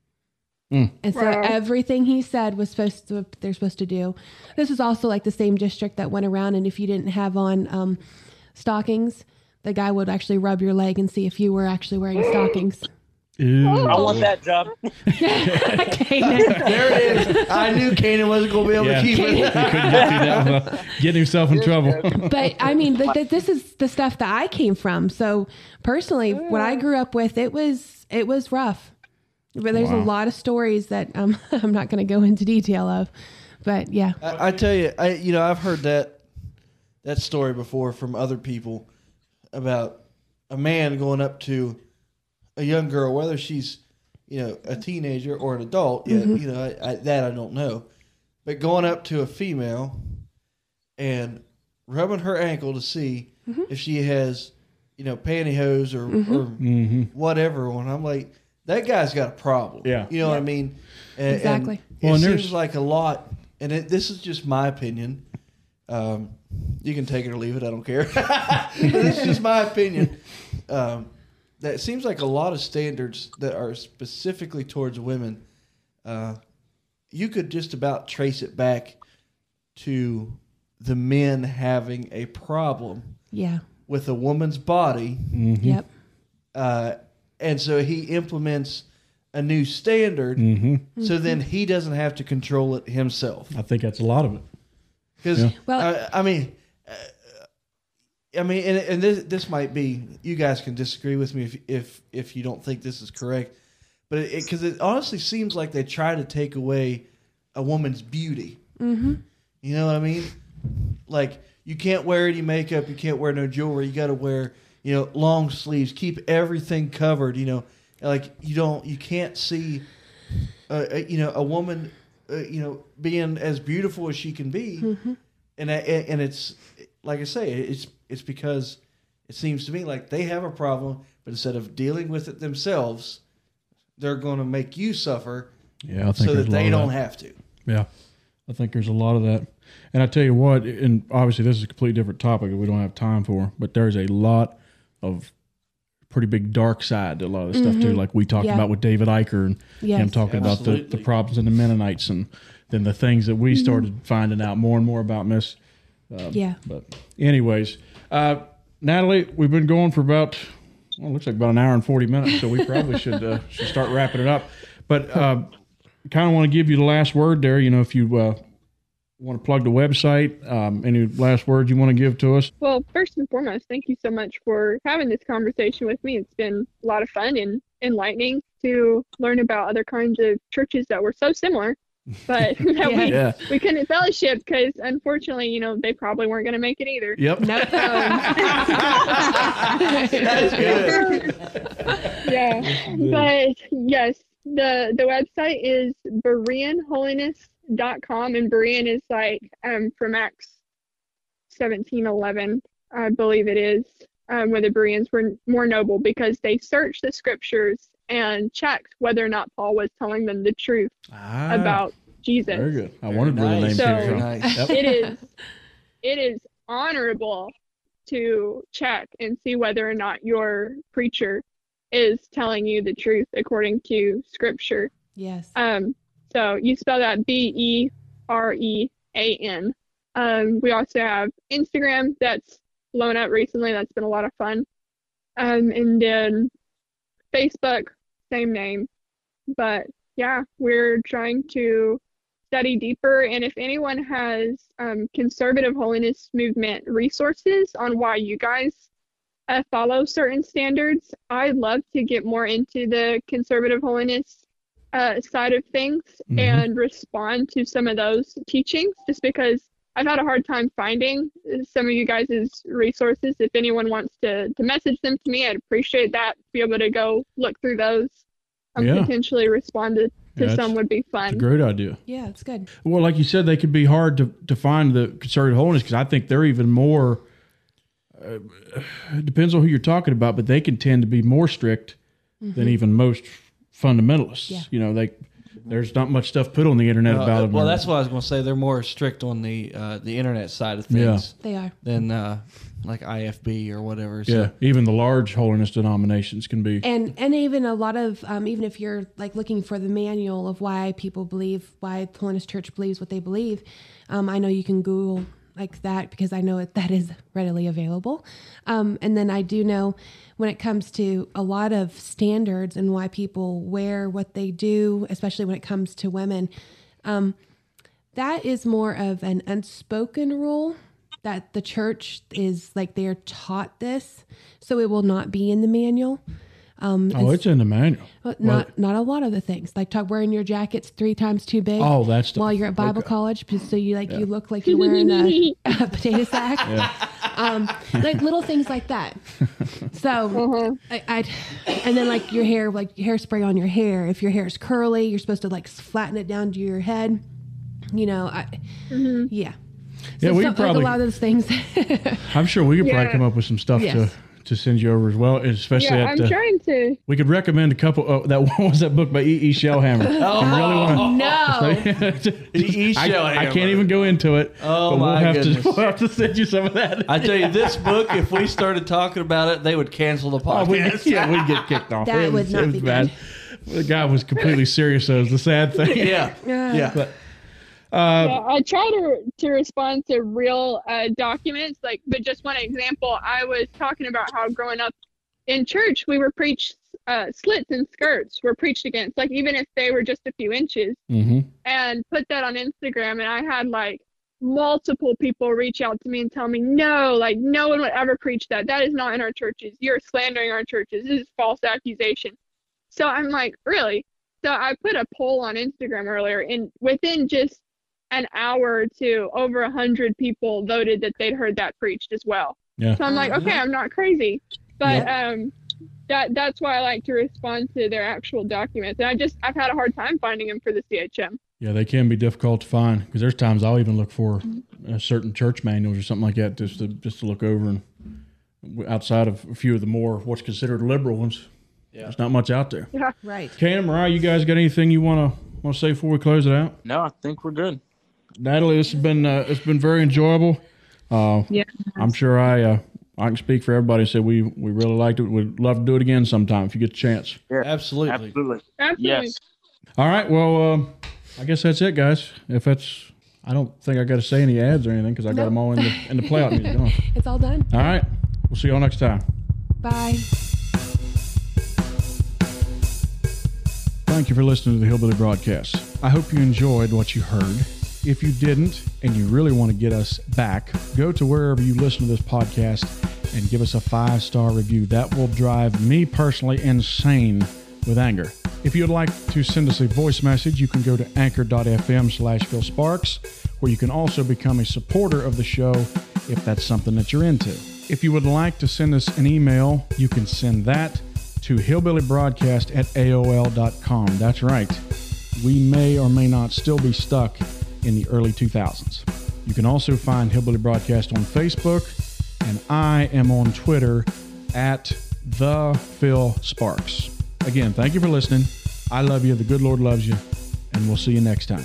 Speaker 4: Mm. And so wow. everything he said was supposed to, they're supposed to do. This is also like the same district that went around, and if you didn't have on um, stockings, the guy would actually rub your leg and see if you were actually wearing stockings.
Speaker 5: Ew.
Speaker 7: I want that job.
Speaker 6: There it is. I knew Kanan wasn't going to be able
Speaker 5: yeah.
Speaker 6: to keep it.
Speaker 5: He couldn't get through that without getting himself in trouble.
Speaker 4: But I mean, the, the, this is the stuff that I came from. So personally, what I grew up with, it was it was rough. But there's wow. a lot of stories that um, I'm not going to go into detail of. But yeah,
Speaker 6: I, I tell you, I you know I've heard that that story before from other people about a man going up to a young girl, whether she's, you know, a teenager or an adult, yeah,
Speaker 4: Mhm.
Speaker 6: you know, I, I, that I don't know. But going up to a female and rubbing her ankle to see
Speaker 4: Mhm.
Speaker 6: if she has, you know, pantyhose or,
Speaker 4: Mhm.
Speaker 6: or
Speaker 5: Mm-hmm.
Speaker 6: whatever on, I'm like, that guy's got a problem.
Speaker 5: Yeah.
Speaker 6: You know what I mean? And,
Speaker 4: Exactly.
Speaker 6: And
Speaker 5: Well,
Speaker 6: it
Speaker 5: and there's-
Speaker 6: seems like a lot, and it, this is just my opinion. Um, you can take it or leave it. I don't care. But it's just my opinion. Um, that it seems like a lot of standards that are specifically towards women, uh, you could just about trace it back to the men having a problem
Speaker 4: Yeah.
Speaker 6: with a woman's body.
Speaker 5: Mm-hmm.
Speaker 4: Yep.
Speaker 6: Uh, and so he implements a new standard,
Speaker 5: Mm-hmm.
Speaker 6: so then he doesn't have to control it himself.
Speaker 5: I think that's a lot of it.
Speaker 6: Because
Speaker 5: Yeah.
Speaker 4: Well-
Speaker 6: I, I mean, uh, I mean, and, and this this might be, you guys can disagree with me if if if you don't think this is correct, but it because it, it honestly seems like they try to take away a woman's beauty.
Speaker 4: Mm-hmm.
Speaker 6: You know what I mean? Like, you can't wear any makeup, you can't wear no jewelry, you got to wear, you know, long sleeves, keep everything covered. You know, like you don't, you can't see, uh, uh, you know, a woman, uh, you know, being as beautiful as she can be,
Speaker 4: Mm-hmm.
Speaker 6: and I- and it's like I say, it's it's because it seems to me like they have a problem, but instead of dealing with it themselves, they're going to make you suffer,
Speaker 5: Yeah, I think
Speaker 6: so
Speaker 5: there's
Speaker 6: that
Speaker 5: a lot
Speaker 6: they
Speaker 5: of
Speaker 6: don't
Speaker 5: that.
Speaker 6: have to.
Speaker 5: Yeah, I think there's a lot of that. And I tell you what, and obviously this is a completely different topic that we don't have time for, but there's a lot of pretty big dark side to a lot of this stuff too, like we talked
Speaker 4: Yeah.
Speaker 5: about with David Eicher and
Speaker 4: Yes.
Speaker 5: him talking about the, the
Speaker 6: Absolutely.
Speaker 5: problems in the Mennonites and then the things that we started finding out more and more about, Miss. Um,
Speaker 4: Yeah.
Speaker 5: But anyways, uh, Natalie, we've been going for about, well, it looks like about an hour and forty minutes, so we probably should uh, should start wrapping it up. But uh, kind of want to give you the last word there. You know, if you uh, want to plug the website, um, any last words you want to give to us?
Speaker 10: Well, first and foremost, thank you so much for having this conversation with me. It's been a lot of fun and enlightening to learn about other kinds of churches that were so similar, but that we,
Speaker 5: Yeah.
Speaker 10: we couldn't fellowship because, unfortunately, you know, they probably weren't going to make it either.
Speaker 5: Yep.
Speaker 4: No.
Speaker 6: That's good.
Speaker 10: Yeah. But yes, the the website is Berean Holiness dot com, and Berean is like um from Acts seventeen eleven, I believe it is, um, where the Bereans were more noble because they searched the scriptures and checked whether or not Paul was telling them the truth
Speaker 5: Ah,
Speaker 10: about Jesus.
Speaker 5: very good. I wondered where the name
Speaker 6: nice.
Speaker 10: So-
Speaker 5: came
Speaker 6: Very
Speaker 5: from.
Speaker 6: nice.
Speaker 5: Yep.
Speaker 10: It is it is honorable to check and see whether or not your preacher is telling you the truth according to scripture.
Speaker 4: Yes.
Speaker 10: Um, so you spell that B E R E A N. Um, we also have Instagram that's blown up recently. That's been a lot of fun. Um, and then Facebook, same name. But yeah, we're trying to study deeper. And if anyone has um, conservative holiness movement resources on why you guys uh, follow certain standards, I'd love to get more into the conservative holiness uh, side of things
Speaker 5: Mhm.
Speaker 10: and respond to some of those teachings, just because I've had a hard time finding some of you guys' resources. If anyone wants to, to message them to me, I'd appreciate that. Be able to go look through those, um,
Speaker 5: Yeah.
Speaker 10: potentially respond to, to
Speaker 5: Yeah,
Speaker 10: some would be
Speaker 5: It's a
Speaker 10: fun.
Speaker 5: great idea.
Speaker 4: Yeah, it's good.
Speaker 5: Well, like you said, they could be hard to, to find the conservative holiness because I think they're even more. Uh, it depends on who you're talking about, but they can tend to be more strict than even most fundamentalists.
Speaker 4: Yeah.
Speaker 5: You know, they there's not much stuff put on the internet
Speaker 6: Uh,
Speaker 5: about them.
Speaker 6: well, that's what I was going to say. They're more strict on the uh, the internet side of
Speaker 5: Yeah.
Speaker 6: things
Speaker 4: They are.
Speaker 6: than uh, like I F B or whatever. So.
Speaker 5: yeah. Even the large holiness denominations can be.
Speaker 4: And and even a lot of um, even if you're like looking for the manual of why people believe, why the Holiness Church believes what they believe, um, I know you can Google like that because I know it, that is readily available. Um, and then I do know when it comes to a lot of standards and why people wear what they do, especially when it comes to women, um, that is more of an unspoken rule that the church is like they're taught this, so it will not be in the manual. Um,
Speaker 5: Oh, it's in the manual.
Speaker 4: well, not not a lot of the things like talk wearing your jackets three times too big.
Speaker 5: Oh, that stuff.
Speaker 4: While you're at Bible
Speaker 5: Okay.
Speaker 4: college, just so you like you look like you're wearing a, a potato sack. Um, like little things like that. So
Speaker 10: Uh-huh.
Speaker 4: I, I'd, and then like your hair, like hairspray on your hair. If your hair is curly, you're supposed to like flatten it down to your head. You know, I,
Speaker 10: Mm-hmm.
Speaker 4: yeah.
Speaker 5: Yeah,
Speaker 4: So
Speaker 5: we
Speaker 4: some-
Speaker 5: could probably.
Speaker 4: like a lot of those things.
Speaker 5: I'm sure we could probably
Speaker 10: Yeah.
Speaker 5: come up with some stuff
Speaker 4: Yes.
Speaker 5: to to send you over as well, especially
Speaker 10: Yeah,
Speaker 5: at.
Speaker 10: I'm
Speaker 5: uh,
Speaker 10: trying to.
Speaker 5: We could recommend a couple. Oh, that one was that book by E. E. Shellhammer.
Speaker 6: Oh,
Speaker 4: no.
Speaker 6: E. E.
Speaker 5: I, I
Speaker 6: Shellhammer.
Speaker 5: can't even go into it.
Speaker 6: Oh,
Speaker 5: but we'll
Speaker 6: my
Speaker 5: have
Speaker 6: goodness.
Speaker 5: to we'll have to send you some of that.
Speaker 6: I tell you, this book, if we started talking about it, they would cancel the
Speaker 5: Oh, we,
Speaker 6: podcast.
Speaker 5: yeah, we'd get kicked off.
Speaker 4: That
Speaker 5: It
Speaker 4: would
Speaker 5: was-
Speaker 4: not
Speaker 5: it was
Speaker 4: be
Speaker 5: bad. The guy was completely serious. Though, is the sad thing.
Speaker 6: yeah.
Speaker 4: Yeah.
Speaker 6: Yeah.
Speaker 5: But, uh,
Speaker 10: Yeah, I try to to respond to real uh, documents. Like, but just one example, I was talking about how growing up in church, we were preached uh, slits in skirts were preached against, like even if they were just a few inches,
Speaker 5: mhm.
Speaker 10: and put that on Instagram. And I had like multiple people reach out to me and tell me, no, like no one would ever preach that. That is not in our churches. You're slandering our churches. This is false accusation. So I'm like, really? So I put a poll on Instagram earlier, and within just an hour or two, over a hundred people voted that they'd heard that preached as well.
Speaker 5: Yeah.
Speaker 10: So I'm like, okay, I'm not crazy, but um, that that's why I like to respond to their actual documents. And I just I've had a hard time finding them for the C H M.
Speaker 5: Yeah, they can be difficult to find because there's times I'll even look for uh, certain church manuals or something like that just to just to look over, and outside of a few of the more what's considered liberal ones, yeah. there's not much out there.
Speaker 10: Yeah.
Speaker 4: Right.
Speaker 5: Cam, Mariah, you guys got anything you want to want to say before we close it out?
Speaker 7: No, I think we're good.
Speaker 5: Natalie, this has been uh, it's been very enjoyable. Uh,
Speaker 11: Yeah.
Speaker 5: I'm sure I uh, I can speak for everybody. Said we we really liked it. We'd love to do it again sometime if you get the chance.
Speaker 7: Yeah,
Speaker 6: Absolutely.
Speaker 7: absolutely.
Speaker 10: Absolutely.
Speaker 7: Yes.
Speaker 5: All right. Well, um, I guess that's it, guys. If that's, I don't think I got to say any ads or anything because I got them all in the in the playout music. Going.
Speaker 4: It's all done.
Speaker 5: All right. We'll see y'all next time.
Speaker 4: Bye.
Speaker 5: Thank you for listening to the Hillbilly Broadcast. I hope you enjoyed what you heard. If you didn't and you really want to get us back, go to wherever you listen to this podcast and give us a five-star review. That will drive me personally insane with anger. If you'd like to send us a voice message, you can go to anchor.fm slash Phil Sparks, where you can also become a supporter of the show if that's something that you're into. If you would like to send us an email, you can send that to hillbillybroadcast at A O L dot com. That's right. We may or may not still be stuck in the early two thousands. You can also find Hillbilly Broadcast on Facebook, and I am on Twitter at the Phil Sparks. Again, thank you for listening. I love you. The good Lord loves you, and we'll see you next time.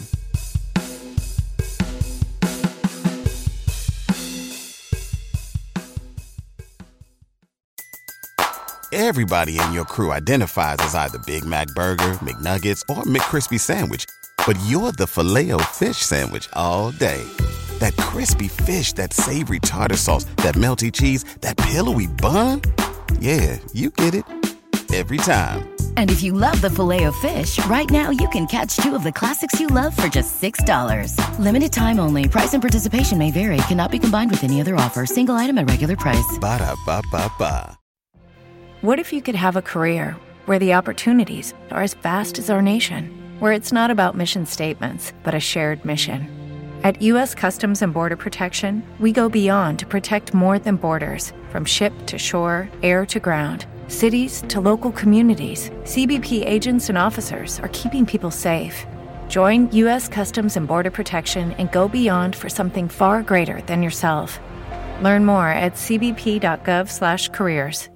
Speaker 1: Everybody in your crew identifies as either Big Mac Burger, McNuggets, or McCrispy Sandwich. But you're the Filet-O-Fish Sandwich all day. That crispy fish, that savory tartar sauce, that melty cheese, that pillowy bun. Yeah, you get it. Every time.
Speaker 2: And if you love the Filet-O-Fish, right now you can catch two of the classics you love for just six dollars. Limited time only. Price and participation may vary. Cannot be combined with any other offer. Single item at regular price.
Speaker 1: Ba-da-ba-ba-ba.
Speaker 12: What if you could have a career where the opportunities are as vast as our nation, where it's not about mission statements, but a shared mission? At U S Customs and Border Protection, we go beyond to protect more than borders. From ship to shore, air to ground, cities to local communities, C B P agents and officers are keeping people safe. Join U S Customs and Border Protection and go beyond for something far greater than yourself. Learn more at c b p dot gov slash careers.